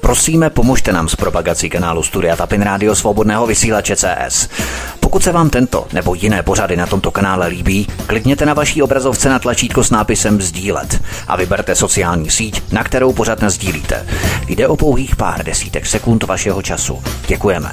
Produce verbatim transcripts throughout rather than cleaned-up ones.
Prosíme, pomožte nám s propagací kanálu Studia Tapin Rádio Svobodného vysílače C S. Pokud se vám tento nebo jiné pořady na tomto kanále líbí, klikněte na vaší obrazovce na tlačítko s nápisem sdílet a vyberte sociální síť, na kterou pořad nasdílíte. Jde o pouhých pár desítek sekund vašeho času. Děkujeme.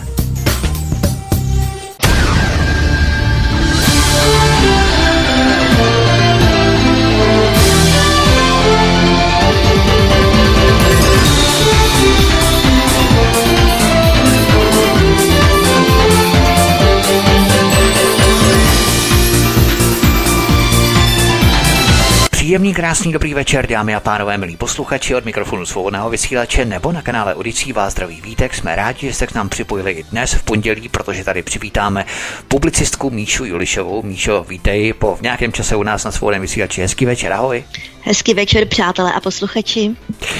Příjemný, krásný, dobrý večer, dámy a pánové, milí posluchači, od mikrofonu Svobodného vysílače nebo na kanále Odysee vás zdraví Vítek. Jsme rádi, že jste k nám připojili i dnes v pondělí, protože tady přivítáme publicistku Míšu Julišovou. Míšo, vítej po v nějakém čase u nás na Svobodném vysílači. Hezký večer, ahoj. Hezký večer, přátelé a posluchači.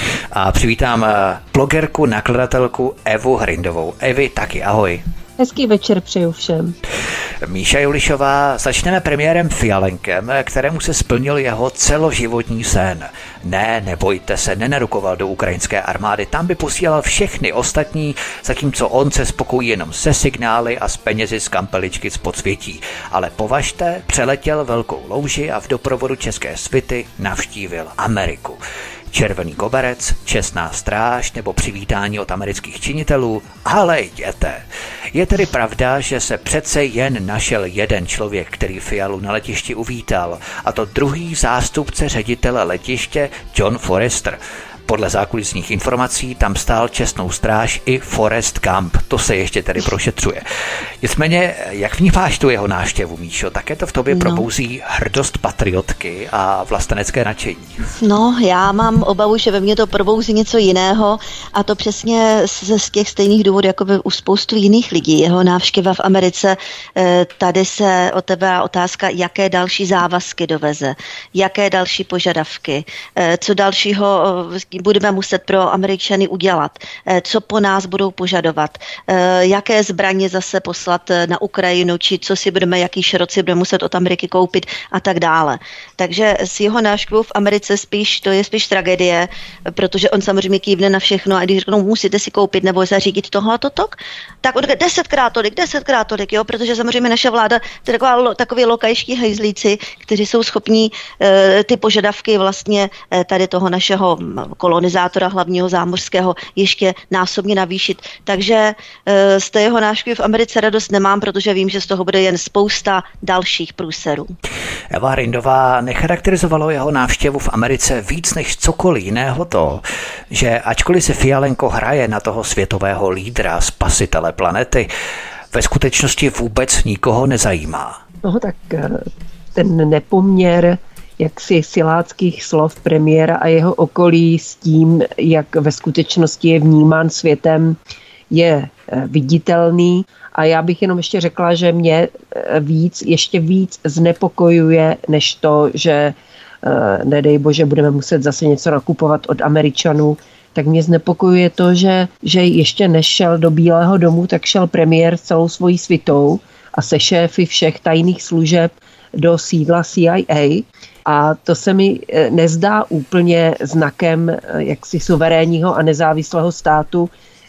A přivítám blogerku, nakladatelku Evu Hrindovou. Evi, taky ahoj. Hezký večer přeju všem. Míša Julišová, začneme premiérem Fialenkem, kterému se splnil jeho celoživotní sen. Ne, nebojte se, nenarukoval do ukrajinské armády, tam by posílal všechny ostatní, zatímco on se spokojí jenom se signály a s penězi z kampeličky z podsvětí. Ale považte, přeletěl velkou louži a v doprovodu české svity navštívil Ameriku. Červený koberec, čestná stráž nebo přivítání od amerických činitelů, ale jděte. Je tedy pravda, že se přece jen našel jeden člověk, který Fialu na letišti uvítal, a to druhý zástupce ředitele letiště John Forrester. Podle zákulisních informací tam stál čestnou stráž i Forrest Gump. To se ještě tedy prošetřuje. Nicméně, jak vnímáš tu jeho návštěvu, Míšo? Také to v tobě no. probouzí hrdost patriotky a vlastenecké nadšení. No, já mám obavu, že ve mně to probouzí něco jiného, a to přesně ze z těch stejných důvodů, jako by u spoustu jiných lidí. Jeho návštěva v Americe, tady se o tebe otázka, jaké další závazky doveze, jaké další požadavky, co dalšího budeme muset pro Američany udělat, co po nás budou požadovat, jaké zbraně zase poslat na Ukrajinu, či co si budeme, jaký šroci budeme muset od Ameriky koupit a tak dále. Takže s jeho návštěvou v Americe spíš, to je spíš tragédie, protože on samozřejmě kývne na všechno, a když řeknou, musíte si koupit nebo zařídit tohle a toto, tak on desetkrát tolik, desetkrát tolik, jo, protože samozřejmě naše vláda, to je taková, takový lokajští hejzlíci, kteří jsou schopní e, ty požadavky vlastně e, tady toho našeho kolonizátora hlavního zámořského ještě násobně navýšit. Takže e, z té jeho návštěvy v Americe radost nemám, protože vím, že z toho bude jen spousta dalších průserů. Eva Hrindová, necharakterizovalo jeho návštěvu v Americe víc než cokoliv jiného to, že ačkoliv se Fialenko hraje na toho světového lídra, spasitele planety, ve skutečnosti vůbec nikoho nezajímá. No tak ten nepoměr jaksi siláckých slov premiéra a jeho okolí s tím, jak ve skutečnosti je vnímán světem, je viditelný. A já bych jenom ještě řekla, že mě víc, ještě víc znepokojuje, než to, že nedej bože budeme muset zase něco nakupovat od Američanů, tak mě znepokojuje to, že, že ještě nešel do Bílého domu, tak šel premiér s celou svojí svitou a se šéfy všech tajných služeb do sídla C I A. A to se mi nezdá úplně znakem jaksi suverénního a nezávislého státu,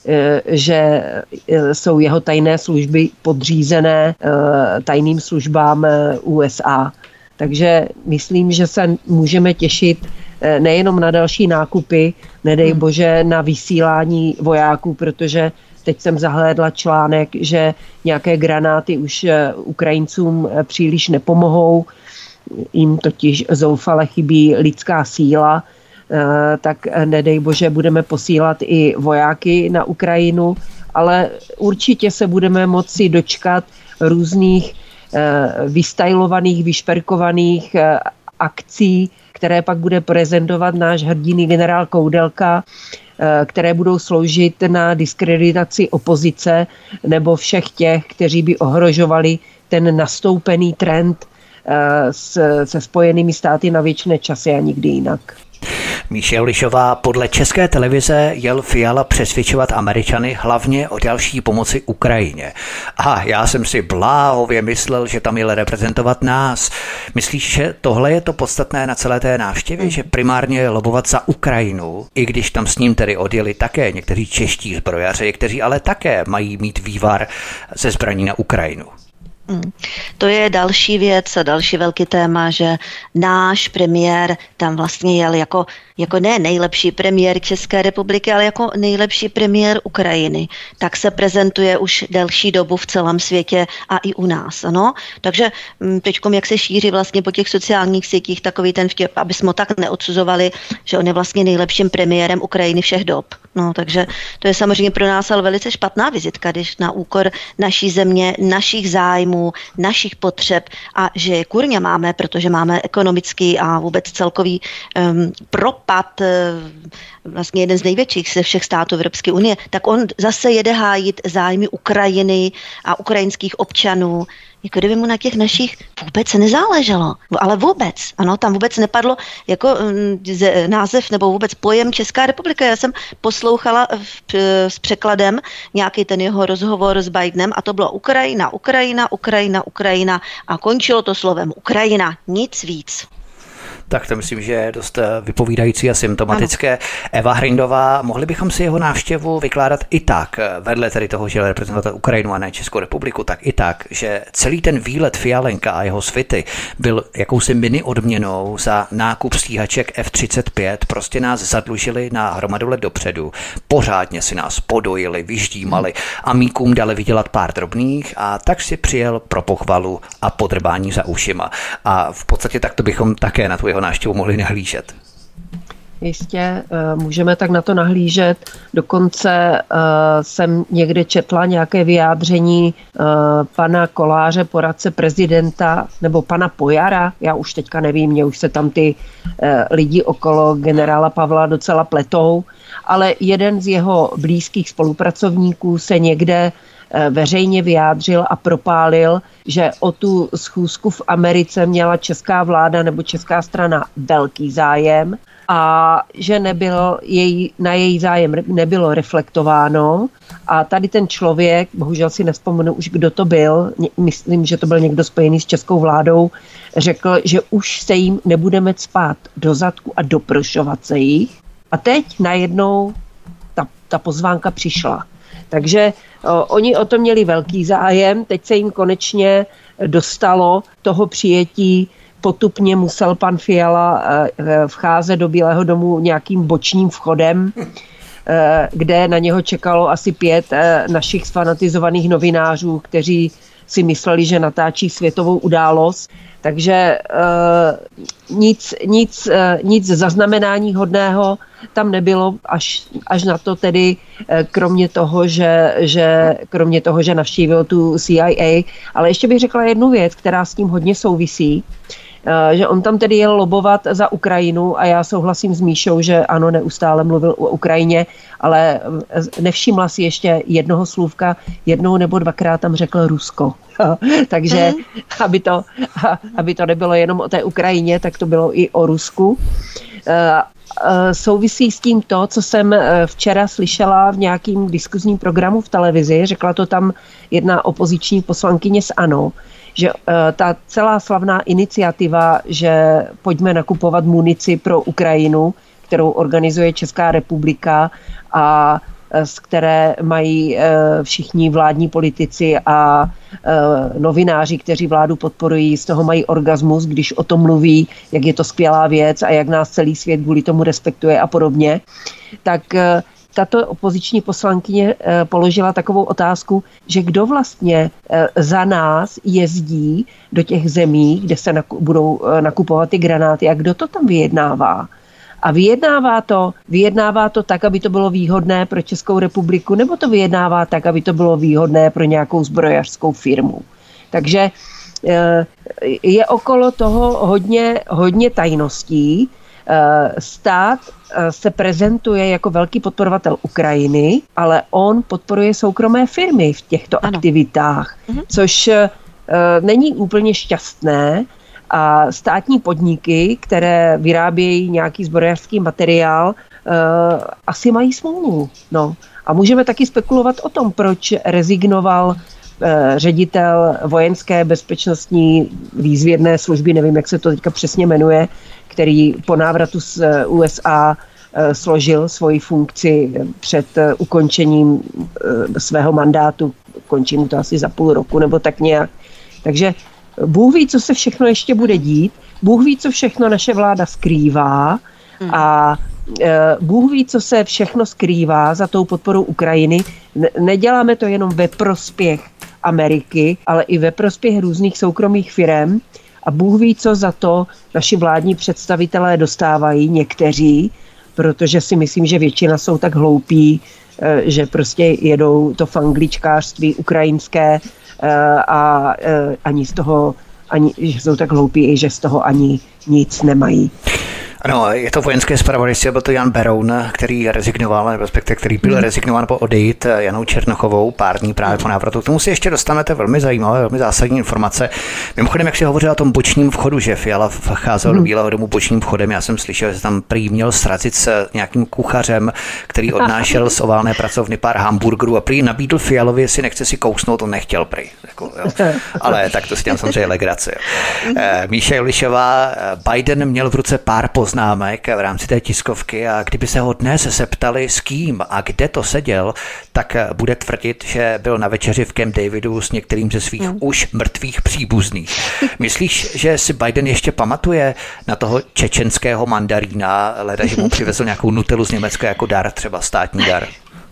že jsou jeho tajné služby podřízené tajným službám U S A. Takže myslím, že se můžeme těšit nejenom na další nákupy, nedej bože na vysílání vojáků, protože teď jsem zahlédla článek, že nějaké granáty už Ukrajincům příliš nepomohou, jim totiž zoufale chybí lidská síla, tak nedej bože budeme posílat i vojáky na Ukrajinu, ale určitě se budeme moci dočkat různých vystajlovaných, vyšperkovaných akcí, které pak bude prezentovat náš hrdinný generál Koudelka, které budou sloužit na diskreditaci opozice nebo všech těch, kteří by ohrožovali ten nastoupený trend se Spojenými státy na věčné časy a nikdy jinak. Míše Julišová, podle České televize jel Fiala přesvědčovat Američany hlavně o další pomoci Ukrajině. A já jsem si bláhově myslel, že tam jel reprezentovat nás. Myslíš, že tohle je to podstatné na celé té návštěvě, že primárně lobovat za Ukrajinu, i když tam s ním tedy odjeli také někteří čeští zbrojaři, kteří ale také mají mít vývar ze zbraní na Ukrajinu? Hmm. To je další věc a další velký téma, že náš premiér tam vlastně jel jako, jako ne nejlepší premiér České republiky, ale jako nejlepší premiér Ukrajiny. Tak se prezentuje už delší dobu v celém světě a i u nás. Ano? Takže teďkom, jak se šíří vlastně po těch sociálních sítích takový ten vtip, aby jsme tak neodsuzovali, že on je vlastně nejlepším premiérem Ukrajiny všech dob. No, takže to je samozřejmě pro nás ale velice špatná vizitka, když na úkor naší země, našich zájmů, našich potřeb a že je kurňa máme, protože máme ekonomický a vůbec celkový um, propad, uh, vlastně jeden z největších ze všech států Evropské unie, tak on zase jede hájit zájmy Ukrajiny a ukrajinských občanů, jako kdyby mu na těch našich vůbec nezáleželo. Ale vůbec, ano, tam vůbec nepadlo jako z, název nebo vůbec pojem Česká republika. Já jsem poslouchala v, s překladem nějaký ten jeho rozhovor s Bidenem a to bylo Ukrajina, Ukrajina, Ukrajina, Ukrajina a končilo to slovem Ukrajina, nic víc. Tak to myslím, že je dost vypovídající a symptomatické. Ano. Eva Hrindová, mohli bychom si jeho návštěvu vykládat i tak, vedle tedy toho, že reprezentovat Ukrajinu a ne Českou republiku, tak i tak, že celý ten výlet Fialenka a jeho svity byl jakousi mini odměnou za nákup stíhaček F třicet pět, prostě nás zadlužili na hromadu let dopředu, pořádně si nás podojili, vyždímali a míkům dali vydělat pár drobných a tak si přijel pro pochvalu a podrbání za ušima. A v podstatě takto bychom také na tu jeho návštěvu mohli nahlížet. Jistě, můžeme tak na to nahlížet. Dokonce uh, jsem někde četla nějaké vyjádření uh, pana Koláře, poradce prezidenta, nebo pana Pojara, já už teďka nevím, mě už se tam ty uh, lidi okolo generála Pavla docela pletou, ale jeden z jeho blízkých spolupracovníků se někde veřejně vyjádřil a propálil, že o tu schůzku v Americe měla česká vláda nebo česká strana velký zájem a že nebyl její, na její zájem nebylo reflektováno. A tady ten člověk, bohužel si nevzpomenu už, kdo to byl, myslím, že to byl někdo spojený s českou vládou, řekl, že už se jim nebudeme cpát do zadku a doprošovat se jich. A teď najednou ta, ta pozvánka přišla. Takže o, oni o to měli velký zájem, teď se jim konečně dostalo toho přijetí, potupně musel pan Fiala e, vcházet do Bílého domu nějakým bočním vchodem, e, kde na něho čekalo asi pět e, našich sfanatizovaných novinářů, kteří si mysleli, že natáčí světovou událost. Takže uh, nic, nic, uh, nic zaznamenání hodného tam nebylo, až, až na to tedy, uh, kromě toho, že, že, kromě toho, že navštívil tu C I A. Ale ještě bych řekla jednu věc, která s tím hodně souvisí, uh, že on tam tedy jel lobovat za Ukrajinu a já souhlasím s Míšou, že ano, neustále mluvil o Ukrajině, ale nevšimla si ještě jednoho slůvka, jednou nebo dvakrát tam řekl Rusko. Takže mm. aby, to, aby to nebylo jenom o té Ukrajině, tak to bylo i o Rusku. Souvisí s tím to, co jsem včera slyšela v nějakým diskuzním programu v televizi, řekla to tam jedna opoziční poslankyně z ANO, že ta celá slavná iniciativa, že pojďme nakupovat munici pro Ukrajinu, kterou organizuje Česká republika a z které mají všichni vládní politici a novináři, kteří vládu podporují, z toho mají orgasmus, když o tom mluví, jak je to skvělá věc a jak nás celý svět kvůli tomu respektuje a podobně. Tak tato opoziční poslankyně položila takovou otázku, že kdo vlastně za nás jezdí do těch zemí, kde se budou nakupovat ty granáty a kdo to tam vyjednává. A vyjednává to, vyjednává to tak, aby to bylo výhodné pro Českou republiku, nebo to vyjednává tak, aby to bylo výhodné pro nějakou zbrojařskou firmu. Takže je okolo toho hodně, hodně tajností. Stát se prezentuje jako velký podporovatel Ukrajiny, ale on podporuje soukromé firmy v těchto ano. aktivitách, mhm. což není úplně šťastné. A státní podniky, které vyrábějí nějaký zbrojařský materiál, asi mají smůlu. No. A můžeme taky spekulovat o tom, proč rezignoval ředitel vojenské bezpečnostní výzvědné služby, nevím, jak se to teďka přesně jmenuje, který po návratu z U S A složil svoji funkci před ukončením svého mandátu. Končí mu to asi za půl roku nebo tak nějak. Takže Bůh ví, co se všechno ještě bude dít. Bůh ví, co všechno naše vláda skrývá a Bůh ví, co se všechno skrývá za tou podporou Ukrajiny. Neděláme to jenom ve prospěch Ameriky, ale i ve prospěch různých soukromých firem a Bůh ví, co za to naši vládní představitelé dostávají, někteří, protože si myslím, že většina jsou tak hloupí, že prostě jedou to fangličkářství ukrajinské a ani z toho, ani, že jsou tak hloupí, že z toho ani nic nemají. Ano, je to vojenské zpravodajství, byl to Jan Beroun, který rezignoval, respektive který byl hmm. rezignován po odejít Janou Černochovou pár dní právě po návratu. K tomu si ještě dostanete velmi zajímavé, velmi zásadní informace. Mimochodem, jak si hovořil o tom bočním vchodu, že Fiala vcházel hmm. do Bílého domu bočním vchodem, já jsem slyšel, že tam prý měl srazit s nějakým kuchařem, který odnášel z oválné pracovny pár hamburgerů a prý nabídl Fialovi, jestli nechce si kousnout, on nechtěl prý. Jako, jo. Ale tak to si dělám samozřejmě legraci. E, Míša Julišová, Biden měl v ruce pár poznámek v rámci té tiskovky a kdyby se ho dnes zeptali s kým a kde to seděl, tak bude tvrdit, že byl na večeři v Camp Davidu s některým ze svých hmm. už mrtvých příbuzných. Myslíš, že si Biden ještě pamatuje na toho čečenského mandarína, leda, že mu přivezl nějakou nutelu z Německa jako dar, třeba státní dar?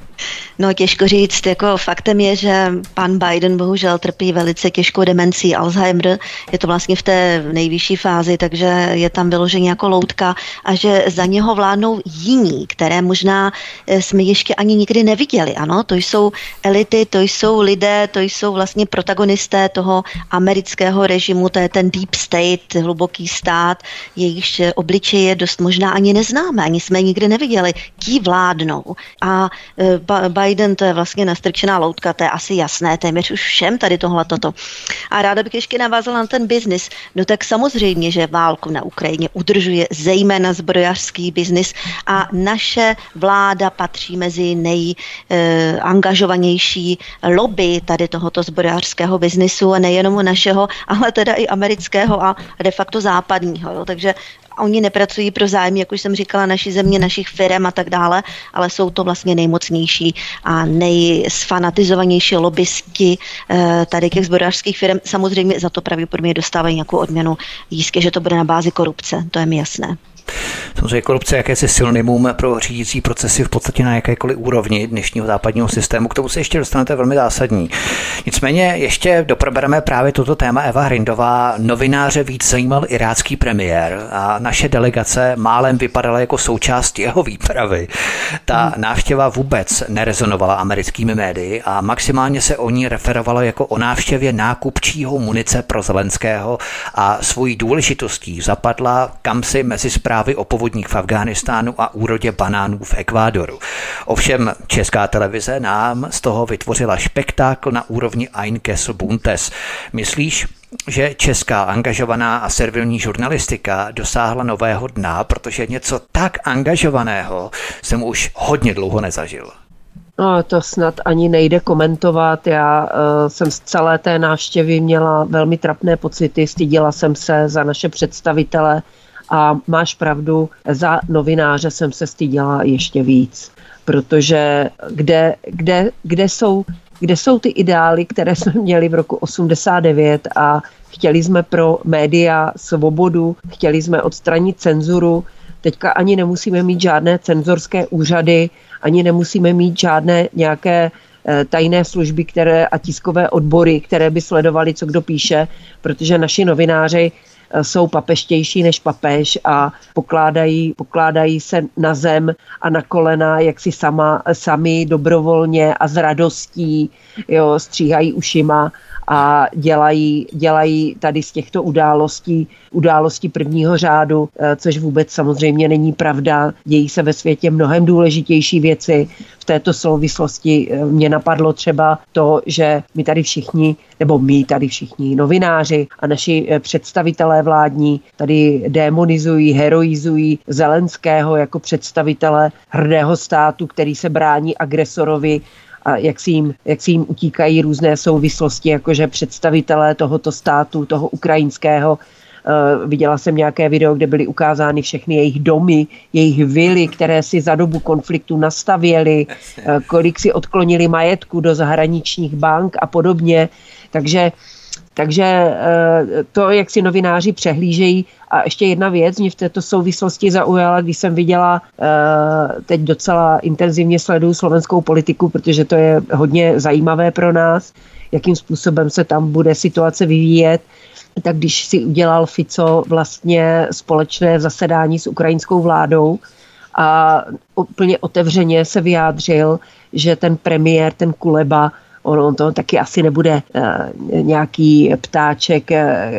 No těžko říct, jako faktem je, že pan Biden bohužel trpí velice těžkou demencí Alzheimer, je to vlastně v té nejvyšší fázi, takže je tam vyloženě jako loutka a že za něho vládnou jiní, které možná jsme ještě ani nikdy neviděli, ano, to jsou elity, to jsou lidé, to jsou vlastně protagonisté toho amerického režimu, to je ten deep state, hluboký stát, jejichž obličeje dost možná ani neznáme, ani jsme nikdy neviděli, ti vládnou a Biden, to je vlastně nastrčená loutka, to je asi jasné, téměř už všem tady tohle toto. A ráda bych ještě navázala na ten biznis. No tak samozřejmě, že válku na Ukrajině udržuje zejména zbrojařský biznis a naše vláda patří mezi nejangažovanější lobby tady tohoto zbrojařského biznisu a nejenom našeho, ale teda i amerického a de facto západního. Jo. Takže oni nepracují pro zájmy, jak už jsem říkala, naší země, našich firem a tak dále, ale jsou to vlastně nejmocnější a nejsfanatizovanější lobbysti tady těch zbrojařských firm. Samozřejmě za to pravděpodobně dostávají nějakou odměnu. Jistě, že to bude na bázi korupce, to je mi jasné. Samozřejmě korupce je jakési synonymum pro řídící procesy v podstatě na jakékoliv úrovni dnešního západního systému. K tomu se ještě dostanete velmi zásadní. Nicméně ještě doprobereme právě toto téma. Eva Hrindová, novináře víc zajímal irácký premiér a naše delegace málem vypadala jako součást jeho výpravy. Ta návštěva vůbec nerezonovala americkými médii a maximálně se o ní referovalo jako o návštěvě nákupčího munice pro Zelenského a svojí důležitostí zapadla kamsi mezi zprávy o povodních v Afghánistánu a úrodě banánů v Ekvádoru. Ovšem česká televize nám z toho vytvořila špektákl na úrovni Ein Kessel Buntes. Myslíš, že česká angažovaná a servilní žurnalistika dosáhla nového dna, protože něco tak angažovaného jsem už hodně dlouho nezažil? No, to snad ani nejde komentovat. Já uh, jsem z celé té návštěvy měla velmi trapné pocity, styděla jsem se za naše představitele a máš pravdu, za novináře jsem se styděla ještě víc, protože kde, kde, kde, jsou, kde jsou ty ideály, které jsme měli v roku osmdesát devět a chtěli jsme pro média svobodu, chtěli jsme odstranit cenzuru, teďka ani nemusíme mít žádné cenzorské úřady, ani nemusíme mít žádné nějaké tajné služby které, a tiskové odbory, které by sledovaly, co kdo píše, protože naši novináři jsou papeštější než papež a pokládají, pokládají se na zem a na kolena, jak si sama, sami dobrovolně a s radostí, jo, stříhají ušima a dělají, dělají tady z těchto událostí události prvního řádu, což vůbec samozřejmě není pravda. Dějí se ve světě mnohem důležitější věci. V této souvislosti mě napadlo třeba to, že my tady všichni, nebo my tady všichni novináři a naši představitelé vládní tady démonizují, heroizují Zelenského jako představitele hrdého státu, který se brání agresorovi, a jak si, jim, jak si jim utíkají různé souvislosti, jakože představitelé tohoto státu, toho ukrajinského. Uh, viděla jsem nějaké video, kde byly ukázány všechny jejich domy, jejich vily, které si za dobu konfliktu nastavěli, uh, kolik si odklonili majetku do zahraničních bank a podobně. Takže Takže to, jak si novináři přehlížejí. A ještě jedna věc mě v této souvislosti zaujala, když jsem viděla, teď docela intenzivně sleduju slovenskou politiku, protože to je hodně zajímavé pro nás, jakým způsobem se tam bude situace vyvíjet. Tak když si udělal Fico vlastně společné zasedání s ukrajinskou vládou a úplně otevřeně se vyjádřil, že ten premiér, ten Kuleba, On, on to taky asi nebude uh, nějaký ptáček uh,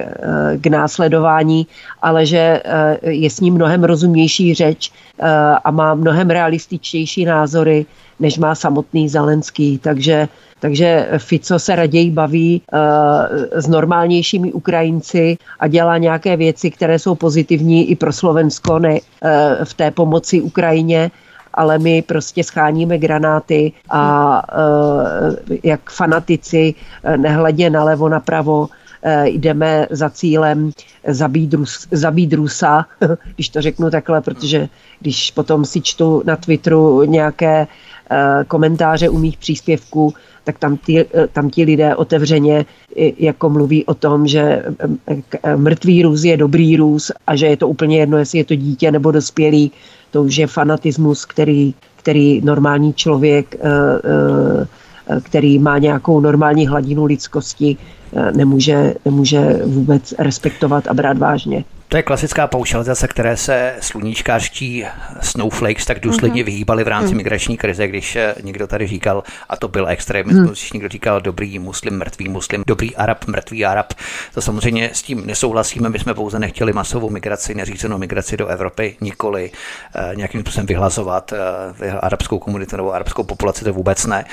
k následování, ale že uh, je s ním mnohem rozumnější řeč uh, a má mnohem realističtější názory, než má samotný Zelenský. Takže, takže Fico se raději baví uh, s normálnějšími Ukrajinci a dělá nějaké věci, které jsou pozitivní i pro Slovensko, ne, uh, v té pomoci Ukrajině. Ale my prostě scháníme granáty a uh, jak fanatici, nehledě nalevo napravo, uh, jdeme za cílem zabít, Rus, zabít Rusa, když to řeknu takhle, protože když potom si čtu na Twitteru nějaké uh, komentáře u mých příspěvků, tak tam ti, tam ti lidé otevřeně jako mluví o tom, že mrtvý Rus je dobrý Rus a že je to úplně jedno, jestli je to dítě nebo dospělý. To už je fanatismus, který, který normální člověk, který má nějakou normální hladinu lidskosti, nemůže, nemůže vůbec respektovat a brát vážně. To je klasická paušalizace, které se sluníčkářští snowflakes tak důsledně vyhýbali v rámci migrační krize, když někdo tady říkal, a to byl extremismus, když někdo říkal dobrý muslim, mrtvý muslim, dobrý Arab, mrtvý Arab. To samozřejmě s tím nesouhlasíme, my jsme pouze nechtěli masovou migraci, neřízenou migraci do Evropy, nikoli eh, nějakým způsobem vyhlazovat eh, arabskou komunitu nebo arabskou populaci, to vůbec ne.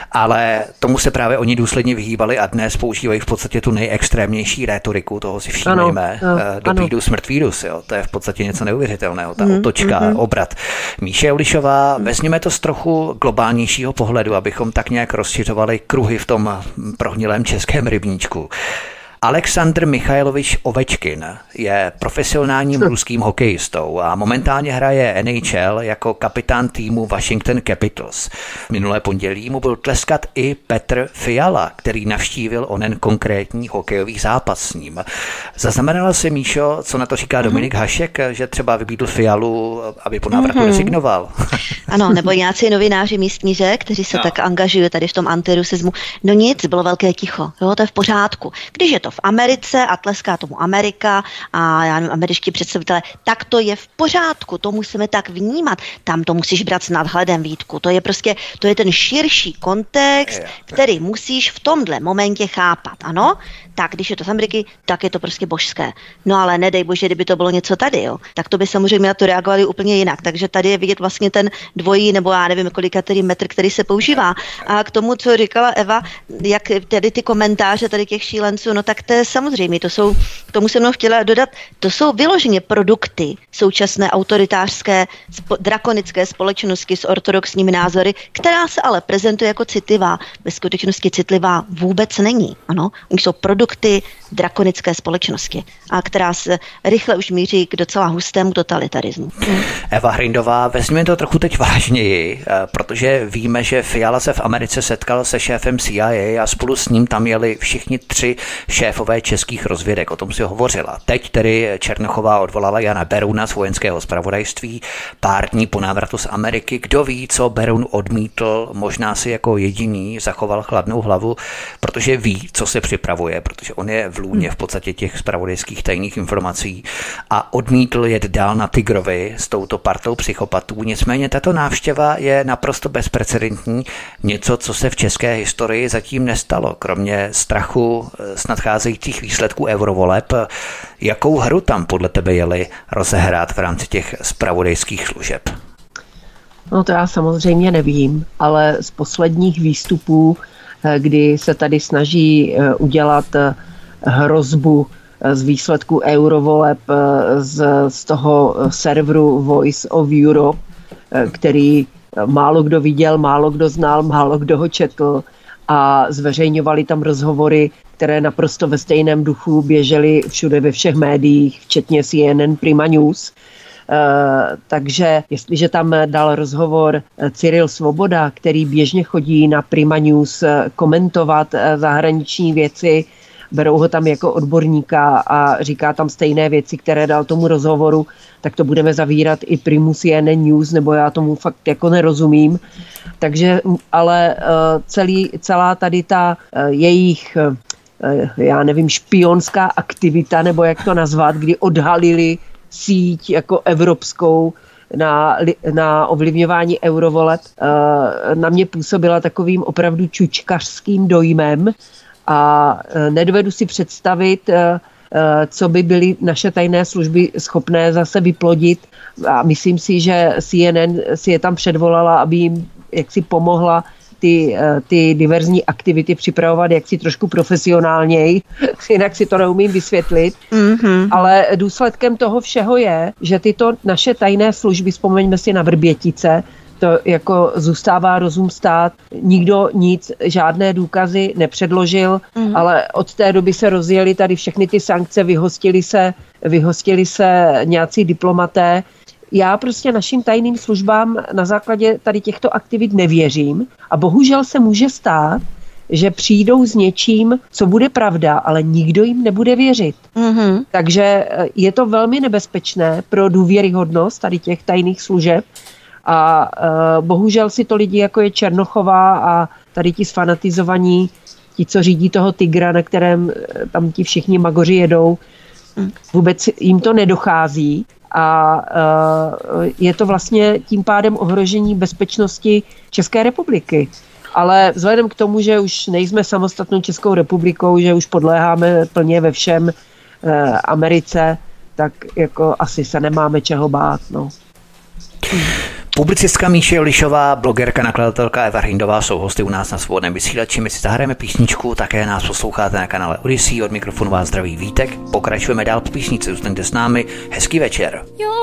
Ale tomu se právě oni důsledně vyhýbali a dnes používají v podstatě tu nejextrémnější rétoriku, toho si všímejme, ano, eh, dobrý dus, mrtvý dus, jo. To je v podstatě něco neuvěřitelného, ta mm, otočka, mm, obrat. Míše Julišová, vezměme to z trochu globálnějšího pohledu, abychom tak nějak rozšiřovali kruhy v tom prohnilém českém rybníčku. Aleksandr Michajlovič Ovečkin je profesionálním ruským hokejistou a momentálně hraje N H L jako kapitán týmu Washington Capitals. Minulé pondělí mu byl tleskat i Petr Fiala, který navštívil onen konkrétní hokejový zápas s ním. Zaznamenala si, Míšo, co na to říká Dominik Hašek, že třeba vybídl Fialu, aby po návratu mm-hmm. rezignoval? Ano, nebo nějací novináři místní, že, kteří se no. tak angažují tady v tom antirusismu. No nic, bylo velké ticho, jo, to je v pořádku. Když je to v Americe a tleská tomu Amerika a já nevím, američtí představitelé, tak to je v pořádku, to musíme tak vnímat. Tam to musíš brát s nadhledem, Vítku. To je prostě, to je ten širší kontext, který musíš v tomhle momentě chápat, ano? Tak, když je to z Ameriky, tak je to prostě božské. No ale nedej bože, kdyby to bylo něco tady, jo, tak to by samozřejmě na to reagovali úplně jinak. Takže tady je vidět vlastně ten dvojí, nebo já nevím, kolikatý metr, který se používá. A k tomu, co říkala Eva, jak tady ty komentáře tady těch šílenců, no tak to je samozřejmě, to jsou, k tomu jsem mnou chtěla dodat, to jsou vyloženě produkty současné autoritářské, spo, drakonické společnosti s ortodoxními názory, která se ale prezentuje jako citlivá. Ve skutečnosti citlivá vůbec není. Ano, oni jsou produkty drakonické společnosti, a která se rychle už míří k docela hustému totalitarismu. Eva Hrindová, vezměme to trochu teď vážněji, protože víme, že Fiala se v Americe setkal se šéfem C I A a spolu s ním tam jeli všichni tři šéfové českých rozvědek, o tom si hovořila. Teď tedy Černochová odvolala Jana Berouna z vojenského zpravodajství pár dní po návratu z Ameriky. Kdo ví, co Beroun odmítl, možná si jako jediný zachoval chladnou hlavu, protože ví, co se připravuje, protože on je v lůně v podstatě těch zpravodajských tajných informací a odmítl jet dál na Tigrovi s touto partou psychopatů. Nicméně tato návštěva je naprosto bezprecedentní, něco, co se v české historii zatím nestalo, kromě strachu z nadcházejících výsledků eurovoleb. Jakou hru tam podle tebe jeli rozehrát v rámci těch zpravodajských služeb? No to já samozřejmě nevím, ale z posledních výstupů, kdy se tady snaží udělat hrozbu z výsledku eurovoleb z, z toho serveru Voice of Europe, který málo kdo viděl, málo kdo znal, málo kdo ho četl a zveřejňovali tam rozhovory, které naprosto ve stejném duchu běžely všude ve všech médiích, včetně C N N Prima News. Uh, takže jestliže tam dal rozhovor Cyril Svoboda, který běžně chodí na Prima News komentovat zahraniční věci, berou ho tam jako odborníka a říká tam stejné věci, které dal tomu rozhovoru, tak to budeme zavírat i Primu C N N News, nebo já tomu fakt jako nerozumím. Takže ale uh, celý, celá tady ta uh, jejich uh, já nevím, špionská aktivita, nebo jak to nazvat, kdy odhalili síť jako evropskou na, na ovlivňování eurovoleb, na mě působila takovým opravdu čučkařským dojmem a nedovedu si představit, co by byly naše tajné služby schopné zase vyplodit a myslím si, že C N N si je tam předvolala, aby jim jaksi pomohla ty, ty diverzní aktivity připravovat jaksi trošku profesionálněji, jinak si to neumím vysvětlit. Mm-hmm. Ale důsledkem toho všeho je, že tyto naše tajné služby, vzpomeňme si na Vrbětice, to jako zůstává rozum stát, nikdo nic, žádné důkazy nepředložil, mm. ale od té doby se rozjeli tady všechny ty sankce, vyhostili se, vyhostili se nějací diplomaté. Já prostě našim tajným službám na základě tady těchto aktivit nevěřím a bohužel se může stát, že přijdou s něčím, co bude pravda, ale nikdo jim nebude věřit. Mm-hmm. Takže je to velmi nebezpečné pro důvěryhodnost tady těch tajných služeb a uh, bohužel si to lidi, jako je Černochová a tady ti sfanatizovaní, ti, co řídí toho tygra, na kterém tam ti všichni magoři jedou, mm. vůbec jim to nedochází. A uh, je to vlastně tím pádem ohrožení bezpečnosti České republiky. Ale vzhledem k tomu, že už nejsme samostatnou Českou republikou, že už podléháme plně ve všem uh, Americe, tak jako asi se nemáme čeho bát. No. Publicistka Míša Julišová, blogerka, nakladatelka Eva Hrindová jsou hosty u nás na Svobodném vysílači. My si zahrajeme písničku, také nás posloucháte na kanále Odyssey. Od mikrofonu vás zdraví Vítek. Pokračujeme dál po písnici, zůstaňte s námi. Hezký večer.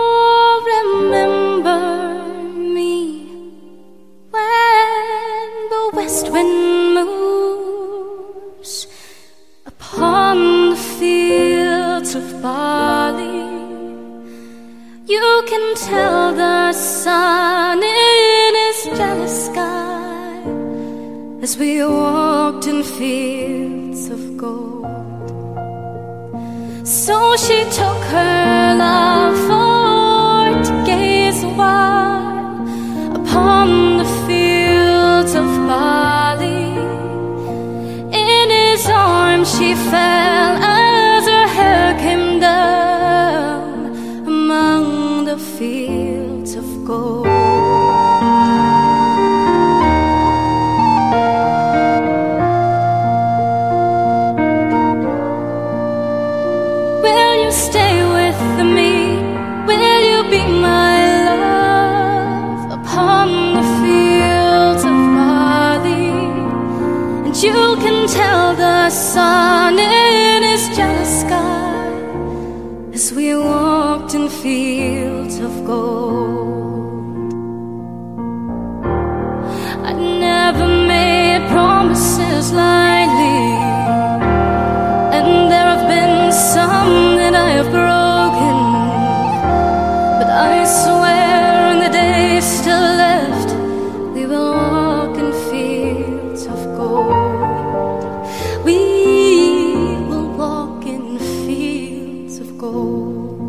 West wind moves upon the fields of barley. You can tell the sun in his jealous sky as we walked in fields of gold. So she took her love for to gaze a while upon the fields of barley. In his arms she fell as her hair came down among the fields of gold. Will you stay with me? Will you be my love upon the fields of barley? And you can tell the sun in his jealous sky as we walked in fields of gold. I never made promises lightly, and there have been some that I have broken, but I swear in the days still left we will walk in fields of gold. We will walk in fields of gold.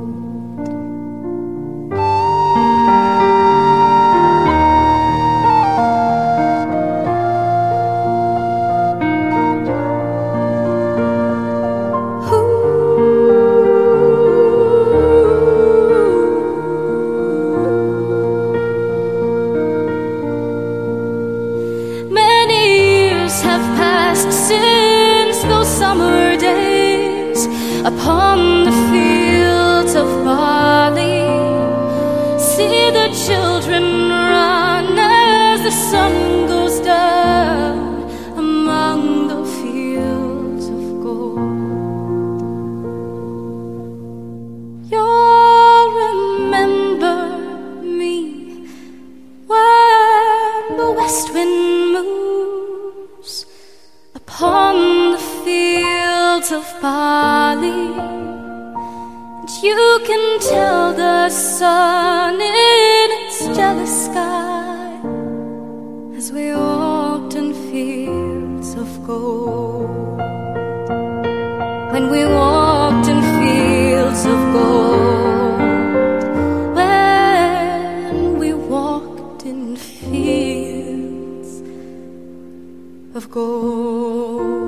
Upon the fields of barley, see the children run. of barley, and you can tell the sun in its jealous sky as we walked in fields of gold. When we walked in fields of gold, when we walked in fields of gold.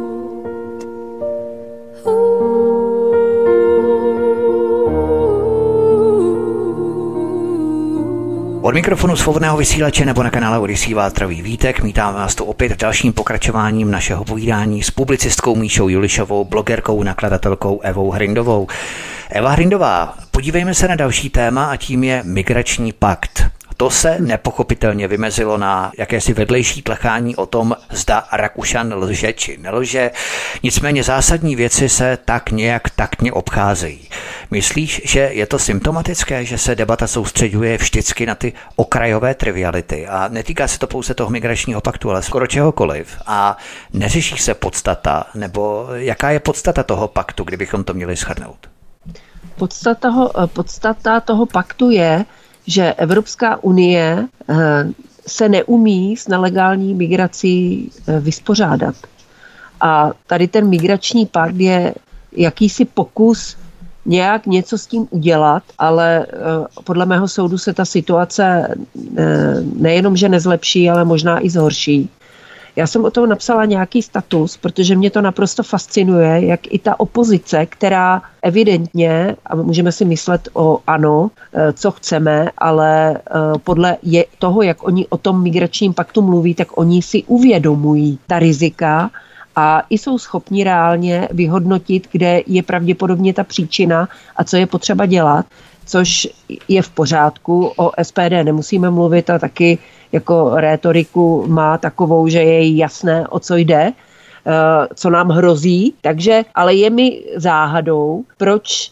Od mikrofonu Svobodného vysílače nebo na kanále Odysee vás zdraví Vítek. Vítáme vás tu opět v dalším pokračováním našeho povídání s publicistkou Míšou Julišovou, blogerkou, nakladatelkou Evou Hrindovou. Eva Hrindová, podívejme se na další téma a tím je migrační pakt. To se nepochopitelně vymezilo na jakési vedlejší tlechání o tom, zda Rakušan lže či nelže. Nicméně zásadní věci se tak nějak taktně obcházejí. Myslíš, že je to symptomatické, že se debata soustředuje vždycky na ty okrajové triviality a netýká se to pouze toho migračního paktu, ale skoro čehokoliv a neřeší se podstata, nebo jaká je podstata toho paktu, kdybychom to měli shrnout? Podstata toho, podstata toho paktu je, že Evropská unie se neumí s nelegální migrací vyspořádat. A tady ten migrační pakt je jakýsi pokus nějak něco s tím udělat, ale podle mého soudu se ta situace nejenom, že nezlepší, ale možná i zhorší. Já jsem o tom napsala nějaký status, protože mě to naprosto fascinuje, jak i ta opozice, která evidentně, a můžeme si myslet o ANO, co chceme, ale podle toho, jak oni o tom migračním paktu mluví, tak oni si uvědomují ta rizika a i jsou schopni reálně vyhodnotit, kde je pravděpodobně ta příčina a co je potřeba dělat, což je v pořádku. O S P D nemusíme mluvit a taky jako rétoriku má takovou, že je jasné, o co jde, co nám hrozí. Takže, ale je mi záhadou, proč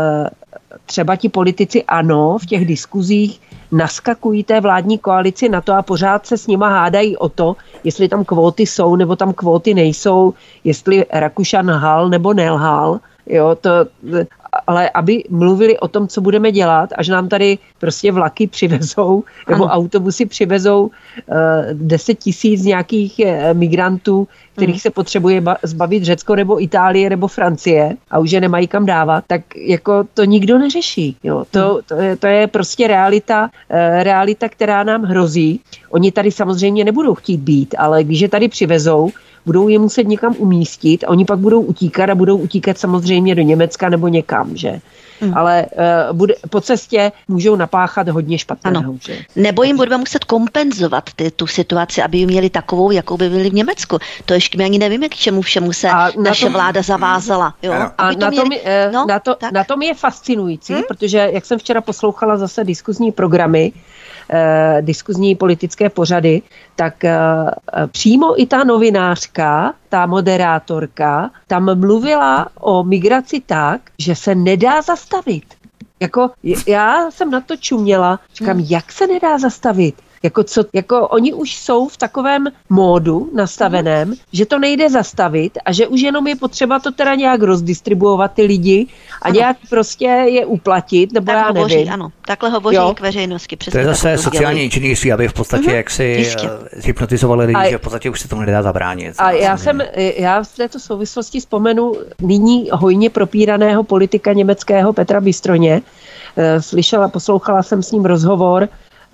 třeba ti politici ANO v těch diskuzích naskakují té vládní koalici na to a pořád se s nima hádají o to, jestli tam kvóty jsou nebo tam kvóty nejsou, jestli Rakušan lhal nebo nelhal. Jo, to, ale aby mluvili o tom, co budeme dělat, až nám tady prostě vlaky přivezou, nebo ano. autobusy přivezou uh, deset tisíc nějakých uh, migrantů, kterých hmm. se potřebuje ba- zbavit Řecko nebo Itálie nebo Francie a už je nemají kam dávat, tak jako to nikdo neřeší. Jo. To, to, je, to je prostě realita, uh, realita, která nám hrozí. Oni tady samozřejmě nebudou chtít být, ale když je tady přivezou, budou je muset někam umístit a oni pak budou utíkat a budou utíkat samozřejmě do Německa nebo někam, že? Hmm. Ale uh, bude, po cestě můžou napáchat hodně špatného. Že? Nebo jim budeme muset kompenzovat ty, tu situaci, aby ji měli takovou, jakou by byli v Německu. To ještě my ani nevíme, k čemu všemu se a naše tom, vláda zavázala. Jo? A na, měli, tom, no, na, to, na tom je fascinující, hmm? protože jak jsem včera poslouchala zase diskuzní programy, eh, diskuzní politické pořady, tak eh, přímo i ta novinářka, ta moderátorka, tam mluvila o migraci tak, že se nedá zastavit. Jako, já jsem na to čuměla, říkám, hmm. jak se nedá zastavit? Jako, co, jako oni už jsou v takovém módu nastaveném, hmm. že to nejde zastavit a že už jenom je potřeba to teda nějak rozdistribuovat ty lidi a ano. nějak prostě je uplatit, nebo tak já hovoří, nevím. Ano, takhle hovoří jo. k veřejnosti. To je zase sociální inženýrství, aby v podstatě mm-hmm. jaksi hypnotizovali lidi, a, že v podstatě už se tomu nedá zabránit. A já jsem, já v této souvislosti vzpomenu nyní hojně propíraného politika německého Petra Bystroně. Slyšela, poslouchala jsem s ním rozhovor,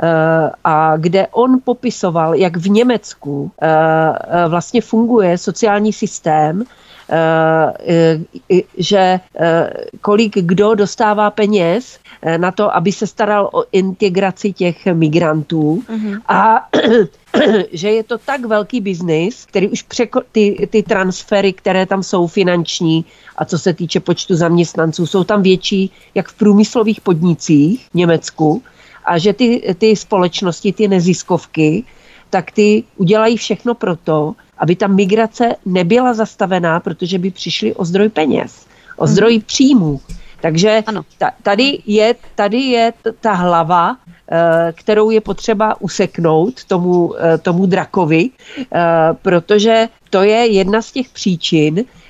a kde on popisoval, jak v Německu vlastně funguje sociální systém, že kolik kdo dostává peněz na to, aby se staral o integraci těch migrantů mm-hmm. a že je to tak velký biznis, který už překo- ty, ty transfery, které tam jsou finanční a co se týče počtu zaměstnanců, jsou tam větší jak v průmyslových podnicích v Německu, a že ty, ty společnosti, ty neziskovky, tak ty udělají všechno pro to, aby ta migrace nebyla zastavená, protože by přišli o zdroj peněz, o zdroj mm. příjmů. Takže ta, tady, je, tady je ta hlava, kterou je potřeba useknout tomu, tomu drakovi, protože to je jedna z těch příčin,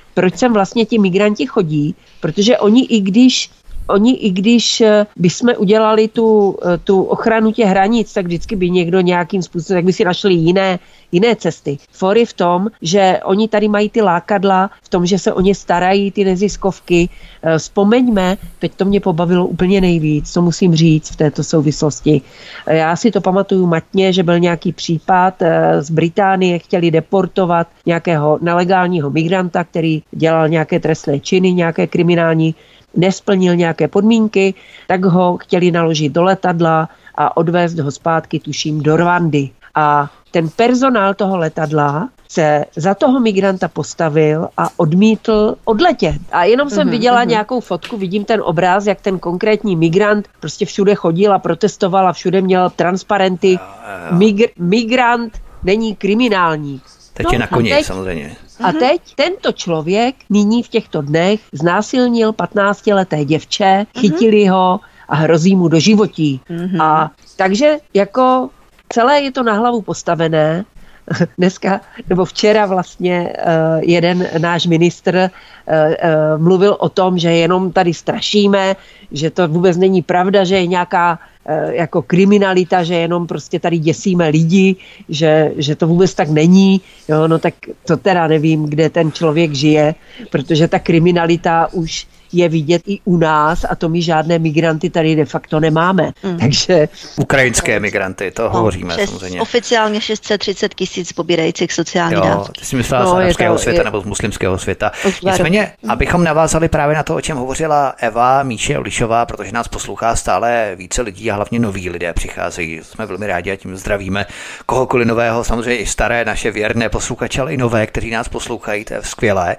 proč sem vlastně ti migranti chodí, protože oni i když Oni i když bychom udělali tu, tu ochranu těch hranic, tak vždycky by někdo nějakým způsobem, tak by si našli jiné, jiné cesty. For je v tom, že oni tady mají ty lákadla, v tom, že se o ně starají ty neziskovky. Vzpomeňme, teď to mě pobavilo úplně nejvíc, co musím říct v této souvislosti. Já si to pamatuju matně, že byl nějaký případ z Británie, chtěli deportovat nějakého nelegálního migranta, který dělal nějaké trestné činy, nějaké kriminální, nesplnil nějaké podmínky, tak ho chtěli naložit do letadla a odvést ho zpátky, tuším, do Rwandy. A ten personál toho letadla se za toho migranta postavil a odmítl odletět. A jenom jsem mm-hmm, viděla mm-hmm. nějakou fotku, vidím ten obráz, jak ten konkrétní migrant prostě všude chodil a protestoval a všude měl transparenty. Migr- migrant není kriminální. Teď no, je na koni, teď, samozřejmě. A teď tento člověk nyní v těchto dnech znásilnil patnáctileté děvče, chytili ho a hrozí mu do životí. Mm-hmm. A takže jako celé je to na hlavu postavené. Dneska, nebo včera vlastně uh, jeden náš ministr uh, uh, mluvil o tom, že jenom tady strašíme, že to vůbec není pravda, že je nějaká uh, jako kriminalita, že jenom prostě tady děsíme lidi, že, že to vůbec tak není. Jo, no tak to teda nevím, kde ten člověk žije, protože ta kriminalita už je vidět i u nás a to my žádné migranty tady de facto nemáme. Mm. Takže ukrajinské migranty, to no, hovoříme šest, samozřejmě. Oficiálně šest set třicet tisíc pobírajících sociální jo, dávky. Ty jsi myslela no, z arabského to, světa je, nebo z muslimského světa. Nicméně, mm. abychom navázali právě na to, o čem hovořila Eva Míše Olišová, protože nás poslouchá stále více lidí a hlavně noví lidé přicházejí. Jsme velmi rádi a tím zdravíme kohokoliv nového, samozřejmě i staré naše věrné posluchače, ale i nové, kteří nás poslouchají, to je skvělé.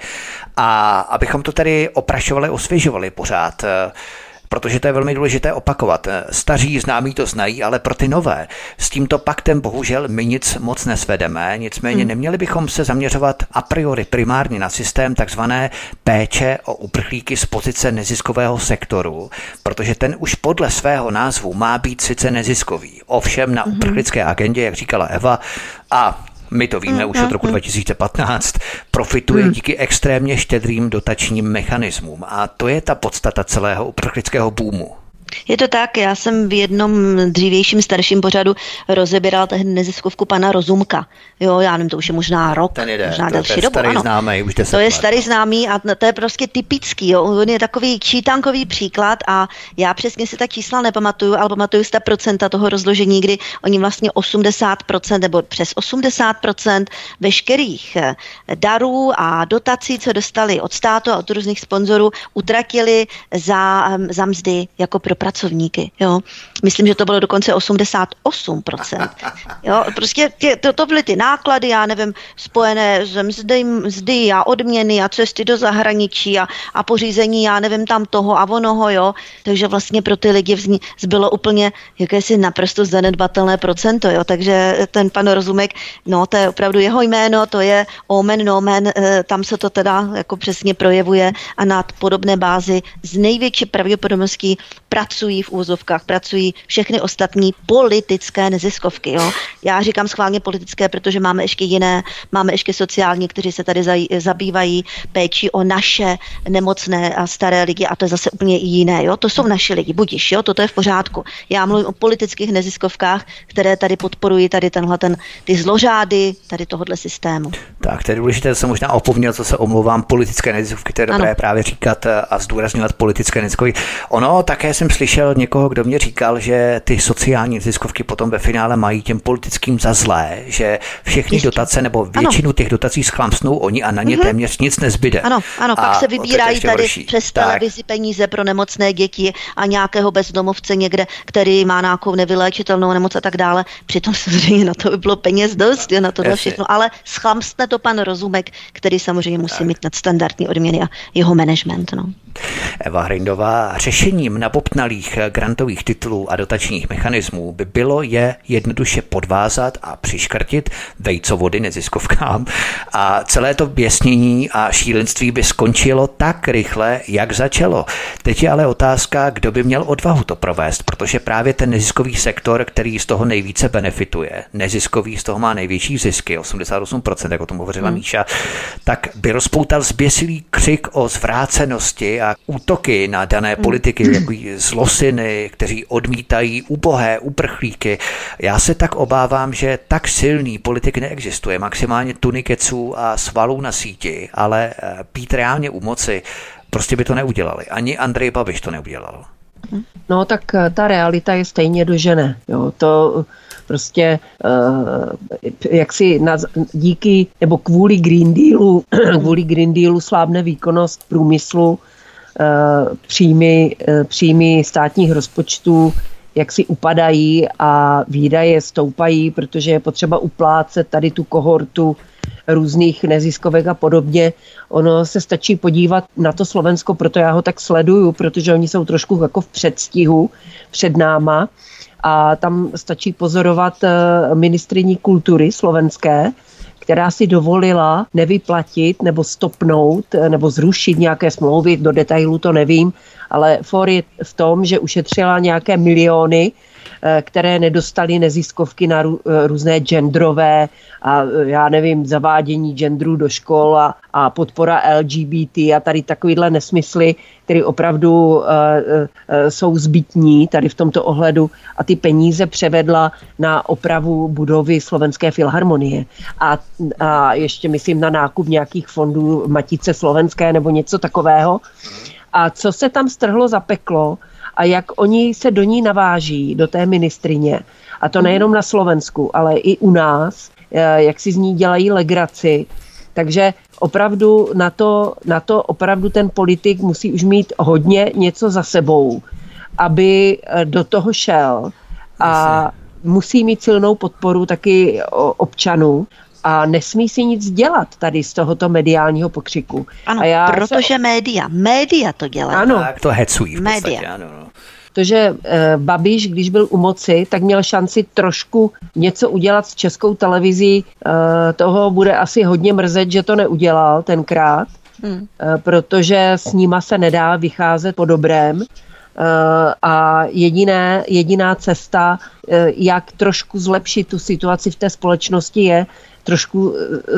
A abychom to tedy oprašovali, osvěžovali pořád, protože to je velmi důležité opakovat. Staří známí to znají, ale pro ty nové s tímto paktem bohužel my nic moc nesvedeme, nicméně hmm. neměli bychom se zaměřovat a priori primárně na systém takzvané péče o uprchlíky z pozice neziskového sektoru, protože ten už podle svého názvu má být sice neziskový, ovšem na hmm. uprchlické agendě, jak říkala Eva, a my to víme mm, už od roku mm. dva tisíce patnáct, profituje mm. díky extrémně štědrým dotačním mechanismům. A to je ta podstata celého uprchlického boomu. Je to tak, já jsem v jednom dřívějším starším pořadu rozebíral tehdy neziskovku pana Rozumka. Jo, já nevím, to už je možná rok, Ten jde, možná to, delší to je dobu. starý ano. Známý, už to je starý známý a to je prostě typický. Jo. On je takový čítankový příklad a já přesně si ta čísla nepamatuju, ale pamatuju sto procent toho rozložení, kdy oni vlastně osmdesát procent nebo přes osmdesát procent veškerých darů a dotací, co dostali od státu a od různých sponzorů, utratili za, za mzdy jako pro pracovníky. Jo. Myslím, že to bylo dokonce osmdesát osm procent. Jo. Prostě tě, to, to byly ty náklady, já nevím, spojené s mzdy, mzdy a odměny a cesty do zahraničí a, a pořízení, já nevím, tam toho a onoho, jo. Takže vlastně pro ty lidi vzni, zbylo úplně jakési naprosto zanedbatelné procento, jo. Takže ten pan Rozumek, no to je opravdu jeho jméno, to je omen nomen, tam se to teda jako přesně projevuje a na podobné bázi z největší pravděpodobností pracují v úvozovkách, pracují všechny ostatní politické neziskovky. Jo. Já říkám schválně politické, protože máme ještě jiné, máme ještě sociální, kteří se tady zaj, zabývají péčí o naše nemocné a staré lidi a to je zase úplně jiné. Jo. To jsou naši lidi, budiš, jo, toto je v pořádku. Já mluvím o politických neziskovkách, které tady podporují tady tenhle ten, ty zlořády tady tohohle systému. Tak, to je důležité, se možná opomněl, co se omlouvám, politické neziskovky, to je dobré ano. právě říkat a zdůrazňovat politické neziskovky. Ono také jsem slyšel někoho, kdo mě říkal, že ty sociální neziskovky potom ve finále mají těm politickým za zlé, že všechny Ještě. dotace nebo většinu ano. těch dotací schlámsnou oni a na ně mm-hmm. téměř nic nezbyde. Ano, ano, pak a se vybírají tady horší. přes televizi peníze pro nemocné děti a nějakého bezdomovce někde, který má nějakou nevyléčitelnou nemoc a tak dále. Přitom samozřejmě na to by bylo peněz dost, na tohle všechno, ale schlamstne to pan Rozumek, který samozřejmě musí tak. mít nadstandardní odměny a jeho management. No. Eva Hrindová, řešením nabobtnalých grantových titulů a dotačních mechanismů by bylo je jednoduše podvázat a přiškrtit vejcovody neziskovkám a celé to běsnění a šílenství by skončilo tak rychle, jak začalo. Teď je ale otázka, kdo by měl odvahu to provést, protože právě ten neziskový sektor, který z toho nejvíce benefituje, neziskový z toho má největší zisky, osmdesát osm procent, jak o tom hovořila hmm. Míša, tak by rozpoutal zběsilý křik o zvrácenosti a útoky na dané hmm. politiky, jako zlosiny, kteří odmítají ubohé uprchlíky. Já se tak obávám, že tak silný politik neexistuje, maximálně tunikeců a svalů na síti, ale být reálně u moci, prostě by to neudělali. Ani Andrej Babiš to neudělal. No tak ta realita je stejně dožené. Jo, to prostě uh, jak si na, díky nebo kvůli Green Dealu, kvůli Green Dealu slábne výkonnost průmyslu, uh, příjmy, uh, příjmy státních rozpočtů jak si upadají a výdaje stoupají, protože je potřeba uplácet tady tu kohortu různých neziskovek a podobně. Ono se stačí podívat na to Slovensko, proto já ho tak sleduju, protože oni jsou trošku jako v předstihu před náma a tam stačí pozorovat ministryni kultury slovenské, která si dovolila nevyplatit nebo stopnout nebo zrušit nějaké smlouvy, do detailu to nevím, ale for je v tom, že ušetřila nějaké miliony, které nedostaly neziskovky na různé genderové a já nevím, zavádění genderů do škol a, a podpora L G B T a tady takovýhle nesmysly, které opravdu uh, uh, jsou zbytní tady v tomto ohledu a ty peníze převedla na opravu budovy Slovenské filharmonie a, a ještě myslím na nákup nějakých fondů Matice slovenské nebo něco takového. A co se tam strhlo za peklo a jak oni se do ní naváží, do té ministryně, a to nejenom na Slovensku, ale i u nás, jak si z ní dělají legraci. Takže opravdu na to, na to opravdu ten politik musí už mít hodně něco za sebou, aby do toho šel a musí mít silnou podporu taky občanů. A nesmí si nic dělat tady z tohoto mediálního pokřiku. Ano, a já protože se... média, média to dělají. Ano, tak to hecují v podstatě. Média. Ano, no. Protože eh, Babiš, když byl u moci, tak měl šanci trošku něco udělat s Českou televizí. Eh, toho bude asi hodně mrzet, že to neudělal tenkrát, hmm. eh, protože s nima se nedá vycházet po dobrém. A jediné, jediná cesta, jak trošku zlepšit tu situaci v té společnosti, je trošku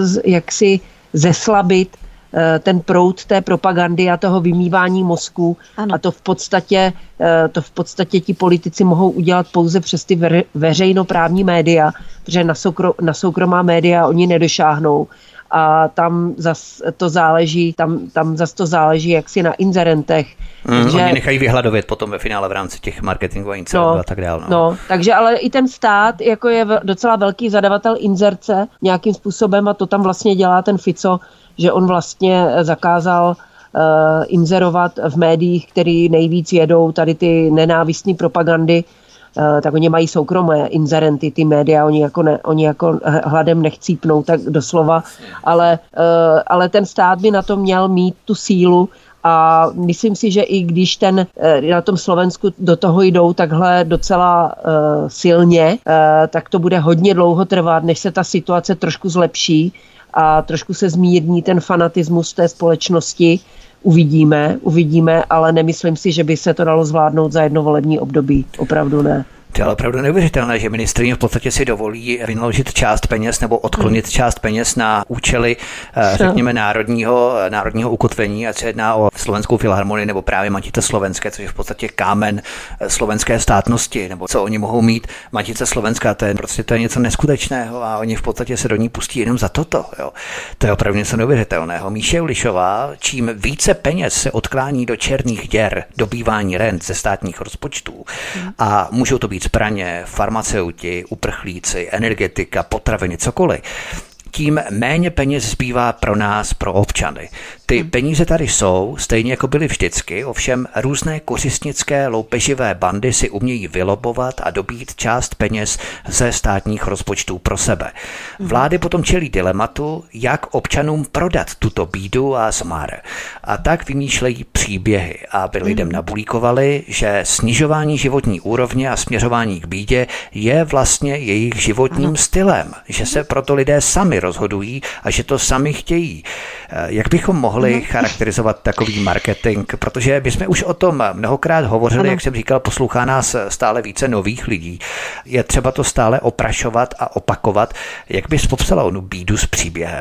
jaksi zeslabit ten proud té propagandy a toho vymývání mozku. Ano. A to v podstatě, to v podstatě ti politici mohou udělat pouze přes ty veřejnoprávní média, protože na, soukro, na soukromá média oni nedošáhnou. A tam zas to záleží, tam, tam zas to záleží jaksi na inzerentech. Mm, že... Oni nechají vyhladovět potom ve finále v rámci těch marketingových inzerentů no, a tak dále. No. no, takže ale i ten stát jako je docela velký zadavatel inzerce nějakým způsobem a to tam vlastně dělá ten Fico, že on vlastně zakázal uh, inzerovat v médiích, který nejvíc jedou tady ty nenávistné propagandy. Uh, tak oni mají soukromé inzerenty, ty média, oni jako, ne, oni jako hladem nechcípnou, tak doslova, ale, uh, ale ten stát by na to měl mít tu sílu a myslím si, že i když ten uh, na tom Slovensku do toho jdou takhle docela uh, silně, uh, tak to bude hodně dlouho trvat, než se ta situace trošku zlepší a trošku se zmírní ten fanatismus té společnosti. Uvidíme, uvidíme, ale nemyslím si, že by se to dalo zvládnout za jedno volební období. Opravdu ne. To je opravdu neuvěřitelné, že ministryně v podstatě si dovolí vynaložit část peněz nebo odklonit část peněz na účely, řekněme, národního, národního ukotvení, ať se jedná o Slovenskou filharmonii nebo právě Matice slovenské, což je v podstatě kámen slovenské státnosti, nebo co oni mohou mít. Matice slovenská, to je prostě to je něco neskutečného a oni v podstatě se do ní pustí jenom za toto. Jo. To je opravdu něco neuvěřitelného. Míše Julišová, čím více peněz se odklání do černých děr, dobývání rent ze státních rozpočtů a můžou to být zbraně, farmaceuti, uprchlíci, energetika, potraviny, cokoliv, tím méně peněz zbývá pro nás, pro občany. Ty peníze tady jsou, stejně jako byly vždycky, ovšem různé kořistnické loupeživé bandy si umějí vylobovat a dobít část peněz ze státních rozpočtů pro sebe. Vlády potom čelí dilematu, jak občanům prodat tuto bídu a zmar. A tak vymýšlejí příběhy, aby lidem nabulíkovali, že snižování životní úrovně a směřování k bídě je vlastně jejich životním ano. stylem, že se proto lidé sami rozhodují a že to sami chtějí. Jak bychom mohli charakterizovat takový marketing, protože my jsme už o tom mnohokrát hovořili, ano. jak jsem říkal, poslouchá nás stále více nových lidí. Je třeba to stále oprašovat a opakovat. Jak bys popsala onu bídu s příběhem?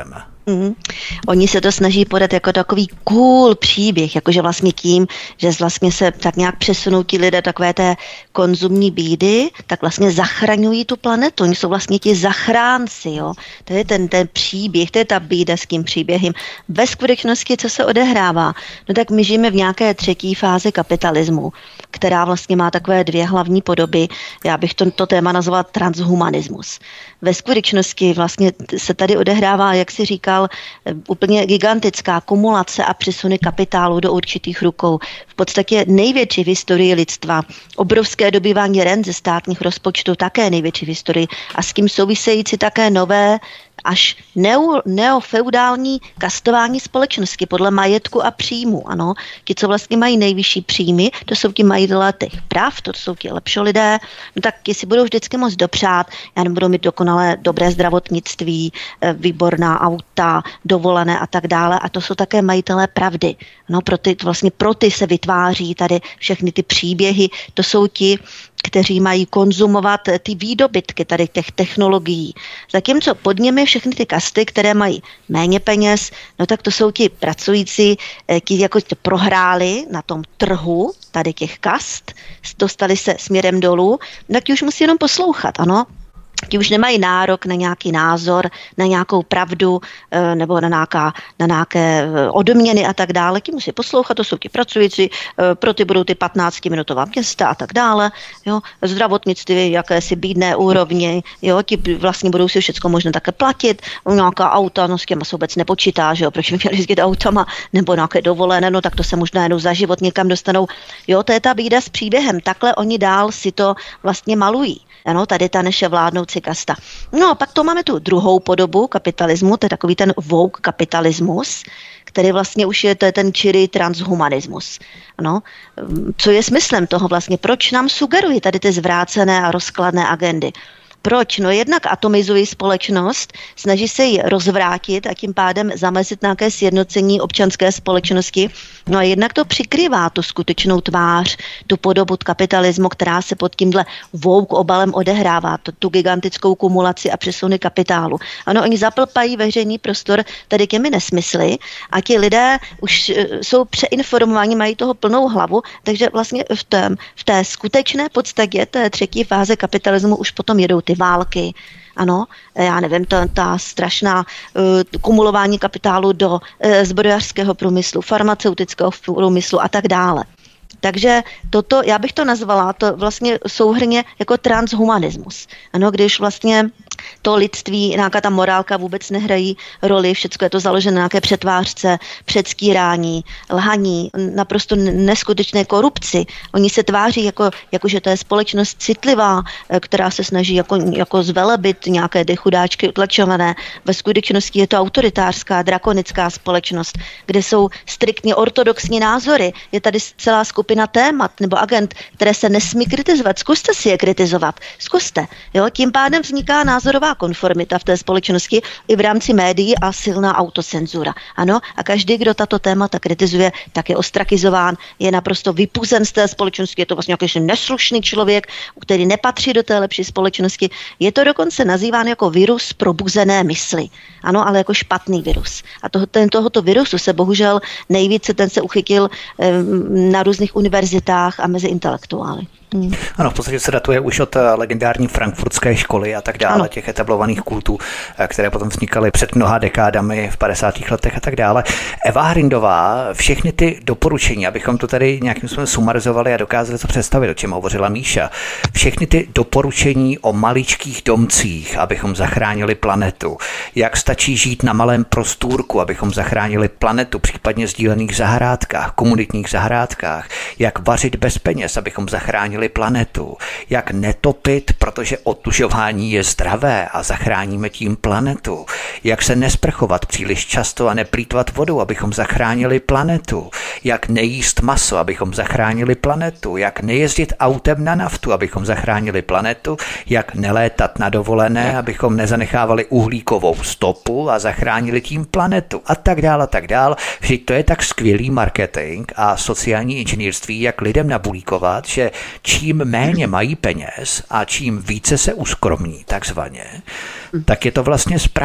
Mm. Oni se to snaží podat jako takový cool příběh, jakože vlastně tím, že vlastně se tak nějak přesunou ti lidé takové té konzumní bídy, tak vlastně zachraňují tu planetu. Oni jsou vlastně ti zachránci, jo. To je ten, ten příběh, to je ta bída s tím příběhem. Ve skutečnosti, co se odehrává? No tak my žijeme v nějaké třetí fázi kapitalismu, která vlastně má takové dvě hlavní podoby. Já bych to, to téma nazvala transhumanismus. Ve skutečnosti vlastně se tady odehrává, jak si říkal, úplně gigantická kumulace a přesuny kapitálu do určitých rukou. V podstatě největší v historii lidstva. Obrovské dobývání rent ze státních rozpočtů, také největší v historii. A s tím související také nové až neo, neofeudální kastování společnosti podle majetku a příjmu. Ano, ti, co vlastně mají nejvyšší příjmy, to jsou ti majitelé těch práv, to jsou ti lepší lidé, no tak ti si budou vždycky moc dopřát, já nebudou mít dokonale dobré zdravotnictví, výborná auta, dovolené a tak dále. A to jsou také majitelé pravdy. No, pro ty, vlastně pro ty se vytváří tady všechny ty příběhy, to jsou ti, kteří mají konzumovat ty výdobytky tady těch technologií. Zatímco pod nimi všechny ty kasty, které mají méně peněz, no tak to jsou ti pracující, ti jako prohráli na tom trhu tady těch kast, dostali se směrem dolů, tak ti už musí jenom poslouchat, ano. Ti už nemají nárok na nějaký názor, na nějakou pravdu nebo na, nějaká, na nějaké odměny a tak dále. Ti musí poslouchat, to jsou ti pracující, pro ty budou ty patnáctiminutová města a tak dále. Jo. Zdravotnictví, jakési bídné úrovni, jo. Ti vlastně budou si všechno možné také platit. Nějaká auta, no s těma se vůbec nepočítá, že jo. Proč by měli jezdit autama, nebo nějaké dovolené, no tak to se možná jenom za život někam dostanou. Jo, to je ta bída s příběhem. Takhle oni dál si to vlastně malují. Ano, tady ta naše vládnoucí kasta. No a pak to máme tu druhou podobu kapitalismu, to je takový ten woke kapitalismus, který vlastně už je, to je ten čirý transhumanismus. Ano, co je smyslem toho vlastně? Proč nám sugerují tady ty zvrácené a rozkladné agendy? Proč? No jednak atomizují společnost, snaží se ji rozvrátit a tím pádem zamezit nějaké sjednocení občanské společnosti. No a jednak to přikrývá tu skutečnou tvář, tu podobu kapitalismu, která se pod tímhle woke obalem odehrává, tu, tu gigantickou kumulaci a přesuny kapitálu. Ano, oni zaplpají veřejný prostor tady těmi nesmysly a ti lidé už jsou přeinformovaní, mají toho plnou hlavu, takže vlastně v, tém, v té skutečné podstatě té třetí fáze kapitalismu už potom jedou ty války, ano, já nevím, ta, ta strašná uh, kumulování kapitálu do uh, zbrojařského průmyslu, farmaceutického průmyslu a tak dále. Takže toto, já bych to nazvala, to vlastně souhrnně jako transhumanismus. Ano, když vlastně to lidství, nějaká ta morálka vůbec nehrají roli, všechno je to založené na nějaké přetvářce, předstírání, lhaní, naprosto neskutečné korupci. Oni se tváří jako, jako že to je společnost citlivá, která se snaží jako, jako zvelebit nějaké ty chudáčky utlačované. Ve skutečnosti je to autoritářská, drakonická společnost, kde jsou striktně ortodoxní názory. Je tady celá skupina témat nebo agent, které se nesmí kritizovat. Zkuste si je kritizovat. Zkuste. Jo? Tím pádem vzniká názorová konformita v té společnosti i v rámci médií a silná autocenzura. Ano, a každý, kdo tato témata kritizuje, tak je ostrakizován, je naprosto vypuzen z té společnosti, je to vlastně nějaký neslušný člověk, který nepatří do té lepší společnosti. Je to dokonce nazýván jako virus probuzené mysli. Ano, ale jako špatný virus. A toho, ten, tohoto virusu se bohužel nejvíce ten se uchytil eh, na různých univerzitách a mezi intelektuály. Hmm. Ano, v podstatě se datuje už od legendární frankfurtské školy a tak dále, ano. Těch etablovaných kultů, které potom vznikaly před mnoha dekádami v padesátých letech a tak dále. Eva Hrindová, všechny ty doporučení, abychom to tady nějakým způsobem sumarizovali a dokázali to představit, o čem hovořila Míša, všechny ty doporučení o maličkých domcích, abychom zachránili planetu, jak stačí žít na malém prostůrku, abychom zachránili planetu, případně sdílených zahrádkách, komunitních zahrádkách, jak vařit bez peněz, abychom zachránili planetu, jak netopit, protože otužování je zdravé a zachráníme tím planetu, jak se nesprchovat příliš často a neplýtvat vodou, abychom zachránili planetu, jak nejíst maso, abychom zachránili planetu, jak nejezdit autem na naftu, abychom zachránili planetu, jak nelétat na dovolené, abychom nezanechávali uhlíkovou stopu a zachránili tím planetu a tak dále, a tak dále. Vždyť to je tak skvělý marketing a sociální inženýrství, jak lidem nabulíkovat, že čím méně mají peněz a čím více se uskromní takzvaně, tak je to vlastně správně.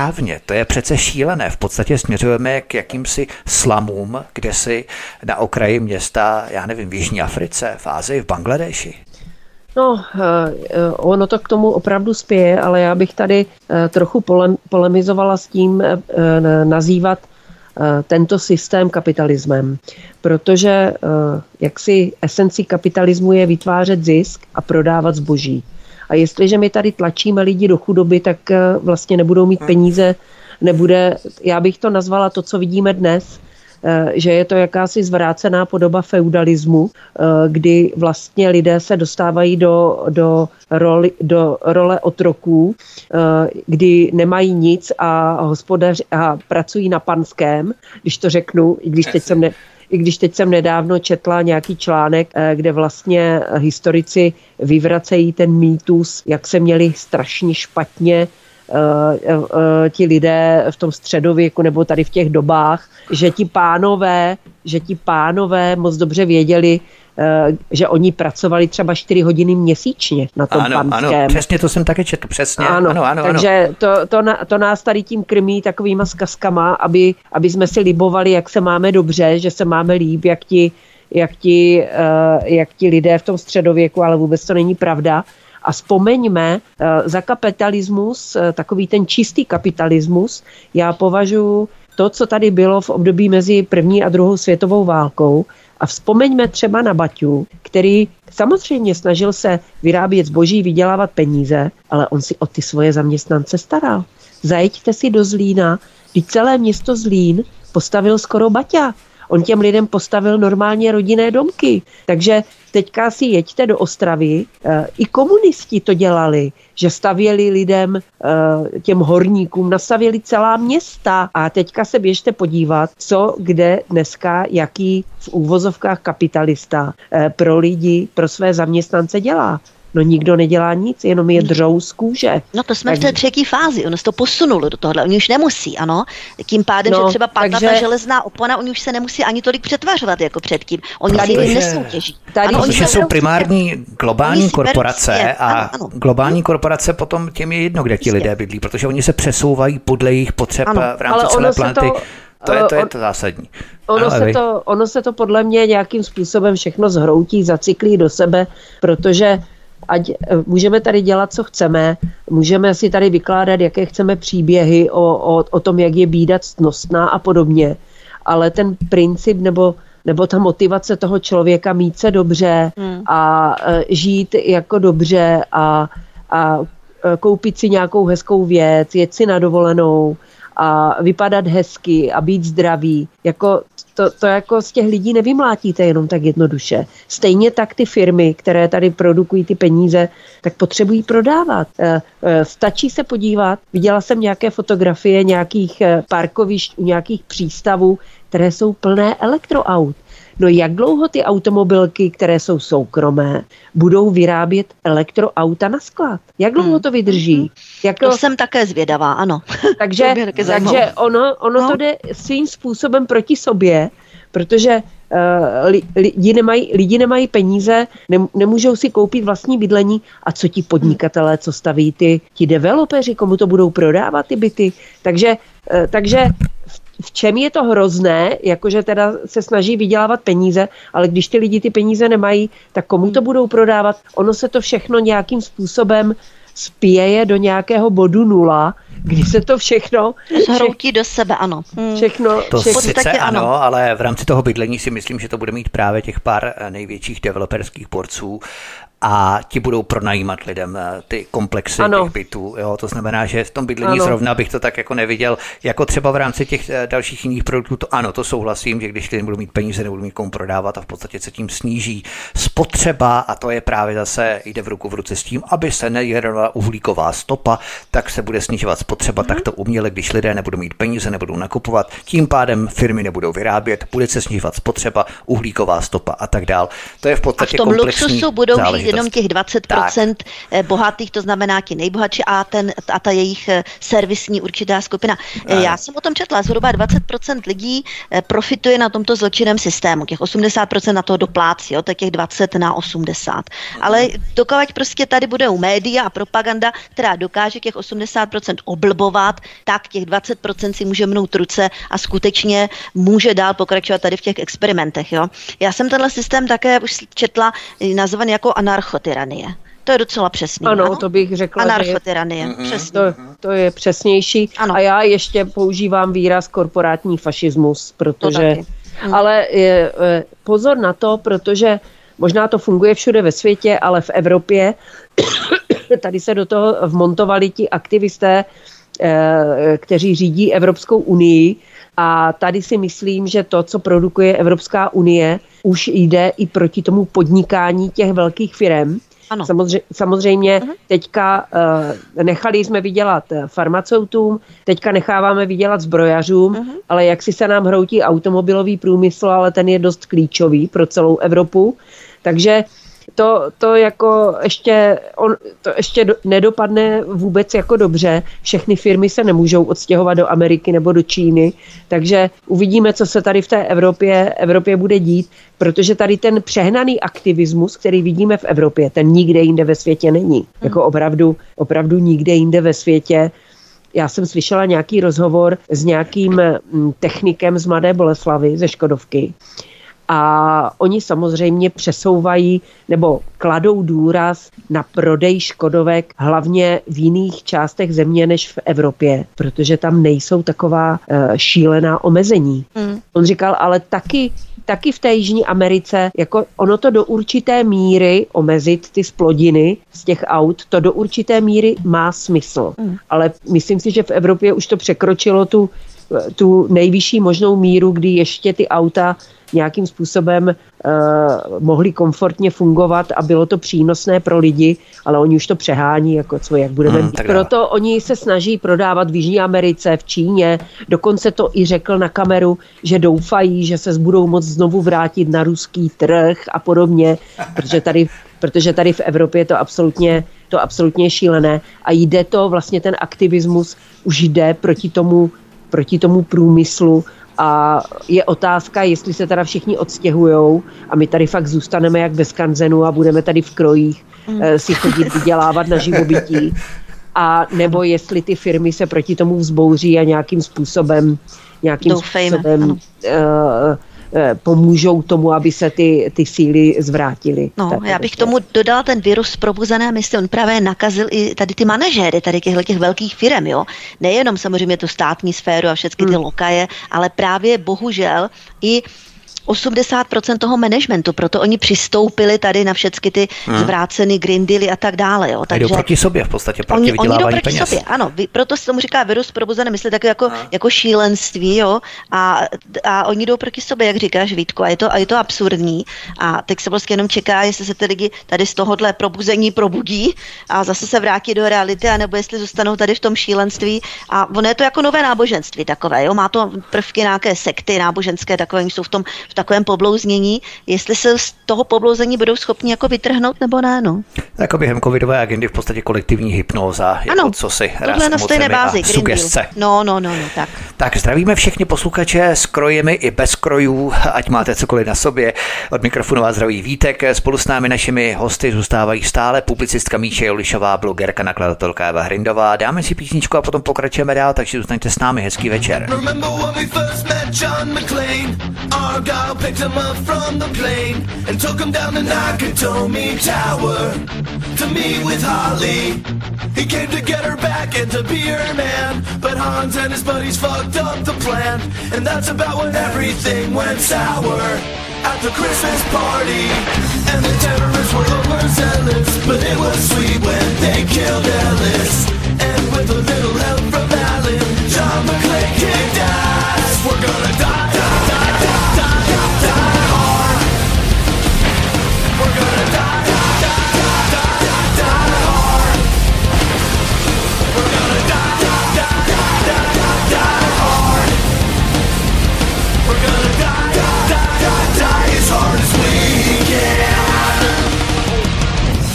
To je přece šílené. V podstatě směřujeme k jakýmsi slamům, kde si na okraji města, já nevím, v Jižní Africe, v Asii, v Bangladeši. No, ono to k tomu opravdu spěje, ale já bych tady trochu polemizovala s tím nazývat tento systém kapitalismem, protože jaksi esencí kapitalismu je vytvářet zisk a prodávat zboží. A jestliže my tady tlačíme lidi do chudoby, tak vlastně nebudou mít peníze, nebude, já bych to nazvala to, co vidíme dnes, že je to jakási zvrácená podoba feudalismu, kdy vlastně lidé se dostávají do, do, roli, do role otroků, kdy nemají nic a, hospodaři, a pracují na panském, když to řeknu, i když teď jsem ne, I když teď jsem nedávno četla nějaký článek, kde vlastně historici vyvracejí ten mýtus, jak se měli strašně špatně uh, uh, ti lidé v tom středověku nebo tady v těch dobách, že ti pánové, že ti pánové moc dobře věděli, že oni pracovali třeba čtyři hodiny měsíčně na tom ano, panském. Ano, přesně to jsem také četl, přesně. Ano, ano, ano, takže ano. To, to, to nás tady tím krmí takovýma zkazkama, aby, aby jsme si libovali, jak se máme dobře, že se máme líp, jak ti, jak ti, uh, jak ti lidé v tom středověku, ale vůbec to není pravda. A vzpomeňme, uh, za kapitalismus, uh, takový ten čistý kapitalismus, já považuji to, co tady bylo v období mezi první a druhou světovou válkou. A vzpomeňme třeba na Baťu, který samozřejmě snažil se vyrábět zboží, vydělávat peníze, ale on si o ty svoje zaměstnance staral. Zajeďte si do Zlína, když celé město Zlín postavil skoro Baťa. On těm lidem postavil normálně rodinné domky. Takže teďka si jeďte do Ostravy. I komunisti to dělali, že stavěli lidem, těm horníkům, nastavěli celá města. A teďka se běžte podívat, co kde dneska, jaký v úvozovkách kapitalista pro lidi, pro své zaměstnance dělá. No nikdo nedělá nic, jenom je dřou z kůže. No to jsme tak... v té třetí fázi, ono se to posunulo do tohohle, oni už nemusí, ano. Tím pádem, no, že třeba padla takže... ta železná opona, oni už se nemusí ani tolik přetvařovat jako předtím. Oni tady si je... nesoutěží. Tady ano, protože jsou primární prostě... globální korporace svět, a ano, ano. globální korporace potom těm je jedno, kde ti lidé bydlí, protože oni se přesouvají podle jejich potřeb ano, v rámci celé planety. To... To je, to je to zásadní. Ono, ano, se to, ono se to podle mě nějakým způsobem všechno zhroutí, zacyklí do sebe, protože ať můžeme tady dělat, co chceme, můžeme si tady vykládat, jaké chceme příběhy o, o, o tom, jak je bída ctnostná a podobně, ale ten princip nebo, nebo ta motivace toho člověka mít se dobře hmm. a e, žít jako dobře a, a koupit si nějakou hezkou věc, jet si na dovolenou a vypadat hezky a být zdravý, jako to, to jako z těch lidí nevymlátíte jenom tak jednoduše. Stejně tak ty firmy, které tady produkují ty peníze, tak potřebují prodávat. E, e, stačí se podívat, viděla jsem nějaké fotografie nějakých parkovišť u nějakých přístavů, které jsou plné elektroaut. No jak dlouho ty automobilky, které jsou soukromé, budou vyrábět elektroauta na sklad? Jak dlouho hmm. to vydrží? Jak to... to jsem také zvědavá, ano. Takže, takže ono, ono no. to jde svým způsobem proti sobě, protože uh, lidi, nemají, lidi nemají peníze, ne, nemůžou si koupit vlastní bydlení a co ti podnikatelé, co staví ty, ti developeři, komu to budou prodávat ty byty. Takže, uh, takže v čem je to hrozné, jakože teda se snaží vydělávat peníze, ale když ty lidi ty peníze nemají, tak komu to budou prodávat? Ono se to všechno nějakým způsobem spěje do nějakého bodu nula, kdy se to všechno... Zhroutí do sebe, ano. Hmm. Všechno, to všechno, sice ano, ano, ale v rámci toho bydlení si myslím, že to bude mít právě těch pár největších developerských borců a ti budou pronajímat lidem ty komplexy ano. těch bytů. Jo? To znamená, že v tom bydlení ano. zrovna bych to tak jako neviděl, jako třeba v rámci těch dalších jiných produktů. To ano, to souhlasím, že když lidé budou mít peníze, nebudou mít komu prodávat a v podstatě se tím sníží spotřeba a to je právě zase, jde v ruku v ruce s tím, aby se nejednala uhlíková stopa, tak se bude snižovat spotřeba, hmm. tak to uměle, když lidé nebudou mít peníze, nebudou nakupovat, tím pádem firmy nebudou vyrábět, bude se snižovat spotřeba, uhlíková stopa a tak dál. To je v podstatě komplexní záležitost. jenom těch dvacet procent tak. bohatých, to znamená ti nejbohatší a, ten, a ta jejich servisní určitá skupina. Ne. Já jsem o tom četla, zhruba dvacet procent lidí profituje na tomto zločinném systému, těch osmdesát procent na toho doplácí, jo, tak těch dvacet na osmdesát. Ale dokud prostě tady bude u média a propaganda, která dokáže těch osmdesát procent oblbovat, tak těch dvacet procent si může mnout ruce a skutečně může dál pokračovat tady v těch experimentech. Jo. Já jsem tenhle systém také už četla nazvaný jako anarchotyranie. To je docela přesný. Ano, ano? To bych řekla. Anarchotyranie, je, přesný. To, to je přesnější. Ano. A já ještě používám výraz korporátní fašismus, protože... Hmm. Ale je, pozor na to, protože možná to funguje všude ve světě, ale v Evropě tady se do toho vmontovali ti aktivisté, kteří řídí Evropskou unii. A tady si myslím, že to, co produkuje Evropská unie, už jde i proti tomu podnikání těch velkých firem. Ano. Samozřejmě, samozřejmě uh-huh. teďka uh, nechali jsme vydělat farmaceutům, teďka necháváme vydělat zbrojařům, uh-huh. ale jak si se nám hroutí automobilový průmysl, ale ten je dost klíčový pro celou Evropu. Takže to, to jako ještě, on, to ještě do, nedopadne vůbec jako dobře. Všechny firmy se nemůžou odstěhovat do Ameriky nebo do Číny, takže uvidíme, co se tady v té Evropě, Evropě bude dít, protože tady ten přehnaný aktivismus, který vidíme v Evropě, ten nikde jinde ve světě není. Hmm. Jako opravdu, opravdu nikde jinde ve světě. Já jsem slyšela nějaký rozhovor s nějakým technikem z Mladé Boleslavi, ze Škodovky. A oni samozřejmě přesouvají nebo kladou důraz na prodej Škodovek hlavně v jiných částech země než v Evropě, protože tam nejsou taková uh, šílená omezení. Mm. On říkal, ale taky, taky v té Jižní Americe, jako ono to do určité míry omezit ty splodiny z těch aut, to do určité míry má smysl. Mm. Ale myslím si, že v Evropě už to překročilo tu, tu nejvyšší možnou míru, kdy ještě ty auta nějakým způsobem uh, mohli komfortně fungovat a bylo to přínosné pro lidi, ale oni už to přehání, jako co, jak budeme hmm, Proto oni se snaží prodávat v Jižní Americe, v Číně, dokonce to i řekl na kameru, že doufají, že se budou moct znovu vrátit na ruský trh a podobně, protože tady, protože tady v Evropě je to absolutně, to absolutně šílené a jde to, vlastně ten aktivismus už jde proti tomu, proti tomu průmyslu. A je otázka, jestli se teda všichni odstěhujou a my tady fakt zůstaneme jak ve skanzenu a budeme tady v krojích mm. si chodit vydělávat na živobytí. A nebo jestli ty firmy se proti tomu vzbouří a nějakým způsobem, nějakým Doufejme, způsobem uh, pomůžou tomu, aby se ty, ty síly zvrátily. No, já bych k tomu dodala ten virus probuzené mysli. On právě nakazil i tady ty manažéry, tady těchto těch velkých firem, jo. Nejenom samozřejmě tu státní sféru a všechny ty hmm. lokaje, ale právě bohužel i osmdesát procent toho managementu, proto oni přistoupili tady na všechny ty hmm. zvrácený Green Dealy a tak dále. Jo. Takže jdou proti sobě v podstatě, proti oni, vydělávání oni jdou proti peněz. Sobě, ano, proto se tomu říká virus probuzené mysli, tak jako, jako šílenství, jo, a, a oni jdou proti sobě, jak říkáš, Vítku, a je to, a je to absurdní. A teď se vlastně jenom čeká, jestli se ty lidi tady z tohohle probuzení probudí a zase se vrátí do reality, anebo jestli zůstanou tady v tom šílenství. A ono je to jako nové náboženství takové, jo, má to prvky nějaké sekty náboženské, takové, jsou v tom v takovém poblouznění, jestli se z toho poblouzení budou schopni jako vytrhnout nebo ne, no. Jako během covidové agendy v podstatě kolektivní hypnóza, ano, jako co si raz emocemi a sugestce. No, no, no, no, tak. Tak zdravíme všechny posluchače s krojemi i bez krojů, ať máte cokoliv na sobě. Od mikrofonu vás zdraví Vítek, spolu s námi našimi hosty zůstávají stále publicistka Míša Julišová, blogerka, nakladatelka Eva Hrindová. Dáme si písničku a potom pokračujeme dál, takže zůstaňte s námi, hezký večer. Him up from the plane and took him down the Nakatomi Tower to meet with Holly. He came to get her back and to be her man, but Hans and his buddies fucked up the plan, and that's about when everything went sour at the Christmas party. And the terrorists were overzealous, but it was sweet when they killed Ellis. And with a little help from Alan, John McClane kicked ass. We're gonna die, die, die, die, die, die, die hard. We're gonna die, die, die, die, die, die, die hard. We're gonna die, die, die, die, die, die, die hard. We're gonna die, die, die, die, die as hard as we can.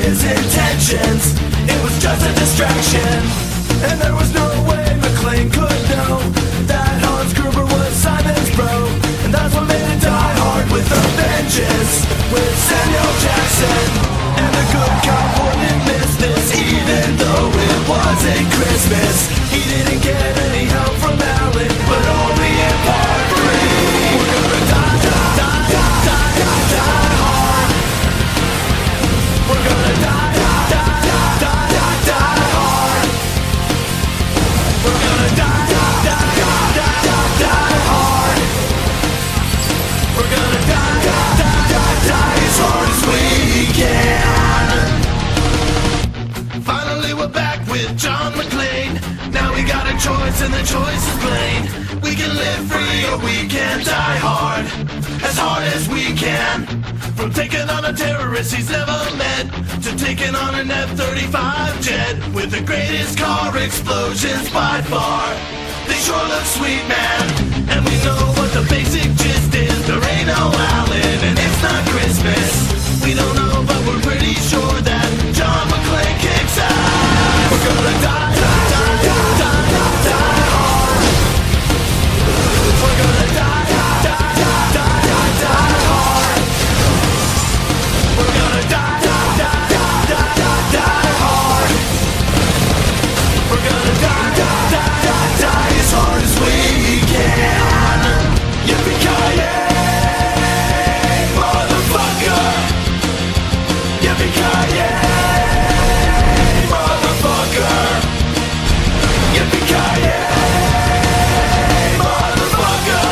his intentions. It was just a distraction, and there was no way McClane could know that Hans Gruber was Simon's bro. And that's what made it Die Hard with a vengeance, with Samuel Jackson. And the good cop wouldn't miss this, even though it wasn't Christmas. He didn't get any help from Alan, but only in part three. We're gonna die, die, die, die, die, die, die hard. We're gonna die, die, die, die, die, die, die hard. We're gonna die, die, die, die, die, die, die hard. We're gonna die, die, die, die, die as hard as we can. Finally we're back with John McClane. Now we got a choice and the choice is plain. We can live free or we can die hard, as hard as we can. From taking on a terrorist he's never met, to taking on an F thirty-five jet, with the greatest car explosions by far. They sure look sweet, man, and we know what the basic gist is. There ain't no Alan and it's not Christmas. We don't know, but we're pretty sure that John McClane kicks out. We're gonna die, die, die, die, die, die, die hard. We're gonna die, die, die, die, die, die, die hard. We're gonna die, die, die, die, die, die, die hard. We're gonna die, die, die, die, die as hard as we can. Yippee-ki-yay, motherfucker. Yippee-ki-yay, motherfucker. Yippee-ki-yay, motherfucker.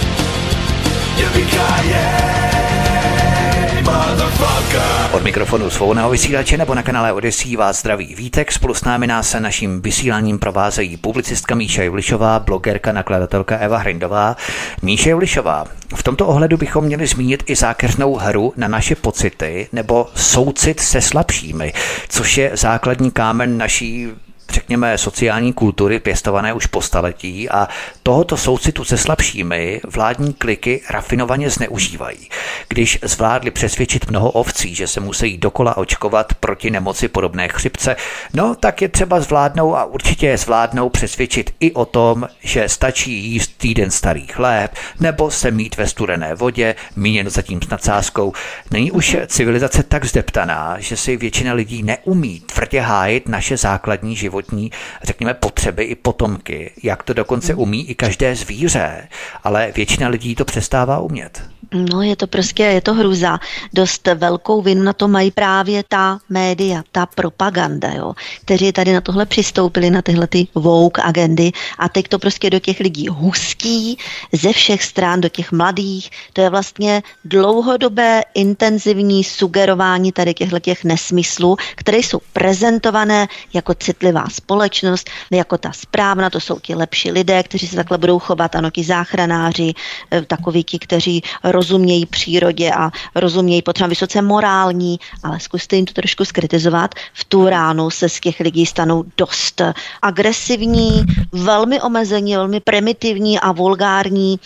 Yippee-ki-yay, motherfucker. Od mikrofonu svobodného vysílače nebo na kanále Odyssey vás zdraví Vítek. Spolu s námi nás se naším vysíláním provázejí publicistka Míša Julišová, blogerka, nakladatelka Eva Hrindová. Míša Julišová, v tomto ohledu bychom měli zmínit i zákeřnou hru na naše pocity nebo soucit se slabšími, což je základní kámen naší, řekněme, sociální kultury pěstované už po staletí, a tohoto soucitu se slabšími vládní kliky rafinovaně zneužívají. Když zvládli přesvědčit mnoho ovcí, že se musí dokola očkovat proti nemoci podobné chřipce, no tak je třeba zvládnou, a určitě je zvládnou, přesvědčit i o tom, že stačí jíst týden starý chléb nebo se mít ve studené vodě, míněno zatím s nadsázkou. Není už civilizace tak zdeptaná, že si většina lidí neumí tvrdě hájit naše základní životní, řekněme, potřeby i potomky, jak to dokonce umí i každé zvíře, ale většina lidí to přestává umět. No, je to prostě, je to hrůza. Dost velkou vinu na to mají právě ta média, ta propaganda, jo, kteří tady na tohle přistoupili, na tyhle ty woke agendy, a teď to prostě do těch lidí hustí ze všech stran, do těch mladých. To je vlastně dlouhodobé intenzivní sugerování tady těchto těch nesmyslů, které jsou prezentované jako citlivá společnost, jako ta správna, to jsou ti lepší lidé, kteří se takhle budou chovat, ano, ti záchranáři, takoví ti, kteří rozumějí přírodě a rozumějí potřebám, vysoce morální, ale zkuste jim to trošku skritizovat. V tu ránu se z těch lidí stanou dost agresivní, velmi omezení, velmi primitivní a vulgární,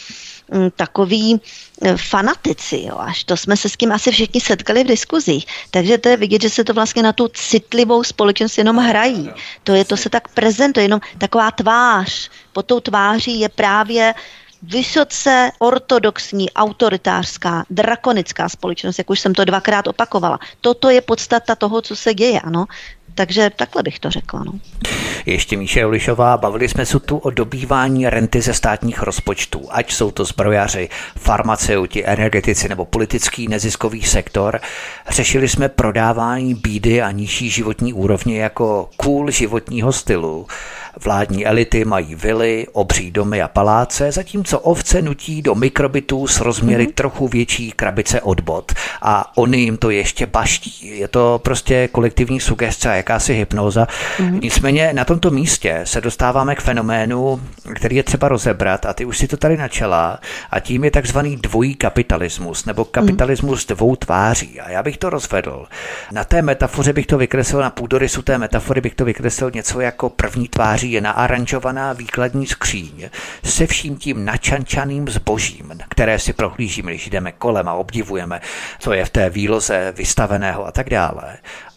takový fanatici, jo, až to jsme se s tím asi všichni setkali v diskuzích. Takže to je vidět, že se to vlastně na tu citlivou společnost jenom hrají. To je, to se tak prezentuje, jenom taková tvář. Pod tou tváří je právě vysoce ortodoxní, autoritářská, drakonická společnost, jak už jsem to dvakrát opakovala. Toto je podstata toho, co se děje, ano. Takže takhle bych to řekla. No. Ještě Míša Julišová, bavili jsme se tu o dobývání renty ze státních rozpočtů, ať jsou to zbrojaři, farmaceuti, energetici nebo politický neziskový sektor. Řešili jsme prodávání bídy a nižší životní úrovně jako cool životního stylu. Vládní elity mají vily, obří domy a paláce, zatímco ovce nutí do mikrobytů s rozměry mm-hmm. trochu větší krabice od bot. A oni jim to ještě baští. Je to prostě kolektivní sugestce a jakási hypnóza. Mm-hmm. Nicméně na tomto místě se dostáváme k fenoménu, který je třeba rozebrat, a ty už si to tady načala, a tím je takzvaný dvojí kapitalismus, nebo kapitalismus mm-hmm. dvou tváří. A já bych to rozvedl. Na té metafoře bych to vykreslil, na půdorysu té metafory bych to vykreslil něco jako první tváří je naaranžovaná výkladní skříň se vším tím načančaným zbožím, které si prohlížíme, když jdeme kolem a obdivujeme, co je v té výloze vystaveného a tak dále.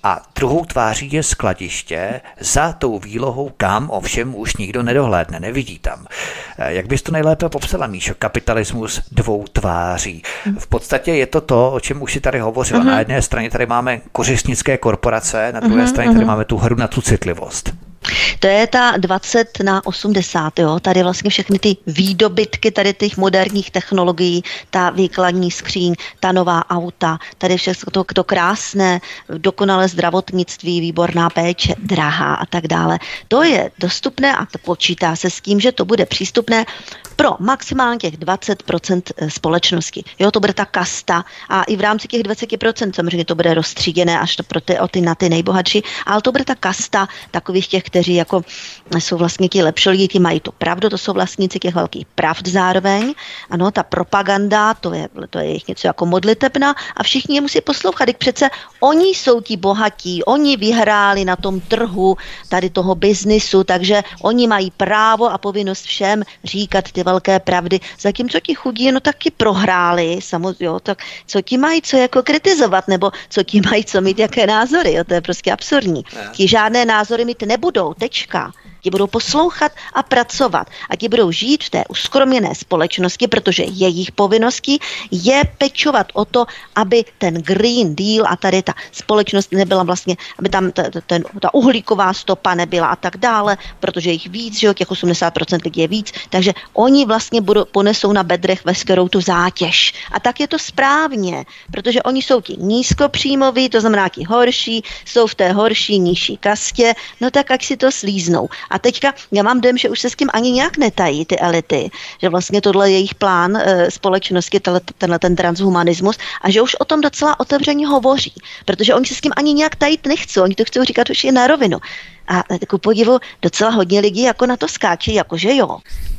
A druhou tváří je skladiště za tou výlohou, kam ovšem už nikdo nedohlédne, nevidí tam. Jak bys to nejlépe popsala, Míšo, kapitalismus dvou tváří? V podstatě je to to, o čem už si tady hovořila. Uh-huh. Na jedné straně tady máme kořistnické korporace, na druhé uh-huh, straně tady uh-huh. máme tu hru na tu citlivost. To je ta dvacet na osmdesát, jo. Tady vlastně všechny ty výdobytky tady těch moderních technologií, ta výkladní skříň, ta nová auta, tady všechno to, to krásné, dokonalé zdravotnictví, výborná péče, drahá a tak dále. To je dostupné a to počítá se s tím, že to bude přístupné pro maximálně těch dvacet procent společnosti. Jo, to bude ta kasta a i v rámci těch dvacet procent samozřejmě to bude rozstříděné až to pro ty, o ty, na ty nejbohatší, ale to bude ta kasta takových těch, kteří jako jsou vlastně ti lepší lidi, ti mají tu pravdu, to jsou vlastníci těch velkých pravd zároveň. Ano, ta propaganda, to je, to je jich něco jako modlitebna a všichni je musí poslouchat. Tak přece oni jsou ti bohatí, oni vyhráli na tom trhu tady toho biznisu, takže oni mají právo a povinnost všem říkat ty velké pravdy. Zatímco ti chudí, no taky prohráli, samozřejmě, jo, tak co ti mají co jako kritizovat, nebo co ti mají co mít, jaké názory, jo, to je prostě absurdní. Ti žádné názory mít nebudou, tečka. Ti budou poslouchat a pracovat a ti budou žít v té uskroměné společnosti, protože jejich povinností je pečovat o to, aby ten Green Deal a tady ta společnost nebyla vlastně, aby tam ta, ta, ta uhlíková stopa nebyla a tak dále, protože jich víc, že jo, těch osmdesát procent lidí je víc, takže oni vlastně budou, ponesou na bedrech veškerou tu zátěž. A tak je to správně, protože oni jsou ti nízkopříjmoví, to znamená ti horší, jsou v té horší, nižší kastě, no tak ať si to slíznou. A teďka já mám dojem, že už se s tím ani nějak netají ty elity, že vlastně tohle je jejich plán e, společnosti, tenhle, tenhle ten transhumanismus a že už o tom docela otevřeně hovoří, protože oni se s tím ani nějak tajit nechcou, oni to chcou říkat už i na rovinu. A ku podivu docela hodně lidí jako na to skáčí, jakože jo.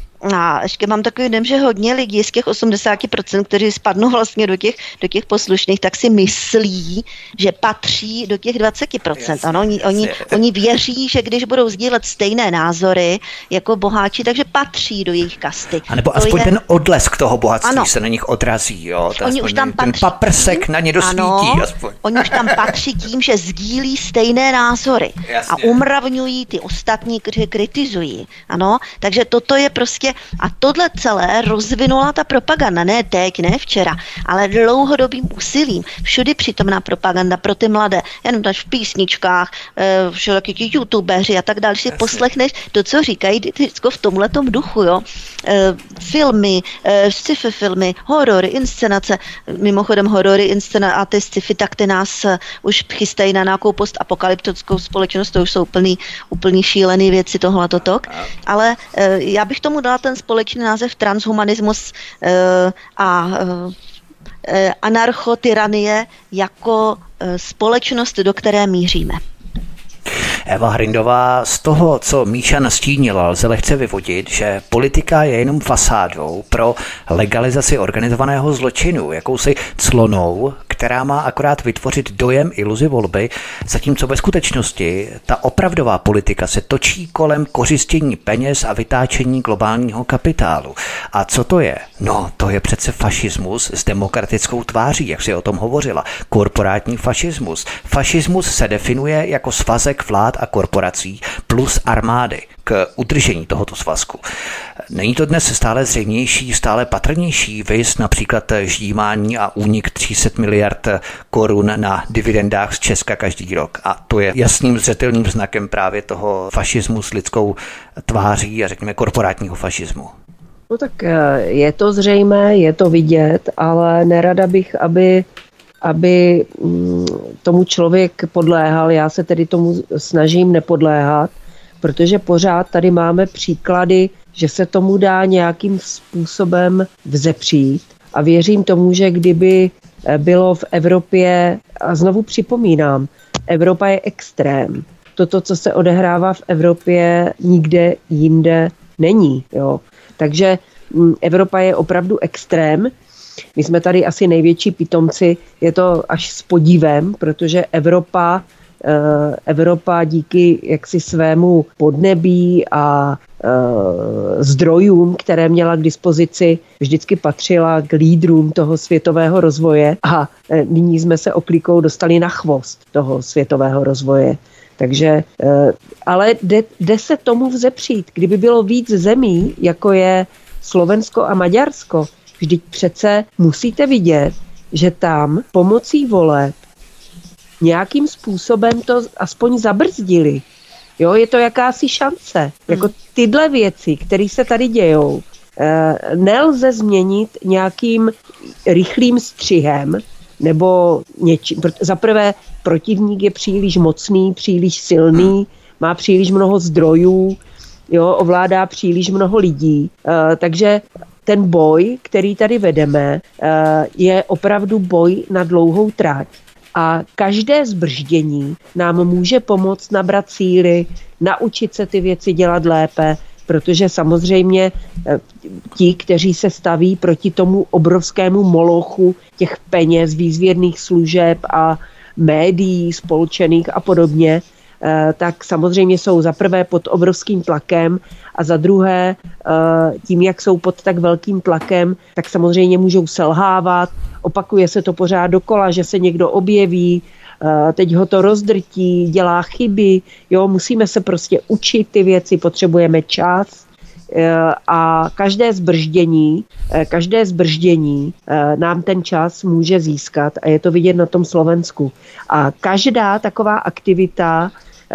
A ještě mám takový dojem, že hodně lidí z těch osmdesát procent, kteří spadnou vlastně do těch, do těch poslušných, tak si myslí, že patří do těch dvacet procent. Jasně, ano, oni, jasně. Oni, oni věří, že když budou sdílet stejné názory jako boháči, takže patří do jejich kasty. A nebo aspoň je... ten odlesk toho bohatství ano. se na nich odrazí. Jo? Oni už tam ten patří paprsek tím, na ně dosvítí. Ano, aspoň. Oni už tam patří tím, že sdílí stejné názory. Jasně. A umravňují ty ostatní, kteří kritizují. Ano, takže toto je prostě a tohle celé rozvinula ta propaganda, ne teď, ne včera, ale dlouhodobým úsilím. Všudy přítomná propaganda pro ty mladé, jenom tady v písničkách, všelijaký ti youtubeři a tak dále, si poslechneš to, co říkají vždycky v tomhletom duchu, jo. Filmy, sci-fi filmy, horory, inscenace, mimochodem horory, inscenace a ty sci-fi, tak ty nás už chystají na nějakou postapokalyptickou společnost, to už jsou úplný, úplný šílený věci tohleto tok, ale já bych tomu dala ten společný název transhumanismus uh, a uh, anarchotyranie jako uh, společnost, do které míříme. Eva Hrindová, z toho, co Míša nastínila, lze lehce vyvodit, že politika je jenom fasádou pro legalizaci organizovaného zločinu, jakousi clonou, která má akorát vytvořit dojem iluzi volby, zatímco ve skutečnosti ta opravdová politika se točí kolem kořistění peněz a vytáčení globálního kapitálu. A co to je? No, to je přece fašismus s demokratickou tváří, jak si o tom hovořila. Korporátní fašismus. Fašismus se definuje jako svazek vlád a korporací plus armády k udržení tohoto svazku. Není to dnes stále zřejmější, stále patrnější, viz například ždímání a únik tři sta miliard korun na dividendách z Česka každý rok. A to je jasným zřetelným znakem právě toho fašismu s lidskou tváří a řekněme korporátního fašismu. No tak je to zřejmé, je to vidět, ale nerada bych, aby aby tomu člověk podléhal. Já se tedy tomu snažím nepodléhat, protože pořád tady máme příklady, že se tomu dá nějakým způsobem vzepřít. A věřím tomu, že kdyby bylo v Evropě, a znovu připomínám, Evropa je extrém. Toto, co se odehrává v Evropě, nikde jinde není. Jo. Takže Evropa je opravdu extrém. My jsme tady asi největší pitomci, je to až s podívem, protože Evropa, Evropa díky jaksi svému podnebí a zdrojům, které měla k dispozici, vždycky patřila k lídrům toho světového rozvoje a nyní jsme se oklikou dostali na chvost toho světového rozvoje. Takže, ale jde, jde se tomu vzepřít. Kdyby bylo víc zemí, jako je Slovensko a Maďarsko, vždyť přece musíte vidět, že tam pomocí voleb nějakým způsobem to aspoň zabrzdili. Jo, je to jakási šance. Jako tyhle věci, které se tady dějou, nelze změnit nějakým rychlým střihem, nebo něčím. Za prvé, protivník je příliš mocný, příliš silný, má příliš mnoho zdrojů, jo, ovládá příliš mnoho lidí. Takže ten boj, který tady vedeme, je opravdu boj na dlouhou trať. A každé zbrždění nám může pomoct nabrat síly, naučit se ty věci dělat lépe, protože samozřejmě ti, kteří se staví proti tomu obrovskému molochu těch peněz, výzvědných služeb a médií spolčených a podobně, tak samozřejmě jsou za prvé pod obrovským tlakem a za druhé tím, jak jsou pod tak velkým tlakem, tak samozřejmě můžou selhávat, opakuje se to pořád dokola, že se někdo objeví, teď ho to rozdrtí, dělá chyby, jo, musíme se prostě učit ty věci, potřebujeme čas a každé zbrždění, každé zbrždění nám ten čas může získat a je to vidět na tom Slovensku. A každá taková aktivita,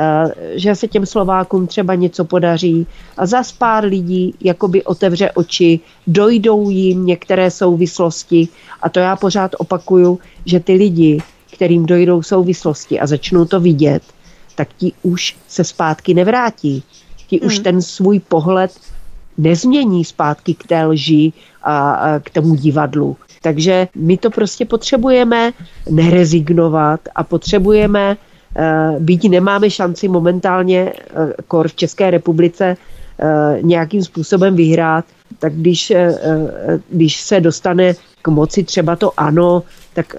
že se těm Slovákům třeba něco podaří a zas pár lidí jakoby otevře oči, dojdou jim některé souvislosti a to já pořád opakuju, že ty lidi, kterým dojdou souvislosti a začnou to vidět, tak ti už se zpátky nevrátí. Ti hmm. už ten svůj pohled nezmění zpátky k té lži a, a k tomu divadlu. Takže my to prostě potřebujeme nerezignovat a potřebujeme, byť nemáme šanci momentálně kor v České republice nějakým způsobem vyhrát, tak když, když se dostane k moci třeba to ANO, tak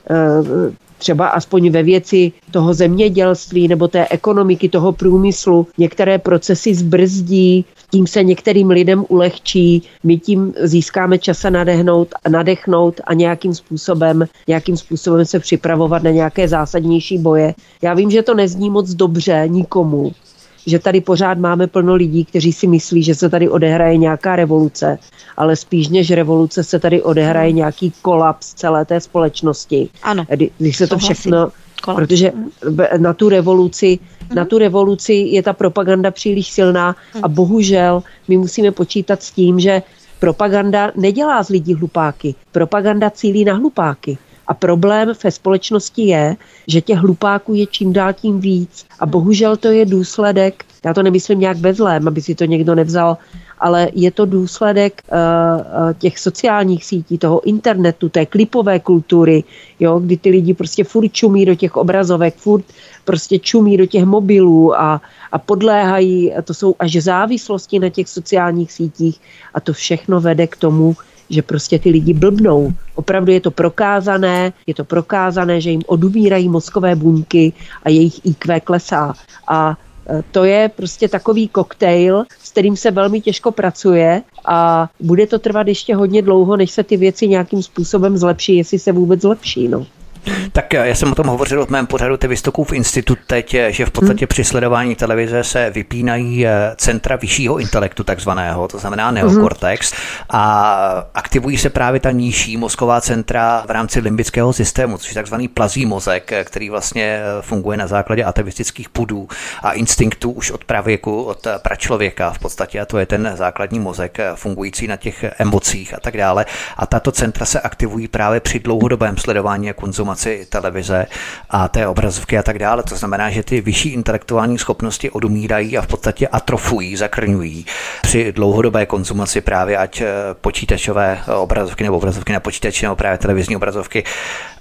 třeba aspoň ve věci toho zemědělství nebo té ekonomiky, toho průmyslu, některé procesy zbrzdí, tím se některým lidem ulehčí, my tím získáme čas a nadechnout, nadechnout a nějakým způsobem, nějakým způsobem se připravovat na nějaké zásadnější boje. Já vím, že to nezní moc dobře nikomu, že tady pořád máme plno lidí, kteří si myslí, že se tady odehraje nějaká revoluce, ale spíš než revoluce se tady odehraje nějaký kolaps celé té společnosti. Ano. Když se to všechno, kolaps. Protože na tu revoluci, mm. na tu revoluci je ta propaganda příliš silná a bohužel my musíme počítat s tím, že propaganda nedělá z lidí hlupáky. Propaganda cílí na hlupáky. A problém ve společnosti je, že těch hlupáků je čím dál tím víc. A bohužel to je důsledek, já to nemyslím nějak ve zlém, aby si to někdo nevzal, ale je to důsledek uh, těch sociálních sítí, toho internetu, té klipové kultury, jo, kdy ty lidi prostě furt čumí do těch obrazovek, furt prostě čumí do těch mobilů a, a podléhají, a to jsou až závislosti na těch sociálních sítích a to všechno vede k tomu, že prostě ty lidi blbnou. Opravdu je to prokázané, je to prokázané, že jim odumírají mozkové buňky a jejich í kvé klesá. A to je prostě takový koktejl, s kterým se velmi těžko pracuje a bude to trvat ještě hodně dlouho, než se ty věci nějakým způsobem zlepší, jestli se vůbec zlepší. No. Tak já jsem o tom hovořil v mém pořadu Ty Vystokův institut teď, že v podstatě hmm. při sledování televize se vypínají centra vyššího intelektu takzvaného, to znamená neokortex, hmm. a aktivují se právě ta nižší mozková centra v rámci limbického systému, což je takzvaný plazí mozek, který vlastně funguje na základě atavistických pudů a instinktů už od pravěku, od pračlověka v podstatě, a to je ten základní mozek fungující na těch emocích a tak dále. A tato centra se aktivují právě při dlouhodobém sledování a konzumaci televize a té obrazovky a tak dále. To znamená, že ty vyšší intelektuální schopnosti odumírají a v podstatě atrofují, zakrňují při dlouhodobé konzumaci právě ať počítačové obrazovky nebo obrazovky na počítači nebo právě televizní obrazovky.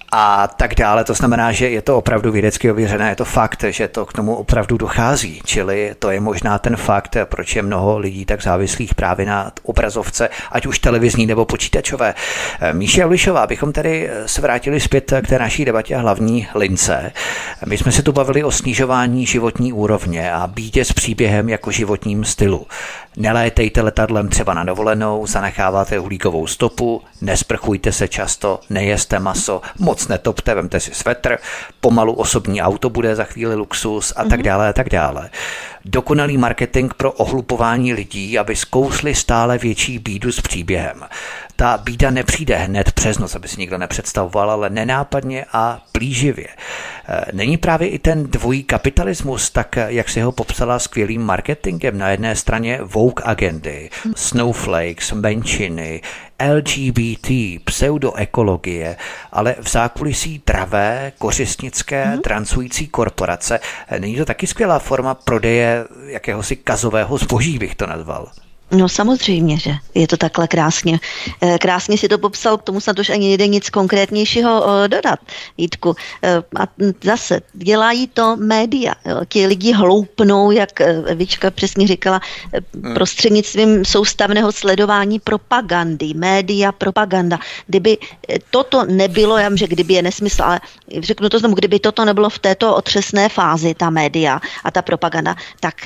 a tak dále. To znamená, že je to opravdu vědecky ověřené, je to fakt, že to k tomu opravdu dochází. Čili to je možná ten fakt, proč je mnoho lidí tak závislých právě na obrazovce, ať už televizní nebo počítačové. Míša Julišová, abychom tedy se vrátili zpět k té naší debatě a hlavní lince. My jsme se tu bavili o snižování životní úrovně a bídě s příběhem jako životním stylu. Nelétejte letadlem třeba na dovolenou, zanecháváte uhlíkovou stopu, nesprchujte se často, nejeste maso, moc netopte, vemte si svetr, pomalu osobní auto bude za chvíli luxus a tak dále a tak dále. Dokonalý marketing pro ohlupování lidí, aby zkousli stále větší bídu s příběhem. Ta bída nepřijde hned přes noc, aby si nikdo nepředstavoval, ale nenápadně a plíživě. Není právě i ten dvojí kapitalismus, tak jak si ho popsala skvělým marketingem, na jedné straně woke agendy, snowflakes, menšiny, L G B T, pseudoekologie, ale v zákulisí dravé, kořistnické, mm. transující korporace. Není to taky skvělá forma prodeje jakéhosi kazového zboží, bych to nazval? No samozřejmě, že je to takhle krásně. Krásně si to popsal, k tomu snad už ani nejde nic konkrétnějšího dodat, Jítku. A zase dělají to média. Jo. Ti lidi hloupnou, jak Evička přesně říkala, prostřednictvím soustavného sledování propagandy. Média, propaganda. Kdyby toto nebylo, já vím, že kdyby je nesmysl, ale řeknu to znovu, kdyby toto nebylo v této otřesné fázi, ta média a ta propaganda, tak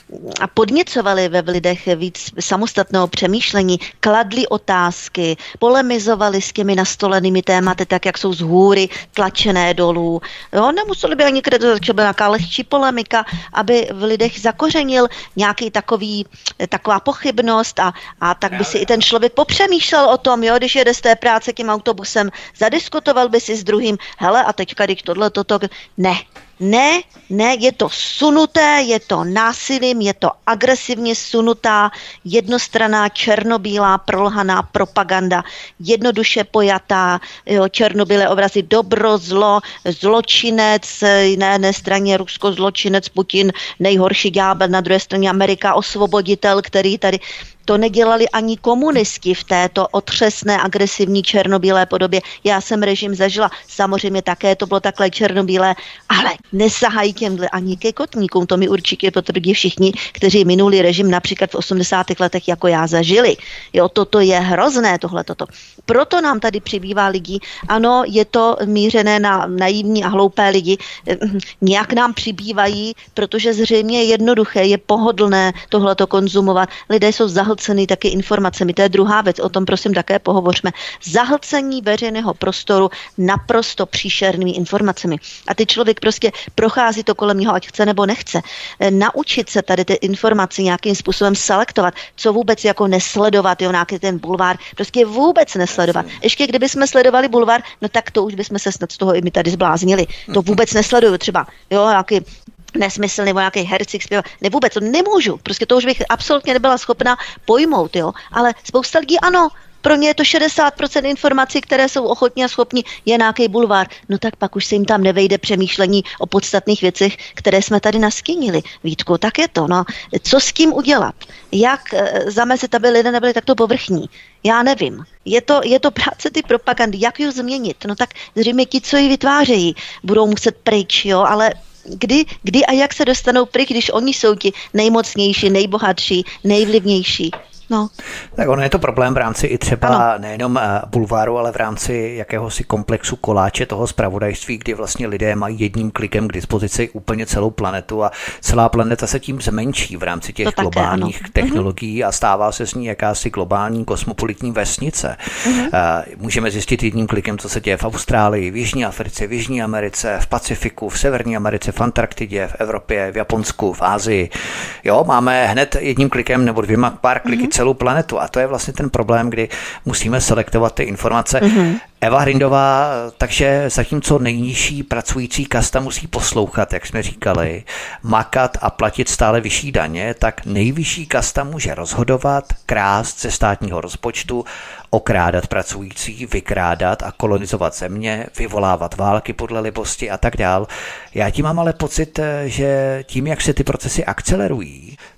a podněcovali ve lidech víc samostatného přemýšlení, kladli otázky, polemizovali s těmi nastolenými tématy, tak jak jsou z hůry tlačené dolů. Jo, nemuseli by ani kredit, že byla nějaká lehčí polemika, aby v lidech zakořenil nějaký takový, taková pochybnost a, a tak by si i ten člověk popřemýšlel o tom, jo, když jede z té práce tím autobusem, zadiskutoval by si s druhým, hele a teďka, když tohle, toto, ne. Ne, ne, je to sunuté, je to násilím, je to agresivně sunutá, jednostranná, černobílá, prolhaná propaganda, jednoduše pojatá, jo, černobílé obrazy dobro, zlo, zločinec, na jedné straně Rusko, zločinec, Putin, nejhorší ďábel, na druhé straně Amerika, osvoboditel, který tady... To nedělali ani komunisti v této otřesné, agresivní černobílé podobě. Já jsem režim zažila, samozřejmě také to bylo takhle černobílé, ale nesahají těmhle ani ke kotníkům. To mi určitě potvrdí všichni, kteří minulý režim například v osmdesátých letech jako já zažili. Jo, toto je hrozné, tohle toto. Proto nám tady přibývá lidí. Ano, je to mířené na naivní a hloupé lidi. Nějak nám přibývají, protože zřejmě je jednoduché, je pohodlné tohleto konzumovat. Lidé jsou zahlcení taky informacemi. To je druhá věc, o tom prosím také pohovořme. Zahlcení veřejného prostoru naprosto příšernými informacemi. A ty člověk prostě prochází to kolem něho, ať chce nebo nechce. Naučit se tady ty informace nějakým způsobem selektovat, co vůbec jako nesledovat, jo, nějaký ten bulvár, prostě vůbec nesledovat. Ještě kdyby jsme sledovali bulvár, no tak to už bychom se snad z toho i my tady zbláznili. To vůbec nesleduju třeba, jo, nějaký nesmysl nebo nějaký hercik zpěvá. Ne, vůbec to nemůžu. Prostě to už bych absolutně nebyla schopna pojmout, jo. Ale spousta lidí ano, pro ně je to šedesát procent informací, které jsou ochotní a schopni, je nějaký bulvár. No tak pak už se jim tam nevejde přemýšlení o podstatných věcech, které jsme tady nastínili. Vítku, tak je to. No. Co s tím udělat? Jak e, zamezit, aby lidé nebyli takto povrchní? Já nevím. Je to, je to práce ty propagandy. Jak ji změnit? No tak zřejmě ti, co ji vytvářejí, budou muset pryč, jo, ale Kdy, kdy a jak se dostanou pryč, když oni jsou ti nejmocnější, nejbohatší, nejvlivnější? No. Tak ono je to problém v rámci i třeba ano. nejenom bulváru, ale v rámci jakéhosi komplexu koláče toho zpravodajství, kdy vlastně lidé mají jedním klikem k dispozici úplně celou planetu a celá planeta se tím zmenší v rámci těch to globálních také, technologií a stává se z ní jakási globální kosmopolitní vesnice. Uh-huh. Můžeme zjistit jedním klikem, co se děje v Austrálii, v Jižní Africe, v Jižní Americe, v Pacifiku, v Severní Americe, v Antarktidě, v Evropě, v Japonsku, v Asii. Jo, máme hned jedním klikem nebo dvěma pár kliky uh-huh. celou planetu a to je vlastně ten problém, kdy musíme selektovat ty informace. Mm-hmm. Eva Hrindová, takže zatímco nejnižší pracující kasta musí poslouchat, jak jsme říkali, makat a platit stále vyšší daně, tak nejvyšší kasta může rozhodovat, krást ze státního rozpočtu, okrádat pracující, vykrádat a kolonizovat země, vyvolávat války podle libosti a tak dál. Já tím mám ale pocit, že tím, jak se ty procesy akcelerují,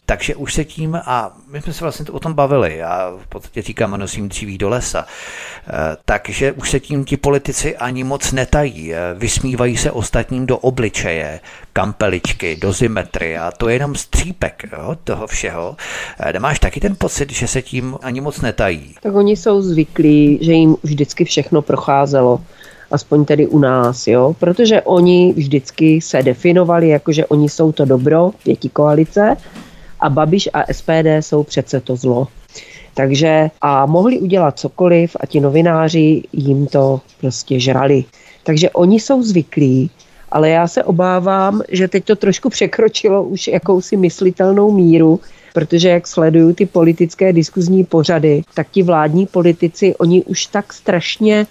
Takže už se tím, a my jsme se vlastně o tom bavili, já v podstatě říkám, nosím dříví do lesa, takže už se tím ti politici ani moc netají, vysmívají se ostatním do obličeje, kampeličky, dozimetry a to je jenom střípek, jo, toho všeho. Nemáš taky ten pocit, že se tím ani moc netají? Tak oni jsou zvyklí, že jim vždycky všechno procházelo. Aspoň tedy u nás, jo, protože oni vždycky se definovali jako, že oni jsou to dobro, pětikoalice, a Babiš a S P D jsou přece to zlo. Takže a mohli udělat cokoliv a ti novináři jim to prostě žrali. Takže oni jsou zvyklí, ale já se obávám, že teď to trošku překročilo už jakousi myslitelnou míru, protože jak sleduju ty politické diskuzní pořady, tak ti vládní politici, oni už tak strašně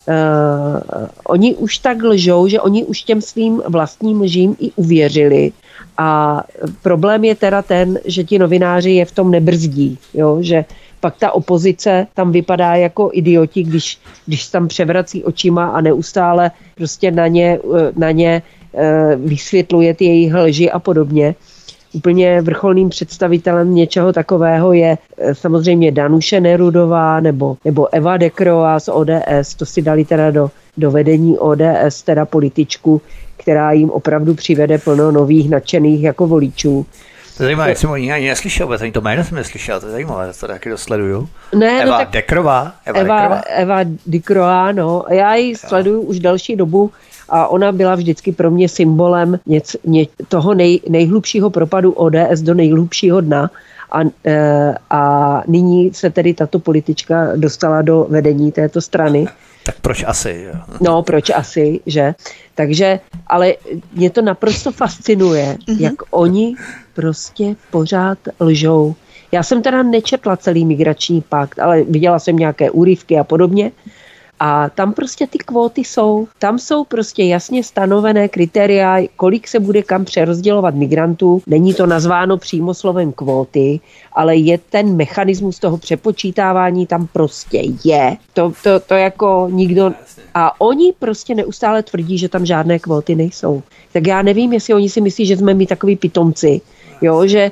Uh, oni už tak lžou, že oni už těm svým vlastním lžím i uvěřili. A problém je teda ten, že ti novináři je v tom nebrzdí, jo? Že pak ta opozice tam vypadá jako idioti, když, když tam převrací očima a neustále prostě na ně, na ně uh, vysvětluje ty jejich lži a podobně. Úplně vrcholným představitelem něčeho takového je samozřejmě Danuše Nerudová nebo, nebo Eva Dekroa z O D S. To si dali teda do, do vedení O D S, teda političku, která jim opravdu přivede plno nových nadšených jako voličů. To je zajímavé, jak jsem o ní ani neslyšel, vůbec ani to jméno jsem neslyšel, to je zajímavé, to taky dosleduju. Ne, Eva no Dekrová? Eva, Eva, Eva Dekroa, no. Já ji sleduju už další dobu a ona byla vždycky pro mě symbolem něc, ně, toho nej, nejhlubšího propadu O D S do nejhlubšího dna a, e, a nyní se tedy tato politička dostala do vedení této strany. Tak proč asi? Jo? No, proč asi, že? Takže, ale mě to naprosto fascinuje, mm-hmm. jak oni prostě pořád lžou. Já jsem teda nečetla celý migrační pakt, ale viděla jsem nějaké úryvky a podobně. A tam prostě ty kvóty jsou. Tam jsou prostě jasně stanovené kritéria, kolik se bude kam přerozdělovat migrantů. Není to nazváno přímo slovem kvóty, ale je ten mechanismus toho přepočítávání tam prostě je. To, to, to jako nikdo... A oni prostě neustále tvrdí, že tam žádné kvóty nejsou. Tak já nevím, jestli oni si myslí, že jsme my takový pitomci, jo, že,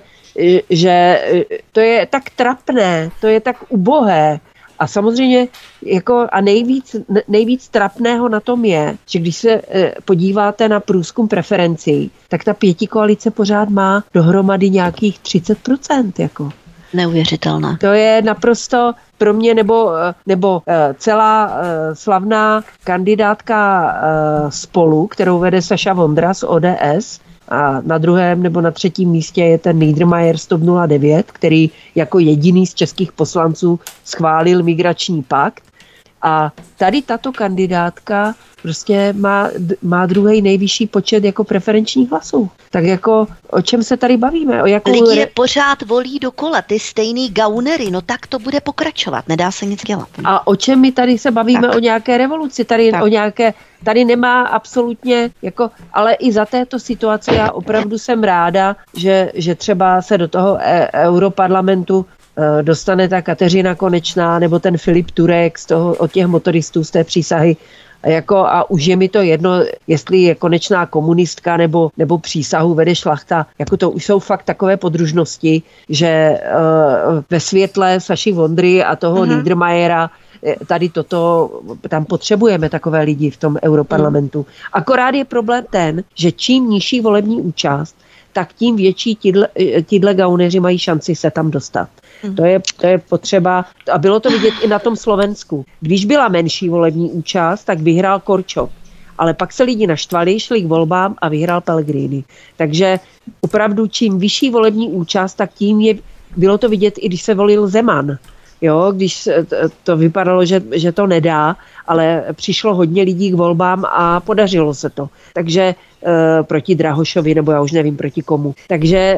že to je tak trapné, to je tak ubohé. A samozřejmě jako a nejvíc, nejvíc trapného na tom je, že když se podíváte na průzkum preferencí, tak ta pětikoalice pořád má dohromady nějakých třicet procent. Jako. Neuvěřitelné. To je naprosto pro mě, nebo, nebo celá slavná kandidátka Spolu, kterou vede Saša Vondra z O D S, a na druhém nebo na třetím místě je ten Niedermayer z TOP nula devět, který jako jediný z českých poslanců schválil migrační pakt. A tady tato kandidátka prostě má, má druhý nejvyšší počet jako preferenčních hlasů. Tak jako o čem se tady bavíme? O jakou... Lidi je pořád volí dokola, ty stejný gaunery, no tak to bude pokračovat, nedá se nic dělat. A o čem my tady se bavíme? Tak. O nějaké revoluci, tady tak. o nějaké, tady nemá absolutně, jako, ale i za této situace já opravdu jsem ráda, že, že třeba se do toho e- europarlamentu dostane ta Kateřina Konečná nebo ten Filip Turek z toho, od těch motoristů z té přísahy. Jako, a už je mi to jedno, jestli je Konečná komunistka nebo, nebo přísahu vede Šlachta. Jako to už jsou fakt takové podružnosti, že uh, ve světle Saši Vondry a toho uh-huh. Niedermayera tady toto, tam potřebujeme takové lidi v tom europarlamentu. Uh-huh. Akorát je problém ten, že čím nižší volební účast, tak tím větší tíhle gauneři mají šanci se tam dostat. Mm. To je, to je potřeba, a bylo to vidět i na tom Slovensku. Když byla menší volební účast, tak vyhrál Korčok. Ale pak se lidi naštvali, šli k volbám a vyhrál Pellegrini. Takže opravdu čím vyšší volební účast, tak tím je, bylo to vidět i když se volil Zeman. Jo, když to vypadalo, že, že to nedá, ale přišlo hodně lidí k volbám a podařilo se to. Takže e, proti Drahošovi, nebo já už nevím proti komu. Takže e,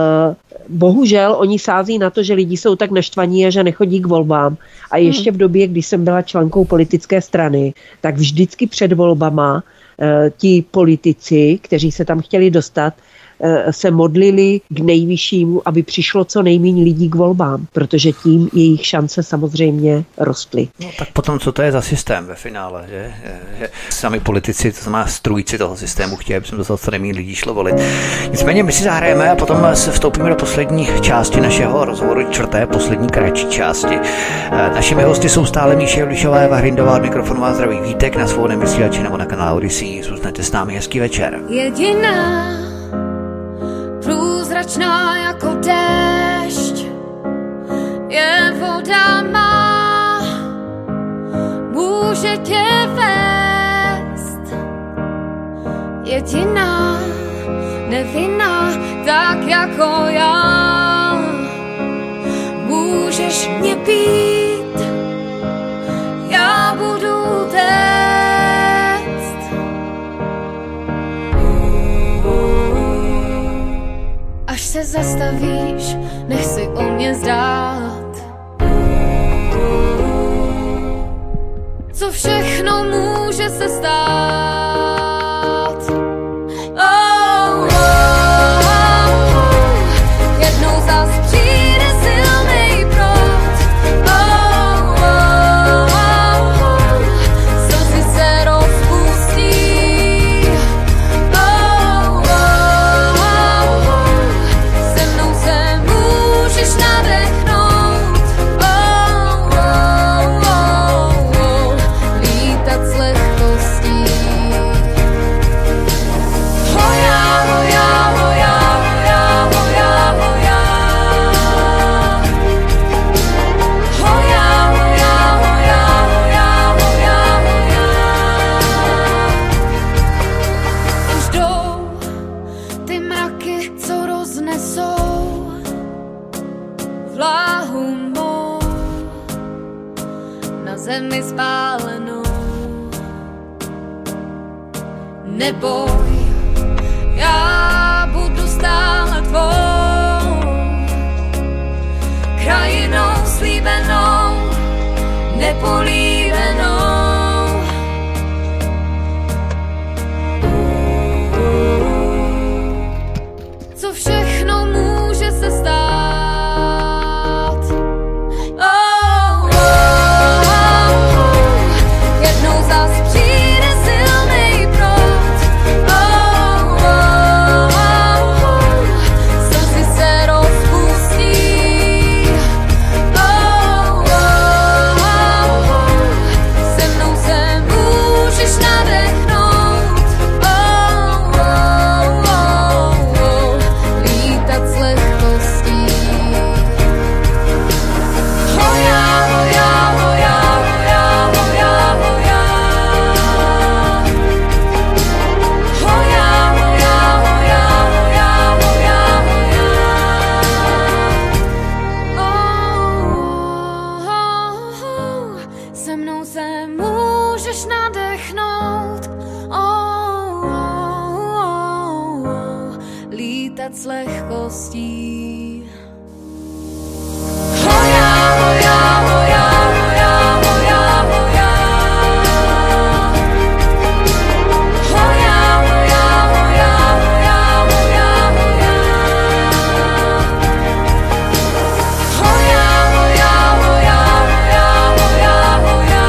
bohužel oni sází na to, že lidi jsou tak naštvaní a že nechodí k volbám. A ještě v době, kdy jsem byla členkou politické strany, tak vždycky před volbama e, ti politici, kteří se tam chtěli dostat, se modlili k nejvyššímu, aby přišlo co nejméně lidí k volbám, protože tím jejich šance samozřejmě rostly. No, tak potom, co to je za systém ve finále, že, že sami politici, to znamená strůjci toho systému, chtějí, aby jsme dostali co nejméně lidí šlo volit. Nicméně my si zahrajeme a potom se vstoupíme do poslední části našeho rozhovoru, čtvrté, poslední kratší části. Našimi hosty jsou stále Míša Julišová, Eva Hrindová, od mikrofonu vás zdraví Vítek na svobodném vysílači nebo na kanálu Odyssey. Zůstaňte s námi, hezký večer. Jediná, průzračná jako déšť, je voda má, může tě vést. Jediná, nevinná, tak jako já, můžeš mě být, já budu téct. Až se zastavíš, nech si o mě zdát, co všechno může se stát. Oh, oh, oh. Jednou zas přijde silnej proud. Oh, oh, oh. Slzy se rozpustí. Oh, oh, oh. Se mnou se můžeš nadechnout. Oh, oh, oh, oh. Lítat s lehkostí. Hoja, hoja, hoja, hoja, hoja, hoja. Hoja, hoja, hoja, hoja, hoja, hoja. Už jdou ty mraky, co roznesou vláhu mou na zemi spálenou. Neboj, já budu stále tvou krajinou slíbenou, nepolíbenou. Co všechno může se stát. Oh, oh, oh. Jednou zas přijde silnej proud. Oh, oh, oh. Slzy se rozpustí. Oh, oh, oh. Se mnou se můžeš nadechnout. Oh, oh, oh, oh. Lítat s lehkostí. Hoja, hoja, hoja, hoja, hoja, hoja. Hoja, hoja, hoja, hoja, hoja, hoja. Oh, oh, oh. Se mnou se můžeš nadechnout. Oh, oh, oh, oh. Lítat s lehkostí. Hoja, hoja, hoja, hoja, hoja, hoja. Hoja, hoja, hoja, hoja, hoja, hoja. Hoja, hoja, hoja, hoja, hoja, hoja.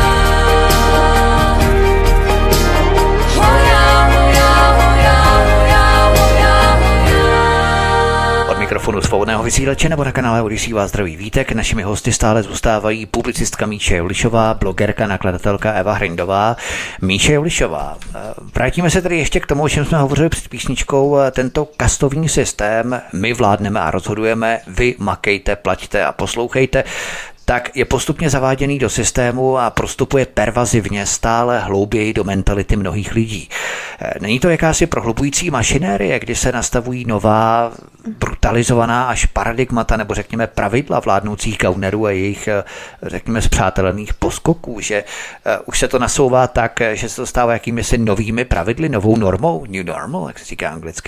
Hoja, hoja, hoja, hoja, hoja, hoja. Od mikrofonu svobodného vysílače nebo na kanále Odyssey vás zdraví Vítek. Našimi hosty stále zůstávají publicistka Míša Julišová, blogerka, nakladatelka Eva Hrindová. Míša Julišová, vrátíme se tedy ještě k tomu, o čem jsme hovořili před písničkou, tento kastovní systém, my vládneme a rozhodujeme, vy makejte, plaťte a poslouchejte, tak je postupně zaváděný do systému a prostupuje pervazivně stále hlouběji do mentality mnohých lidí. Není to jakási prohlubující mašinérie, kdy se nastavují nová, brutalizovaná až paradigmata, nebo řekněme pravidla vládnoucích gaunerů a jejich, řekněme, spřátelených poskoků, že už se to nasouvá tak, že se to stává jakými si novými pravidly, novou normou, new normal, jak se říká anglicky?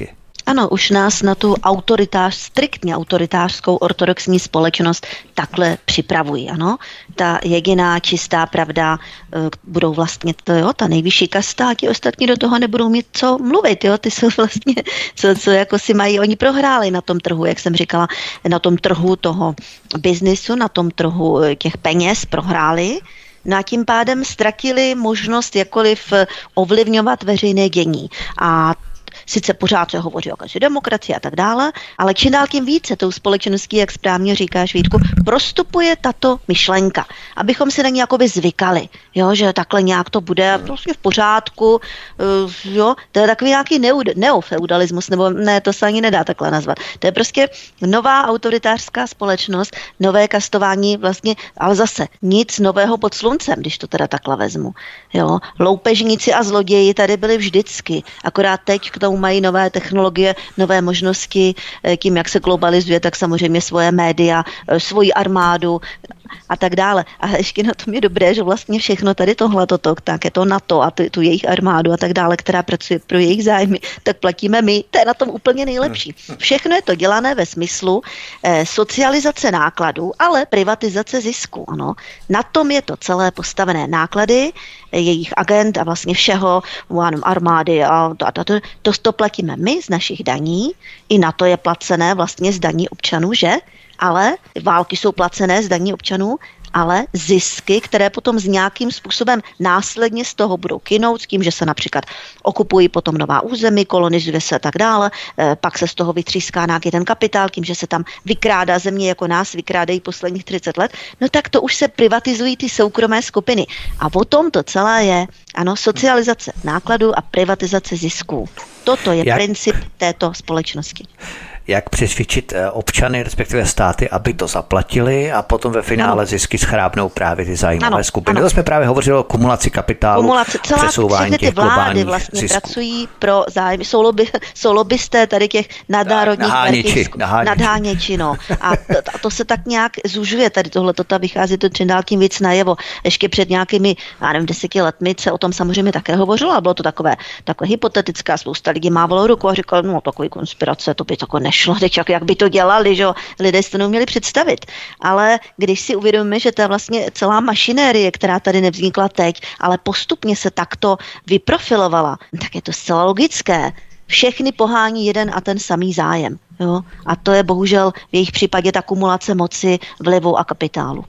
Ano, už nás na tu autoritář, striktně autoritářskou ortodoxní společnost takhle připravují, ano. Ta jediná čistá pravda budou vlastně to, jo, ta nejvyšší kasta a ti ostatní do toho nebudou mít co mluvit, jo. Ty jsou vlastně, co, co jako si mají, oni prohráli na tom trhu, jak jsem říkala, na tom trhu toho biznisu, na tom trhu těch peněz prohráli. No a tím pádem ztratili možnost jakkoliv ovlivňovat veřejné dění. A sice pořád se hovoří o demokracii a tak dále, ale čím dál tím více tou společností, jak správně říkáš, Vítku, prostupuje tato myšlenka, abychom si na ní jakoby zvykali, jo, že takhle nějak to bude prostě v pořádku, uh, jo, to je takový nějaký neo- neofeudalismus, nebo ne, to se ani nedá takhle nazvat. To je prostě nová autoritářská společnost, nové kastování vlastně, ale zase nic nového pod sluncem, když to teda takhle vezmu, jo. Loupežníci a zloději tady byli vždycky, akorát teď k tomu mají nové technologie, nové možnosti, tím, jak se globalizuje, tak samozřejmě svoje média, svoji armádu a tak dále. A ještě na tom je dobré, že vlastně všechno tady tohle, toto, tak je to NATO a tu, tu jejich armádu a tak dále, která pracuje pro jejich zájmy, tak platíme my. To je na tom úplně nejlepší. Všechno je to dělané ve smyslu eh, socializace nákladů, ale privatizace zisku. Ano. Na tom je to celé postavené náklady, jejich agent a vlastně všeho, armády a to, to, to, to, to platíme my z našich daní, i na to je placené vlastně z daní občanů, že? Ale války jsou placené z daní občanů, ale zisky, které potom s nějakým způsobem následně z toho budou kynout, s tím, že se například okupují potom nová území, kolonizuje se a tak dále, pak se z toho vytříská nějaký ten kapitál, tím, že se tam vykrádá země, jako nás vykrádají posledních třicet let, no tak to už se privatizují ty soukromé skupiny. A o tom to celé je, ano, socializace nákladů a privatizace zisků. Toto je Jak? princip této společnosti. Jak přesvědčit občany, respektive státy, aby to zaplatili a potom ve finále ano. zisky schrábnou právě ty zájmové ano, skupiny. Ano. To jsme právě hovořili o kumulaci kapitálu, kumulaci, celá, přesouvání těch globálních vlastně zisků. Pracují pro zájmy, jsou, lobby, jsou lobbysté tady těch nadnárodních nadháněči, no. A to, a to se tak nějak zužuje, tady tohle, to vychází to čím dál tím víc najevo. Ještě před nějakými, já nevím, deseti letmi se o tom samozřejmě také hovořilo a bylo to takové, takové hypotetické, spousta lidí mávalo ruku a říkalo, no takový konspirace, to by tako nešlo. Teď jak by to dělali, že lidé si to neuměli představit. Ale když si uvědomíme, že to je vlastně celá mašinérie, která tady nevznikla teď, ale postupně se takto vyprofilovala, tak je to zcela logické. Všechny pohání jeden a ten samý zájem. Jo? A to je bohužel v jejich případě ta kumulace moci, vlivu a kapitálu.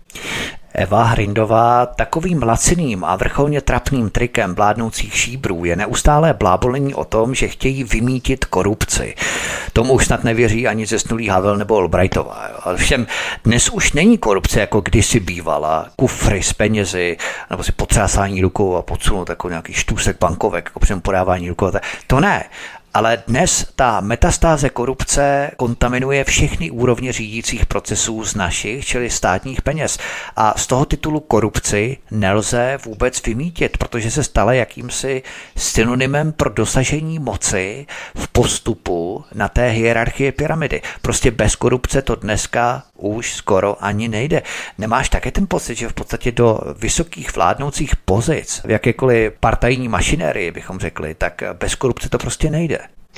Eva Hrindová, takovým laciným a vrcholně trapným trikem vládnoucích šíbrů je neustálé blábolení o tom, že chtějí vymítit korupci. Tomu už snad nevěří ani zesnulý Havel nebo Albrightová. Ale všem dnes už není korupce, jako kdysi bývala. Kufry s penězi, nebo si potřásání rukou a podsunout jako nějaký štůsek bankovek, jako při podávání rukou. To ne. Ale dnes ta metastáze korupce kontaminuje všechny úrovně řídících procesů z našich, čili státních peněz. A z toho titulu korupci nelze vůbec vymítit, protože se stala jakýmsi synonymem pro dosažení moci v postupu na té hierarchii pyramidy. Prostě bez korupce to dneska už skoro ani nejde. Nemáš také ten pocit, že v podstatě do vysokých vládnoucích pozic, v jakékoliv partajní mašinérii, bychom řekli, tak bez korupce to prostě nejde?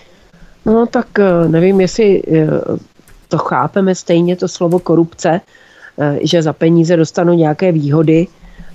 No tak nevím, jestli to chápeme stejně, to slovo korupce, že za peníze dostanu nějaké výhody.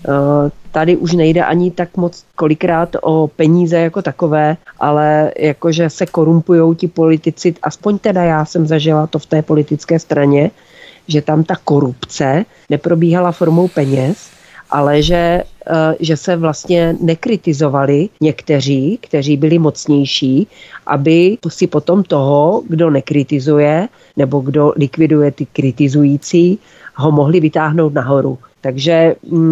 Tady už nejde ani tak moc kolikrát o peníze jako takové, ale jakože se korumpujou ti politici, aspoň teda já jsem zažila to v té politické straně, že tam ta korupce neprobíhala formou peněz, ale že, že se vlastně nekritizovali někteří, kteří byli mocnější, aby si potom toho, kdo nekritizuje nebo kdo likviduje ty kritizující, ho mohli vytáhnout nahoru. Takže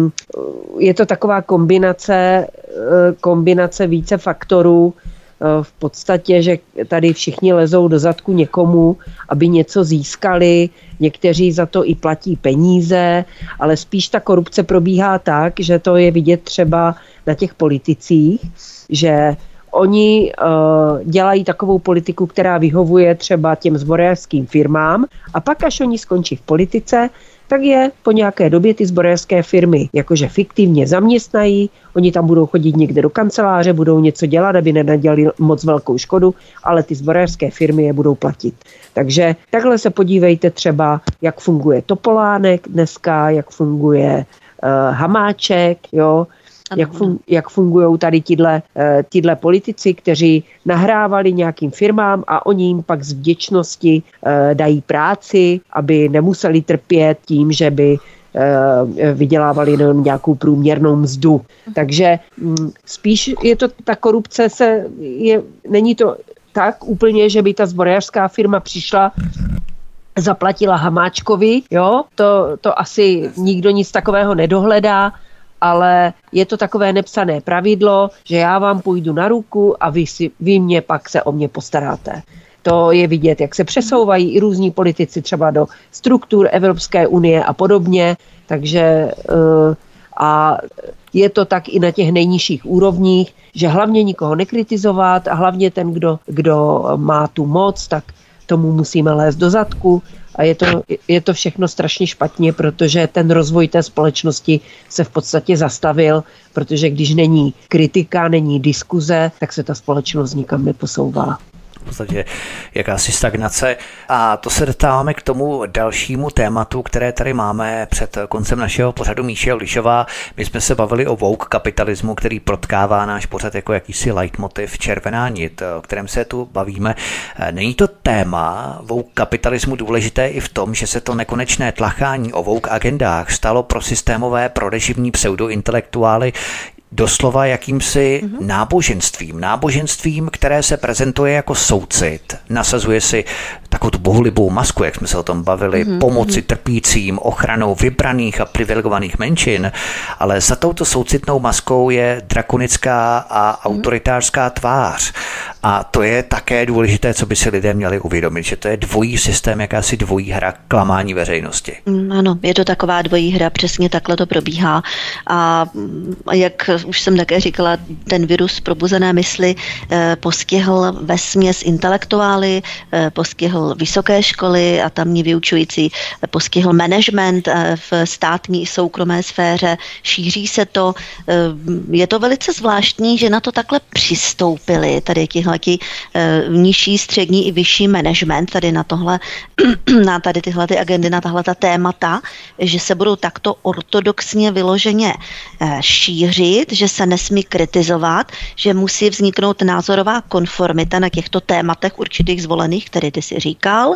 je to taková kombinace, kombinace více faktorů, v podstatě, že tady všichni lezou do zadku někomu, aby něco získali, někteří za to i platí peníze, ale spíš ta korupce probíhá tak, že to je vidět třeba na těch politicích, že oni uh, dělají takovou politiku, která vyhovuje třeba těm zbrojařským firmám a pak, až oni skončí v politice, tak je po nějaké době ty zbrojařské firmy jakože fiktivně zaměstnají, oni tam budou chodit někde do kanceláře, budou něco dělat, aby nenadělali moc velkou škodu, ale ty zbrojařské firmy je budou platit. Takže takhle se podívejte třeba, jak funguje Topolánek dneska, jak funguje uh, Hamáček, jo, jak, fun, jak fungují tady tyhle, tyhle politici, kteří nahrávali nějakým firmám a oni jim pak z vděčnosti dají práci, aby nemuseli trpět tím, že by vydělávali jenom nějakou průměrnou mzdu. Takže spíš je to, ta korupce se, je, není to tak úplně, že by ta zbrojařská firma přišla, zaplatila Hamáčkovi, jo, to, to asi nikdo nic takového nedohledá, ale je to takové nepsané pravidlo, že já vám půjdu na ruku a vy, si, vy mě pak se o mě postaráte. To je vidět, jak se přesouvají i různí politici třeba do struktur Evropské unie a podobně, takže a je to tak i na těch nejnižších úrovních, že hlavně nikoho nekritizovat a hlavně ten, kdo, kdo má tu moc, tak tomu musíme lézt do zadku. A je to, je to všechno strašně špatně, protože ten rozvoj té společnosti se v podstatě zastavil, protože když není kritika, není diskuze, tak se ta společnost nikam neposouvá. V podstatě jakási stagnace. A to se dostáváme k tomu dalšímu tématu, které tady máme před koncem našeho pořadu. Míše Lišová, my jsme se bavili o woke kapitalismu, který protkává náš pořad jako jakýsi leitmotiv, červená nit, o kterém se tu bavíme. Není to téma woke kapitalismu důležité i v tom, že se to nekonečné tlachání o woke agendách stalo pro systémové, prorežimní pseudointelektuály doslova jakýmsi mm-hmm. náboženstvím. Náboženstvím, které se prezentuje jako soucit. Nasazuje si takovou tu bohulibou masku, jak jsme se o tom bavili, mm-hmm. pomoci trpícím, ochranou vybraných a privilegovaných menšin, ale za touto soucitnou maskou je drakonická a mm-hmm. autoritářská tvář. A to je také důležité, co by si lidé měli uvědomit, že to je dvojí systém, jakási dvojí hra klamání veřejnosti. Ano, je to taková dvojí hra, přesně takhle to probíhá. A jak už jsem také říkala, ten virus probuzené mysli eh, postihl vesměs intelektuály, eh, postihl vysoké školy a tamní vyučující, eh, postihl management eh, v státní i soukromé sféře, šíří se to. Eh, je to velice zvláštní, že na to takhle přistoupili tady tihleti eh, nižší, střední i vyšší management, tady na tohle, na tady tyhle ty agendy, na tahle ta témata, že se budou takto ortodoxně vyloženě eh, šířit, že se nesmí kritizovat, že musí vzniknout názorová konformita na těchto tématech určitých zvolených, které ty si říkal.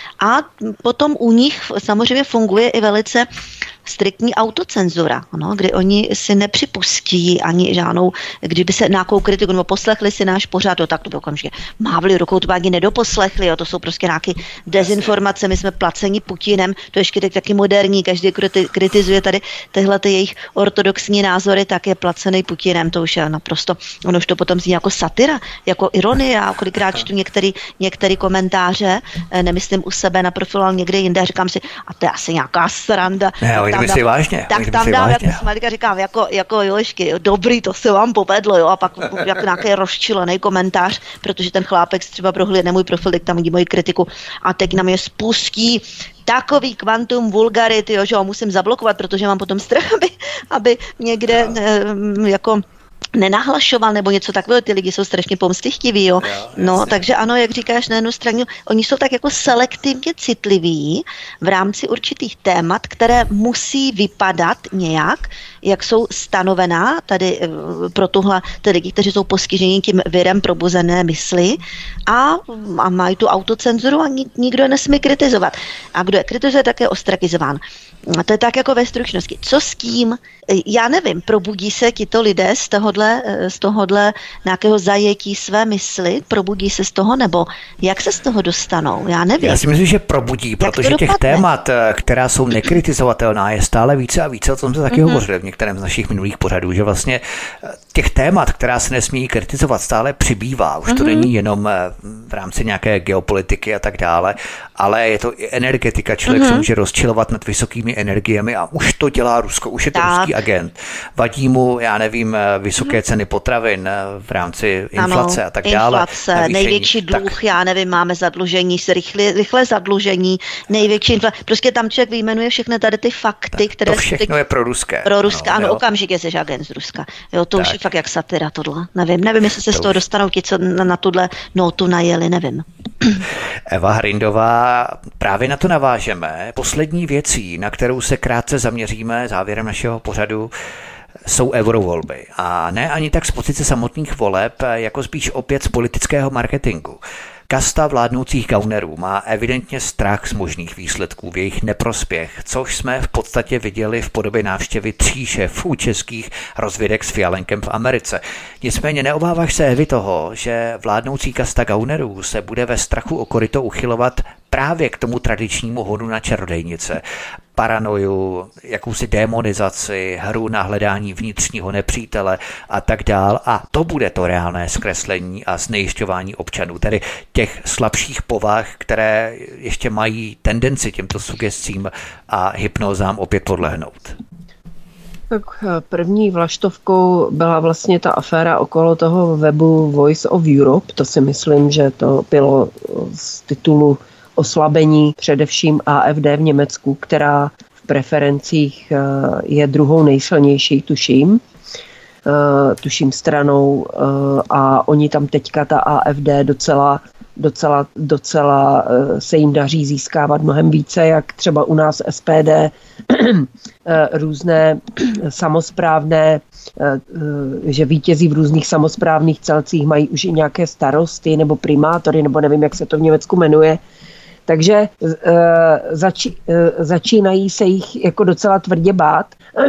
A potom u nich samozřejmě funguje i velice striktní autocenzura, no, kdy oni si nepřipustí ani žádnou, kdyby se nějakou kritiku, nebo poslechli si náš pořad, tak to by okamžitě mávli rukou, to by ani nedoposlechli, jo, to jsou prostě nějaké dezinformace, my jsme placeni Putinem, to ještě teď taky moderní, každý kritizuje tady tyhle ty jejich ortodoxní názory, tak je placený Putinem, to už je naprosto, ono už to potom zní jako satira, jako ironie, já kolikrát čtu některý, některý komentáře, nemyslím u sebe na profilu, ale někde jinde, říkám si, a to je asi nějaká sranda. Ne, myslí vážně. Tak tam dám, jak Smalika říkám, jako, jako Jožky, dobrý, to se vám povedlo, jo, a pak jako nějaký rozčilený komentář, protože ten chlápek třeba prohlédne můj profil, tak tam vidí moji kritiku a teď na mě spustí takový kvantum vulgarity, jo, že ho musím zablokovat, protože mám potom strach, aby, aby někde no. e, jako nenahlašoval nebo něco takového, ty lidi jsou strašně pomstychtiví, jo. jo no, takže ano, jak říkáš, na jednu stranu, oni jsou tak jako selektivně citliví v rámci určitých témat, které musí vypadat nějak, jak jsou stanovená tady pro tuhle ty lidi, kteří jsou postiženi tím virem probuzené mysli a, a mají tu autocenzuru a nikdo je nesmí kritizovat. A kdo je kritizuje, tak je ostrakizován. A to je tak jako ve stručnosti. Co s tím? Já nevím, probudí se tito lidé z tohohle, z tohohle nějakého zajetí své mysli? Probudí se z toho? Nebo jak se z toho dostanou? Já nevím. Já si myslím, že probudí, protože těch témat, která jsou nekritizovatelná, je stále více a více. O tom se taky mm-hmm. hovořili v některém z našich minulých pořadů, že vlastně těch témat, která se nesmí kritizovat, stále přibývá. Už mm-hmm. to není jenom v rámci nějaké geopolitiky a tak dále, ale je to i energetika. Člověk mm-hmm. se může rozčilovat nad vysokými energiemi a už to dělá Rusko, už je to tak. ruský agent. Vadí mu, já nevím, vysoké ceny potravin v rámci inflace ano, a tak dále. Inflace, navýšení, největší dluh, tak... já nevím, máme zadlužení, rychle, rychle zadlužení, největší inflace. Prostě tam člověk vyjmenuje všechny tady ty fakty, tak které... To všechno je pro ruské. Pro ruské, ano, jo. okamžitě jsi agent z Ruska. Jo, to tak. už je fakt jak satira tohle. Nevím, nevím, jestli se to z toho už... dostanou ti, co na, na tuhle notu najeli, nevím. Eva Hrindová, právě na to navážeme. Poslední věcí, na kterou se krátce zaměříme závěrem našeho pořadu, jsou eurovolby. A ne ani tak z pozice samotných voleb, jako spíš opět z politického marketingu. Kasta vládnoucích gaunerů má evidentně strach z možných výsledků v jejich neprospěch, což jsme v podstatě viděli v podobě návštěvy tří šéfů českých rozvědek s Fialenkem v Americe. Nicméně neobáváš se, Evi, toho, že vládnoucí kasta gaunerů se bude ve strachu o koryto uchylovat právě k tomu tradičnímu hodu na čarodejnice, paranoju, jakousi démonizaci, hru na hledání vnitřního nepřítele a tak dál. A to bude to reálné zkreslení a znejišťování občanů, tedy těch slabších povah, které ještě mají tendenci těmto sugestcím a hypnózám opět podlehnout. Tak první vlaštovkou byla vlastně ta aféra okolo toho webu Voice of Europe. To si myslím, že to bylo z titulu oslabení především A F D v Německu, která v preferencích je druhou nejsilnější, tuším, tuším stranou, a oni tam teďka ta A F D docela, docela, docela se jim daří získávat mnohem více, jak třeba u nás S P D, různé samosprávné, že vítězí v různých samosprávných celcích mají už i nějaké starosty nebo primátory, nebo nevím, jak se to v Německu jmenuje. Takže uh, zači, uh, začínají se jich jako docela tvrdě bát.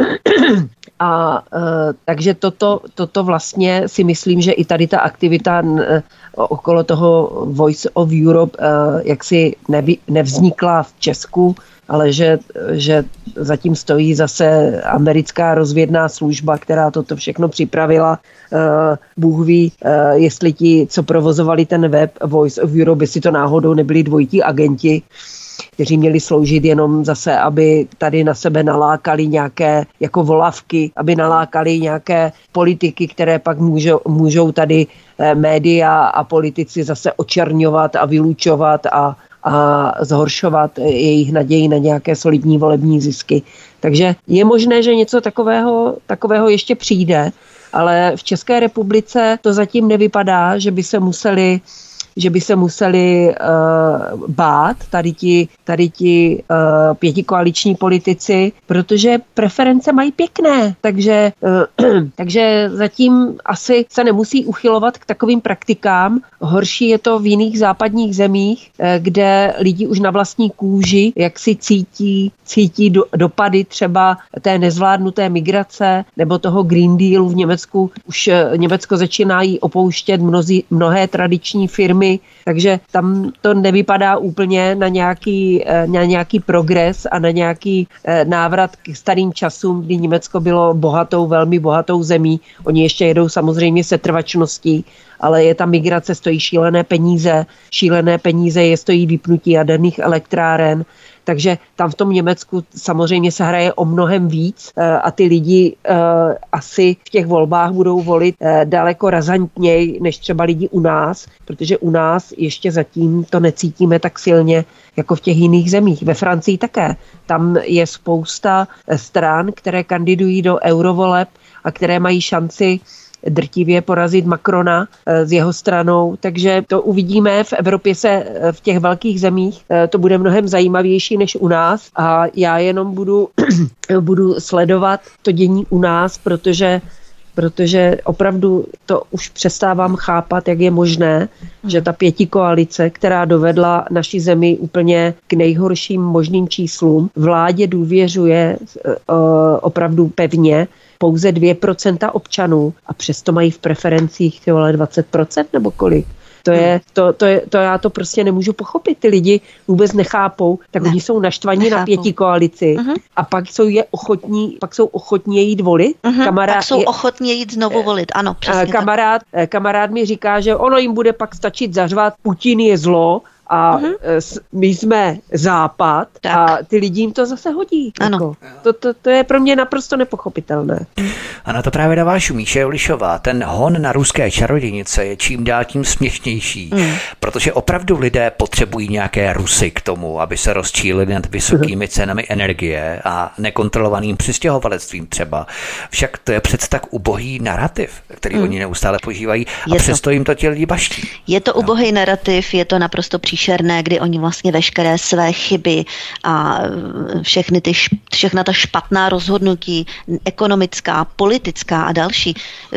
A uh, takže toto, toto vlastně si myslím, že i tady ta aktivita uh, okolo toho Voice of Europe uh, jaksi nevy, nevznikla v Česku, ale že, že zatím stojí zase americká rozvědná služba, která toto všechno připravila. Uh, Bůh ví, uh, jestli ti, co provozovali ten web Voice of Europe, jestli to náhodou nebyli dvojití agenti, kteří měli sloužit jenom zase, aby tady na sebe nalákali nějaké jako volavky, aby nalákali nějaké politiky, které pak můžou, můžou tady eh, média a politici zase očerňovat a vylučovat a a zhoršovat jejich naději na nějaké solidní volební zisky. Takže je možné, že něco takového, takového ještě přijde, ale v České republice to zatím nevypadá, že by se museli že by se museli uh, bát tady ti, tady ti uh, pětikoaliční politici, protože preference mají pěkné, takže, uh, takže zatím asi se nemusí uchylovat k takovým praktikám. Horší je to v jiných západních zemích, uh, kde lidi už na vlastní kůži, jak si cítí, cítí do, dopady třeba té nezvládnuté migrace nebo toho Green Dealu v Německu. Už uh, Německo začínají opouštět mnozí, mnohé tradiční firmy, takže tam to nevypadá úplně na nějaký, na nějaký progres a na nějaký návrat k starým časům, kdy Německo bylo bohatou, velmi bohatou zemí. Oni ještě jedou samozřejmě se trvačností, ale je ta migrace, stojí šílené peníze. Šílené peníze je stojí vypnutí jaderných elektráren. Takže tam v tom Německu samozřejmě se hraje o mnohem víc a ty lidi uh, asi v těch volbách budou volit uh, daleko razantněji než třeba lidi u nás, protože u nás ještě zatím to necítíme tak silně jako v těch jiných zemích. Ve Francii také. Tam je spousta stran, které kandidují do eurovoleb a které mají šanci drtivě porazit Macrona s jeho stranou, takže to uvidíme. V Evropě se v těch velkých zemích to bude mnohem zajímavější než u nás a já jenom budu, budu sledovat to dění u nás, protože protože opravdu to už přestávám chápat, jak je možné, že ta pětikoalice, která dovedla naši zemi úplně k nejhorším možným číslům, vládě důvěřuje uh, opravdu pevně pouze dvě procenta občanů a přesto mají v preferencích ty vole dvacet procent nebo kolik. To je, to, to je, to já to prostě nemůžu pochopit. Ty lidi vůbec nechápou, tak ne. Oni jsou naštvaní nechápou. Na pětikoalici uh-huh. a pak jsou je ochotní, pak jsou ochotní jít volit. Uh-huh. Kamarád pak jsou je, ochotní jít znovu volit, ano, přesně kamarád, tak. Kamarád mi říká, že ono jim bude pak stačit zařvat, Putin je zlo a uh-huh. my jsme západ tak. A ty lidi jim to zase hodí. Ano. Jako. To, to, to je pro mě naprosto nepochopitelné. A na to právě navážu Míše Julišová. Ten hon na ruské čarodějnice je čím dál tím směšnější, mm. protože opravdu lidé potřebují nějaké Rusy k tomu, aby se rozčílili nad vysokými cenami energie a nekontrolovaným přistěhovalectvím třeba. Však to je přece tak ubohý narrativ, který mm. oni neustále používají a je přesto to. Jim to ti lidi baští. Je to no. ubohý narrativ, je to naprosto příšerné, kdy oni vlastně veškeré své chyby a všechny ty, všechna ta špatná rozhodnutí, ekonomická, politická a další,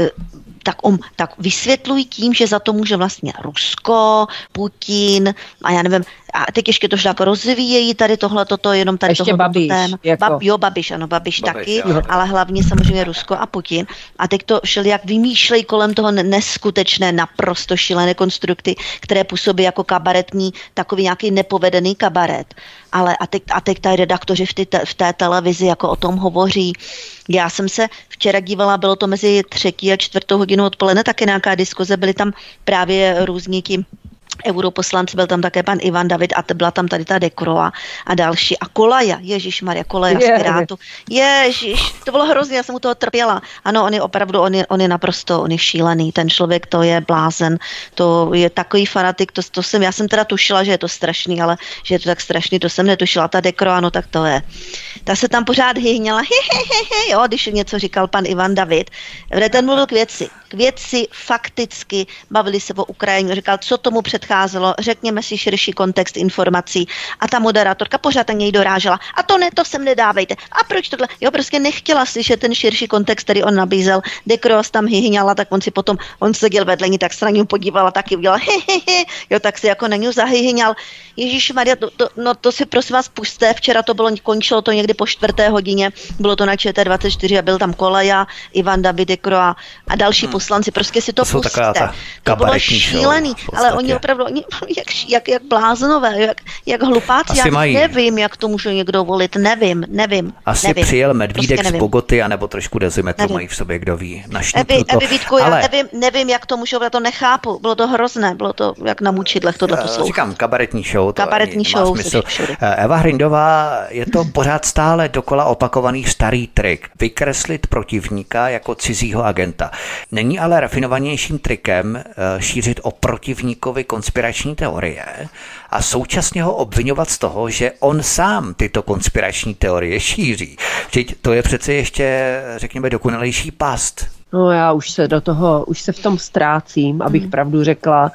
tak, um, tak vysvětlují tím, že za to může vlastně Rusko, Putin a já nevím, a teď ještě to tak rozvíjejí tady tohle, toto, jenom tady ještě Babiš, jako... Bab, jo, Babiš, ano, Babiš, Babiš taky, jo. Ale hlavně samozřejmě Rusko a Putin. A teď to šli, jak vymýšlejí kolem toho neskutečné, naprosto šílené konstrukty, které působí jako kabaretní, takový nějaký nepovedený kabaret. Ale a teď, a teď tady redaktoři v, ty, v té televizi jako o tom hovoří. Já jsem se včera dívala, bylo to mezi třetí a čtvrtou hodinu odpoledne, taky nějaká diskuze, byly tam právě různí ti europoslanci, byl tam také pan Ivan David a byla tam tady ta Dekroa a další. A Kolaja, ježišmarja, Kolaja z Pirátu. Ježiš, to bylo hrozně, já jsem u toho trpěla. Ano, on je opravdu, on je, on je naprosto, on je šílený, ten člověk, to je blázen, to je takový fanatik, to, to jsem, já jsem teda tušila, že je to strašný, ale že je to tak strašný, to jsem netušila, ta Dekroa, no tak to je. Ta se tam pořád hyhněla, he, he, he, he, jo, když něco říkal pan Ivan David. Ten mluvil k věci, k věci fakticky, bavili se o Ukrajině, říkal, co tomu předcházelo, řekněme si širší kontext informací a ta moderátorka pořád na něj dorážela. A to ne, to sem nedávejte. A proč tohle? Jo, prostě nechtěla slyšet ten širší kontext, který on nabízel. Dekros tam hyhňala, tak on si potom, on seděl vedle ní, tak se na něj podívala, taky udělal he, he, he. Jo, tak si jako na něj zahyhňal. Ježišmarja, to, to, no to si prosím vás pusťte, včera to bylo, končilo to někdy po čtvrté hodině, bylo to na Č T dvacet čtyři a byl tam Kolaja, Ivan David, Dekroa a další hmm. poslanci, prostě si to, to pusťte. To bylo šílený, ale oni opravdu, oni, jak, jak, jak bláznové, jak, jak hlupáci, já mají. Nevím, jak to může někdo volit, nevím, nevím. Asi nevím. Přijel Medvídek prostě z Bogoty, anebo trošku dezimetru mají v sobě, kdo ví. Evi, Evi, Vítku, ale... já nevím, nevím, jak to můžou, já to nechápu, bylo to hrozné, bylo to jak na mučidlech tohleto slovo. Říkám, kabaretní show. To kabaretní show. Eva Hrindová, je to pořád stále dokola opakovaný starý trik. Vykreslit protivníka jako cizího agenta. Není ale rafinovanějším trikem šířit o protivníkovi konspirační teorie a současně ho obvinovat z toho, že on sám tyto konspirační teorie šíří. Vždyť to je přece ještě, řekněme, dokonalejší past. No já už se do toho, už se v tom ztrácím, abych hmm. pravdu řekla,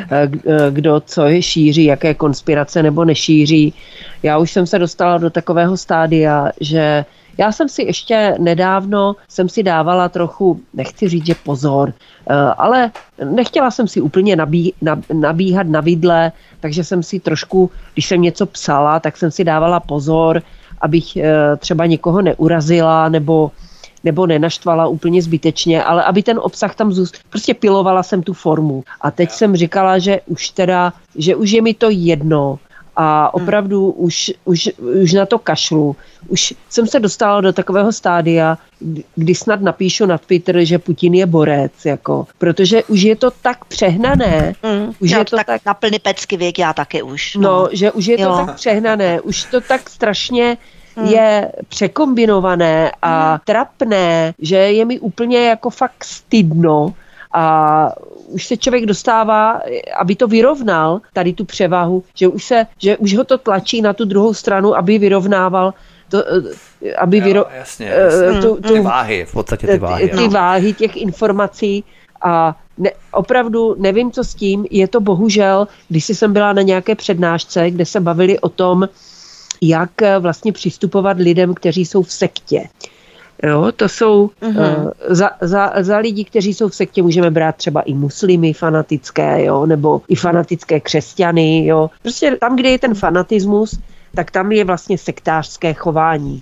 kdo co je šíří, jaké konspirace nebo nešíří. Já už jsem se dostala do takového stádia, že já jsem si ještě nedávno, jsem si dávala trochu, nechci říct, že pozor, ale nechtěla jsem si úplně nabí, nabíhat na vidle, takže jsem si trošku, když jsem něco psala, tak jsem si dávala pozor, abych třeba někoho neurazila nebo nebo nenaštvala úplně zbytečně, ale aby ten obsah tam zůstal. Prostě pilovala jsem tu formu. A teď jsem říkala, že už teda, že už je mi to jedno a opravdu hmm. už, už, už na to kašlu. Už jsem se dostala do takového stádia, kdy snad napíšu na Twitter, že Putin je borec, jako, protože už je to tak přehnané. Hmm. Už já je to tak, tak na plný pecky věk, já taky už. No, no že už je jo. to tak přehnané, už to tak strašně Hmm. je překombinované a hmm. trapné, že je mi úplně jako fakt stydno a už se člověk dostává, aby to vyrovnal, tady tu převahu, že už, se, že už ho to tlačí na tu druhou stranu, aby vyrovnával to, aby jo, vyro... jasně, jasně. Tu, tu, ty váhy, v podstatě ty váhy. Ty, ty váhy těch informací a ne, opravdu nevím, co s tím, je to bohužel, když jsem byla na nějaké přednášce, kde se bavili o tom, jak vlastně přistupovat lidem, kteří jsou v sektě. Jo, to jsou uh-huh. uh, za, za, za lidi, kteří jsou v sektě, můžeme brát třeba i muslimy fanatické, jo, nebo i fanatické křesťany. Jo. Prostě tam, kde je ten fanatismus, tak tam je vlastně sektářské chování.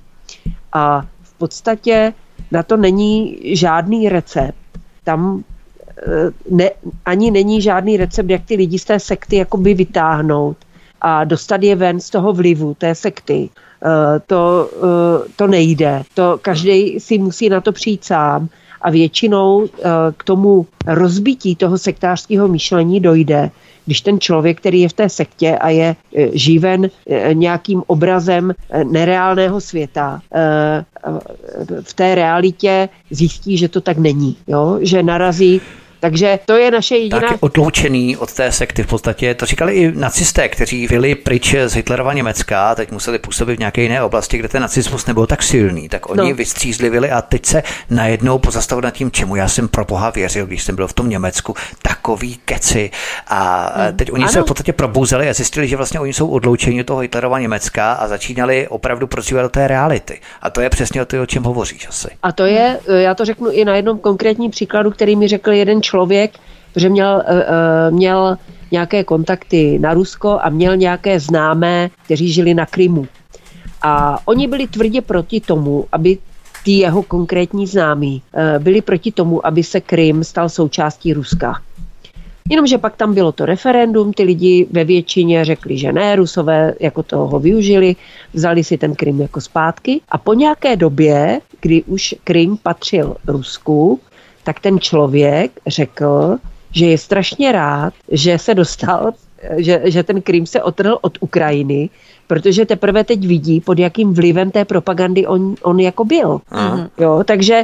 A v podstatě na to není žádný recept. Tam uh, ne, ani není žádný recept, jak ty lidi z té sekty jakoby vytáhnout a dostat je ven z toho vlivu té sekty. Uh, to, uh, to nejde. To každý si musí na to přijít sám A většinou k tomu rozbití toho sektářského myšlení dojde, když ten člověk, který je v té sektě a je živen nějakým obrazem nereálného světa, v té realitě zjistí, že to tak není, jo? Že narazí. Takže to je naše jediná... Tak je odloučený od té sekty v podstatě. To říkali i nacisté, kteří byli pryč z Hitlerova Německa a teď museli působit v nějaké jiné oblasti, kde ten nacismus nebyl tak silný. Tak oni no. vystřízlivili a teď se najednou pozastavili nad tím, čemu já jsem pro Boha věřil, když jsem byl v tom Německu. Takový keci. A hmm. teď oni ano. se v podstatě probouzeli a zjistili, že vlastně oni jsou odloučeni od toho Hitlerova Německa a začínali opravdu prožívat do té reality. A to je přesně o to, o čem hovoříš asi. A to je, já to řeknu i na jednom konkrétním příkladu, který mi řekl jeden člověk, protože měl, měl nějaké kontakty na Rusko a měl nějaké známé, kteří žili na Krymu. A oni byli tvrdě proti tomu, aby ty jeho konkrétní známí byli proti tomu, aby se Krym stal součástí Ruska. Jenomže pak tam bylo to referendum, ty lidi ve většině řekli, že ne, Rusové jako toho využili, vzali si ten Krym jako zpátky a po nějaké době, kdy už Krym patřil Rusku, tak ten člověk řekl, že je strašně rád, že se dostal, že, že ten Krym se otrhl od Ukrajiny, protože teprve teď vidí, pod jakým vlivem té propagandy on, on jako byl. Aha. Jo, takže,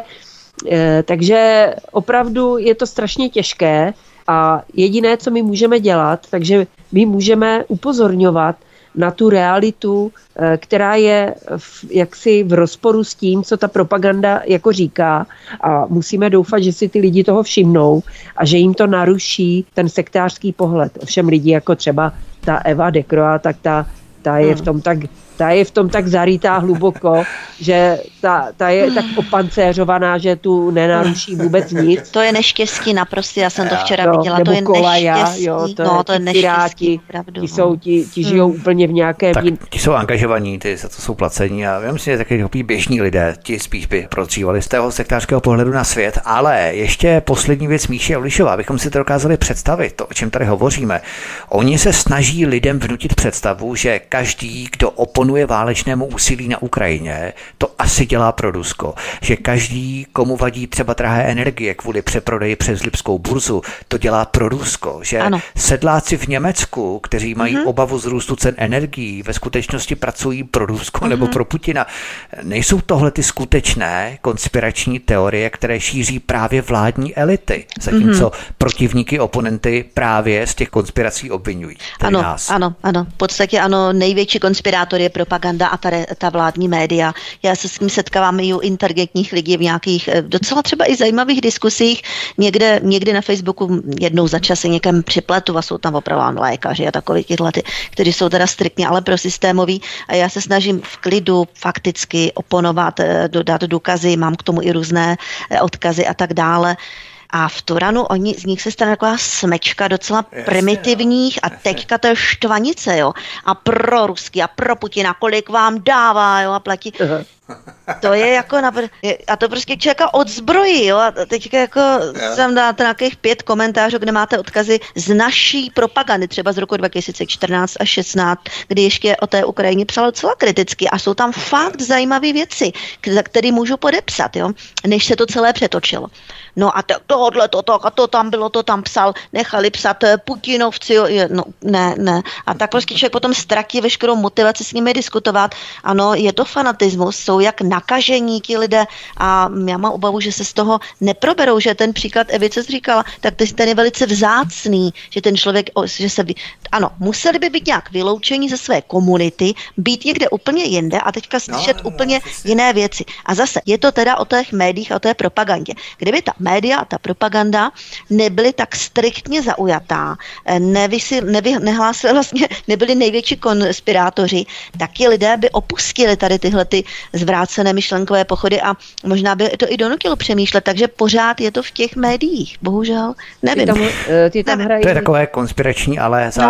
takže opravdu je to strašně těžké a jediné, co my můžeme dělat, takže my můžeme upozorňovat na tu realitu, která je v, jaksi v rozporu s tím, co ta propaganda jako říká a musíme doufat, že si ty lidi toho všimnou a že jim to naruší ten sektářský pohled. Ovšem lidi jako třeba ta Eva Decroix, tak ta, ta je v tom tak ta je v tom tak zarýtá hluboko, že ta, ta je tak opancéřovaná, že tu nenaruší vůbec nic. To je neštěstí naprosto, já jsem to včera no, viděla, to je Kolaja, neštěstí. Jo, to no, je, to je neštěstí, opravdu. Ti, jsou, ti, ti žijou hmm. úplně v nějaké... Tak ti jsou angažovaní, ty za to jsou placení a já myslím, že takový běžní lidé, ti spíš by protřívali z tého sektářského pohledu na svět, ale ještě poslední věc Míši Olišová, abychom si to dokázali představit, to, o čem tady hovoříme. Oni se snaží lidem vnutit představu, že každý, kdo oponuje válečnému úsilí na Ukrajině, to asi dělá pro Rusko. Že každý, komu vadí třeba drahé energie kvůli přeprodeji přes Lipskou burzu, to dělá pro Rusko. Že ano. sedláci v Německu, kteří mají uh-huh. obavu z růstu cen energií, ve skutečnosti pracují pro Rusko uh-huh. nebo pro Putina. Nejsou tohle ty skutečné konspirační teorie, které šíří právě vládní elity, zatímco uh-huh. protivníky, oponenty právě z těch konspirací obvinují. Ano, nás. ano, ano. V podstatě ano, největší konspirátor je propaganda a ta, ta vládní média. Já se s tím setkávám i u inteligentních lidí v nějakých docela třeba i zajímavých diskusích. Někde, někdy na Facebooku jednou za čas někam připletu a jsou tam opravdu lékaři a takový tyhle, kteří jsou teda striktně, ale pro systémový. A já se snažím v klidu fakticky oponovat, dodat důkazy, mám k tomu i různé odkazy a tak dále. A v Turanu oni, z nich se stane taková smečka docela yes, primitivních a teďka to je štvanice, jo. A pro Rusky a pro Putina, kolik vám dává, jo, a platí. Uh-huh. To je jako, napr- a to prostě člověka odzbrojí, jo, a teďka jako yeah. jsem dáte nějakých pět komentářů, kde máte odkazy z naší propagandy, třeba z roku dva tisíce čtrnáct až šestnáct, kdy ještě o té Ukrajině psalo docela kriticky a jsou tam fakt zajímavé věci, za které můžu podepsat, jo, než se to celé přetočilo. No a to, tohle, to, to, a to tam bylo, to tam psal, nechali psat Putinovci, jo, no ne, ne. A tak prostě člověk potom ztratí veškerou motivaci s nimi diskutovat. Ano, je to fanatismus, jsou jak nakažení ti lidé a já mám obavu, že se z toho neproberou, že ten příklad Evy, co jsi říkala, tak ten je velice vzácný, že ten člověk, že se, ano, museli by být nějak vyloučení ze své komunity, být někde úplně jinde a teďka slyšet no, no, úplně no, jiné věci. A zase, je to teda o těch médiích a o té propagandě. Kdyby ta média a ta propaganda nebyly tak striktně zaujatá, nevysil, nevy, nehlásili vlastně, nebyli největší konspirátoři, taky lidé by opustili tady tyhle ty zvrácené myšlenkové pochody a možná by to i donutilo přemýšlet, takže pořád je to v těch médiích, bohužel, nevím. Ty tam, ty tam hrají... To je takové konspirační, ale zároveň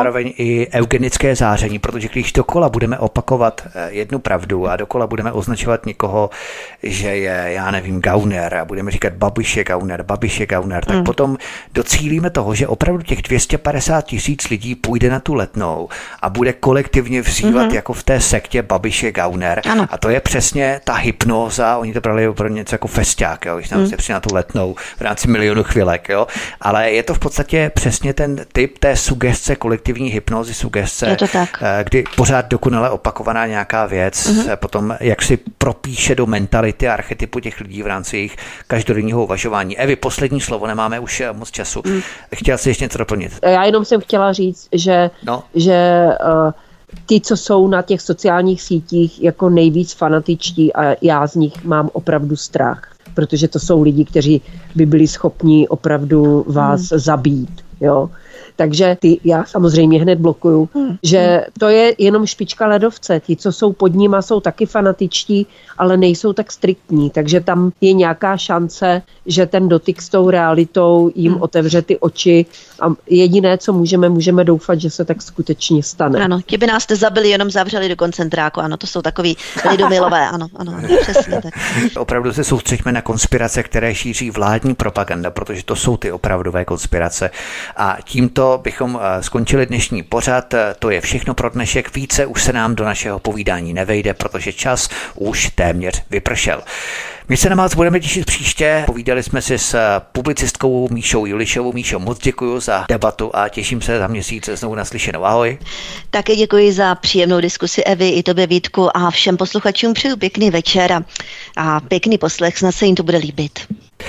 zároveň i eugenické záření, protože když dokola budeme opakovat jednu pravdu a dokola budeme označovat někoho, že je, já nevím, gauner a budeme říkat Babiš je gauner, Babiš je gauner, tak mm. potom docílíme toho, že opravdu těch dvě stě padesát tisíc lidí půjde na tu Letnou a bude kolektivně vzývat mm-hmm. jako v té sektě Babiš je gauner. Ano. A to je přesně ta hypnóza, oni to brali opravdu něco jako festiák, jo, když tam mm. se na tu Letnou v rámci milionu chvilek, jo. Ale je to v podstatě přesně ten typ té sugestce, kolektivní hypnózy, sugestce, kdy pořád dokonale opakovaná nějaká věc, mm-hmm. potom jak si propíše do mentality a archetypu těch lidí v rámci jejich každodenního uvažování. Evi, poslední slovo, nemáme už moc času. Mm. Chtěla jsi ještě něco doplnit? Já jenom jsem chtěla říct, že, no. že uh, ty, co jsou na těch sociálních sítích jako nejvíc fanatičtí a já z nich mám opravdu strach, protože to jsou lidi, kteří by byli schopni opravdu vás mm. zabít, jo. Takže ty, já samozřejmě hned blokuju, hmm. že to je jenom špička ledovce. Ti, co jsou pod nima, jsou taky fanatičtí, ale nejsou tak striktní. Takže tam je nějaká šance, že ten dotyk s tou realitou jim hmm. otevře ty oči. A jediné, co můžeme, můžeme doufat, že se tak skutečně stane. Ano, ti by nás jste zabili, jenom zavřeli do koncentráku. Ano, to jsou takový lidomilové. Ano, ano, přesně tak. Opravdu se soustřeďme na konspirace, které šíří vládní propaganda, protože to jsou ty opravdové konspirace. A tímto bychom skončili dnešní pořad. To je všechno pro dnešek. Více už se nám do našeho povídání nevejde, protože čas už téměř vypršel. My se na vás budeme těšit příště. Povídali jsme si s publicistkou Míšou Julišovou. Míšo, moc děkuji za debatu a těším se za měsíc znovu naslyšenou. Ahoj. Také děkuji za příjemnou diskusi, Evi, i tobě, Vítku, a všem posluchačům přeju pěkný večer a pěkný poslech, snad se jim to bude líbit.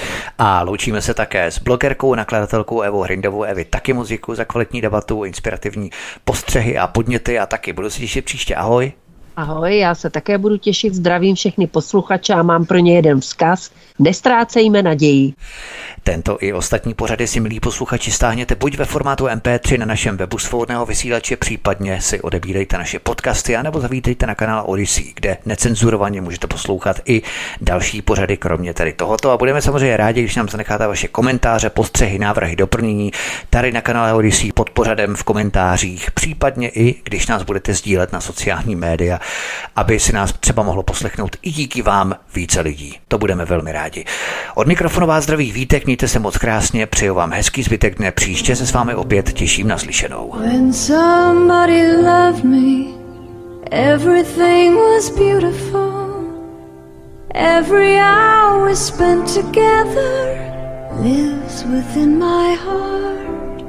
A loučíme se také s blogerkou, nakladatelkou Evou Hrindovou. Evi, taky moc děkuji za kvalitní debatu, inspirativní postřehy a podněty a taky budu se těšit příště. Ahoj. Ahoj, já se také budu těšit, zdravím všechny posluchače a mám pro ně jeden vzkaz. Nestrácejme naději. Tento i ostatní pořady si, milí posluchači, stáhněte buď ve formátu em pé tři na našem webu svobodného vysílače, případně si odebírejte naše podcasty, anebo zavítejte na kanál Odyssey, kde necenzurovaně můžete poslouchat i další pořady, kromě tady tohoto. A budeme samozřejmě rádi, když nám zanecháte vaše komentáře, postřehy, návrhy, doplnění tady na kanále Odyssey pod pořadem v komentářích, případně i když nás budete sdílet na sociální média, aby si nás třeba mohlo poslechnout i díky vám více lidí. To budeme velmi rádi. Od mikrofonu vás zdraví Vítek, mějte se moc krásně, přeju vám hezký zbytek dne, příště se s vámi opět těším na slyšenou. When somebody loved me, everything was beautiful. Every hour spent together lives within my heart.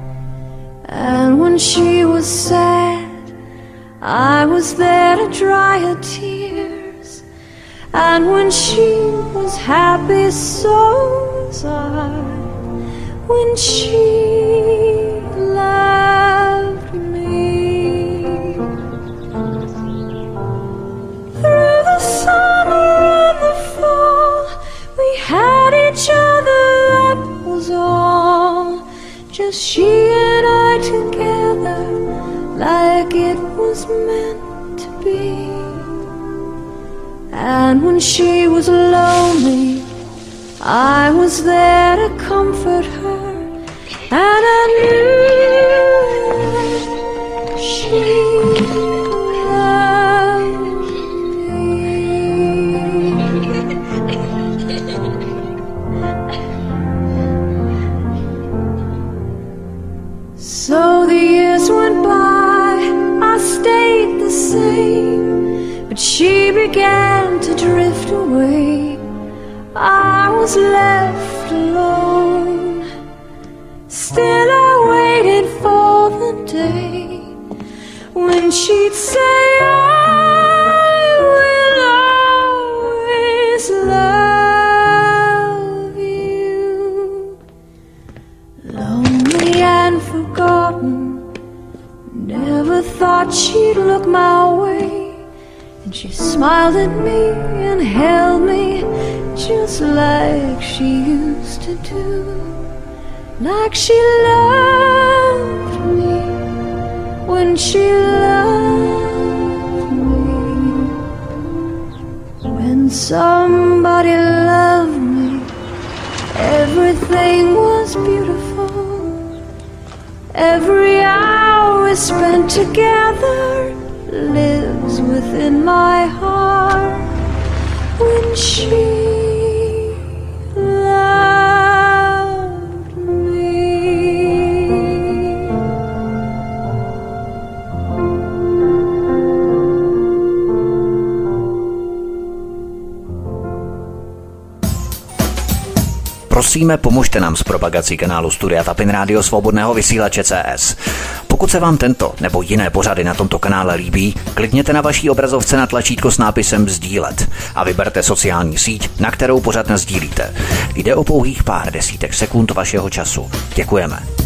And when she was sad, I was there to dry her tears, and when she was happy, so was I. When she loved me, through the summer and the fall, we had each other, that was all. Just she and I together, like it was meant to be. And when she was lonely, I was there to comfort her, and I knew she loved me. So the years went by, I stayed the same, but she began to drift away. I was left alone. Still I waited for the day when she'd say, I will always love you. Lonely and forgotten, never thought she'd look my way. And she smiled at me and held me just like she used to do. Like she loved me when she loved me. When somebody loved me, everything was beautiful. Every hour is spent together lives within my heart. When she loved me. Prosíme, pomožte nám s propagací kanálu Studia Tapin Rádio Svobodného vysílače C S. Pokud se vám tento nebo jiné pořady na tomto kanále líbí, klikněte na vaší obrazovce na tlačítko s nápisem sdílet a vyberte sociální síť, na kterou pořad nasdílíte. Jde o pouhých pár desítek sekund vašeho času. Děkujeme.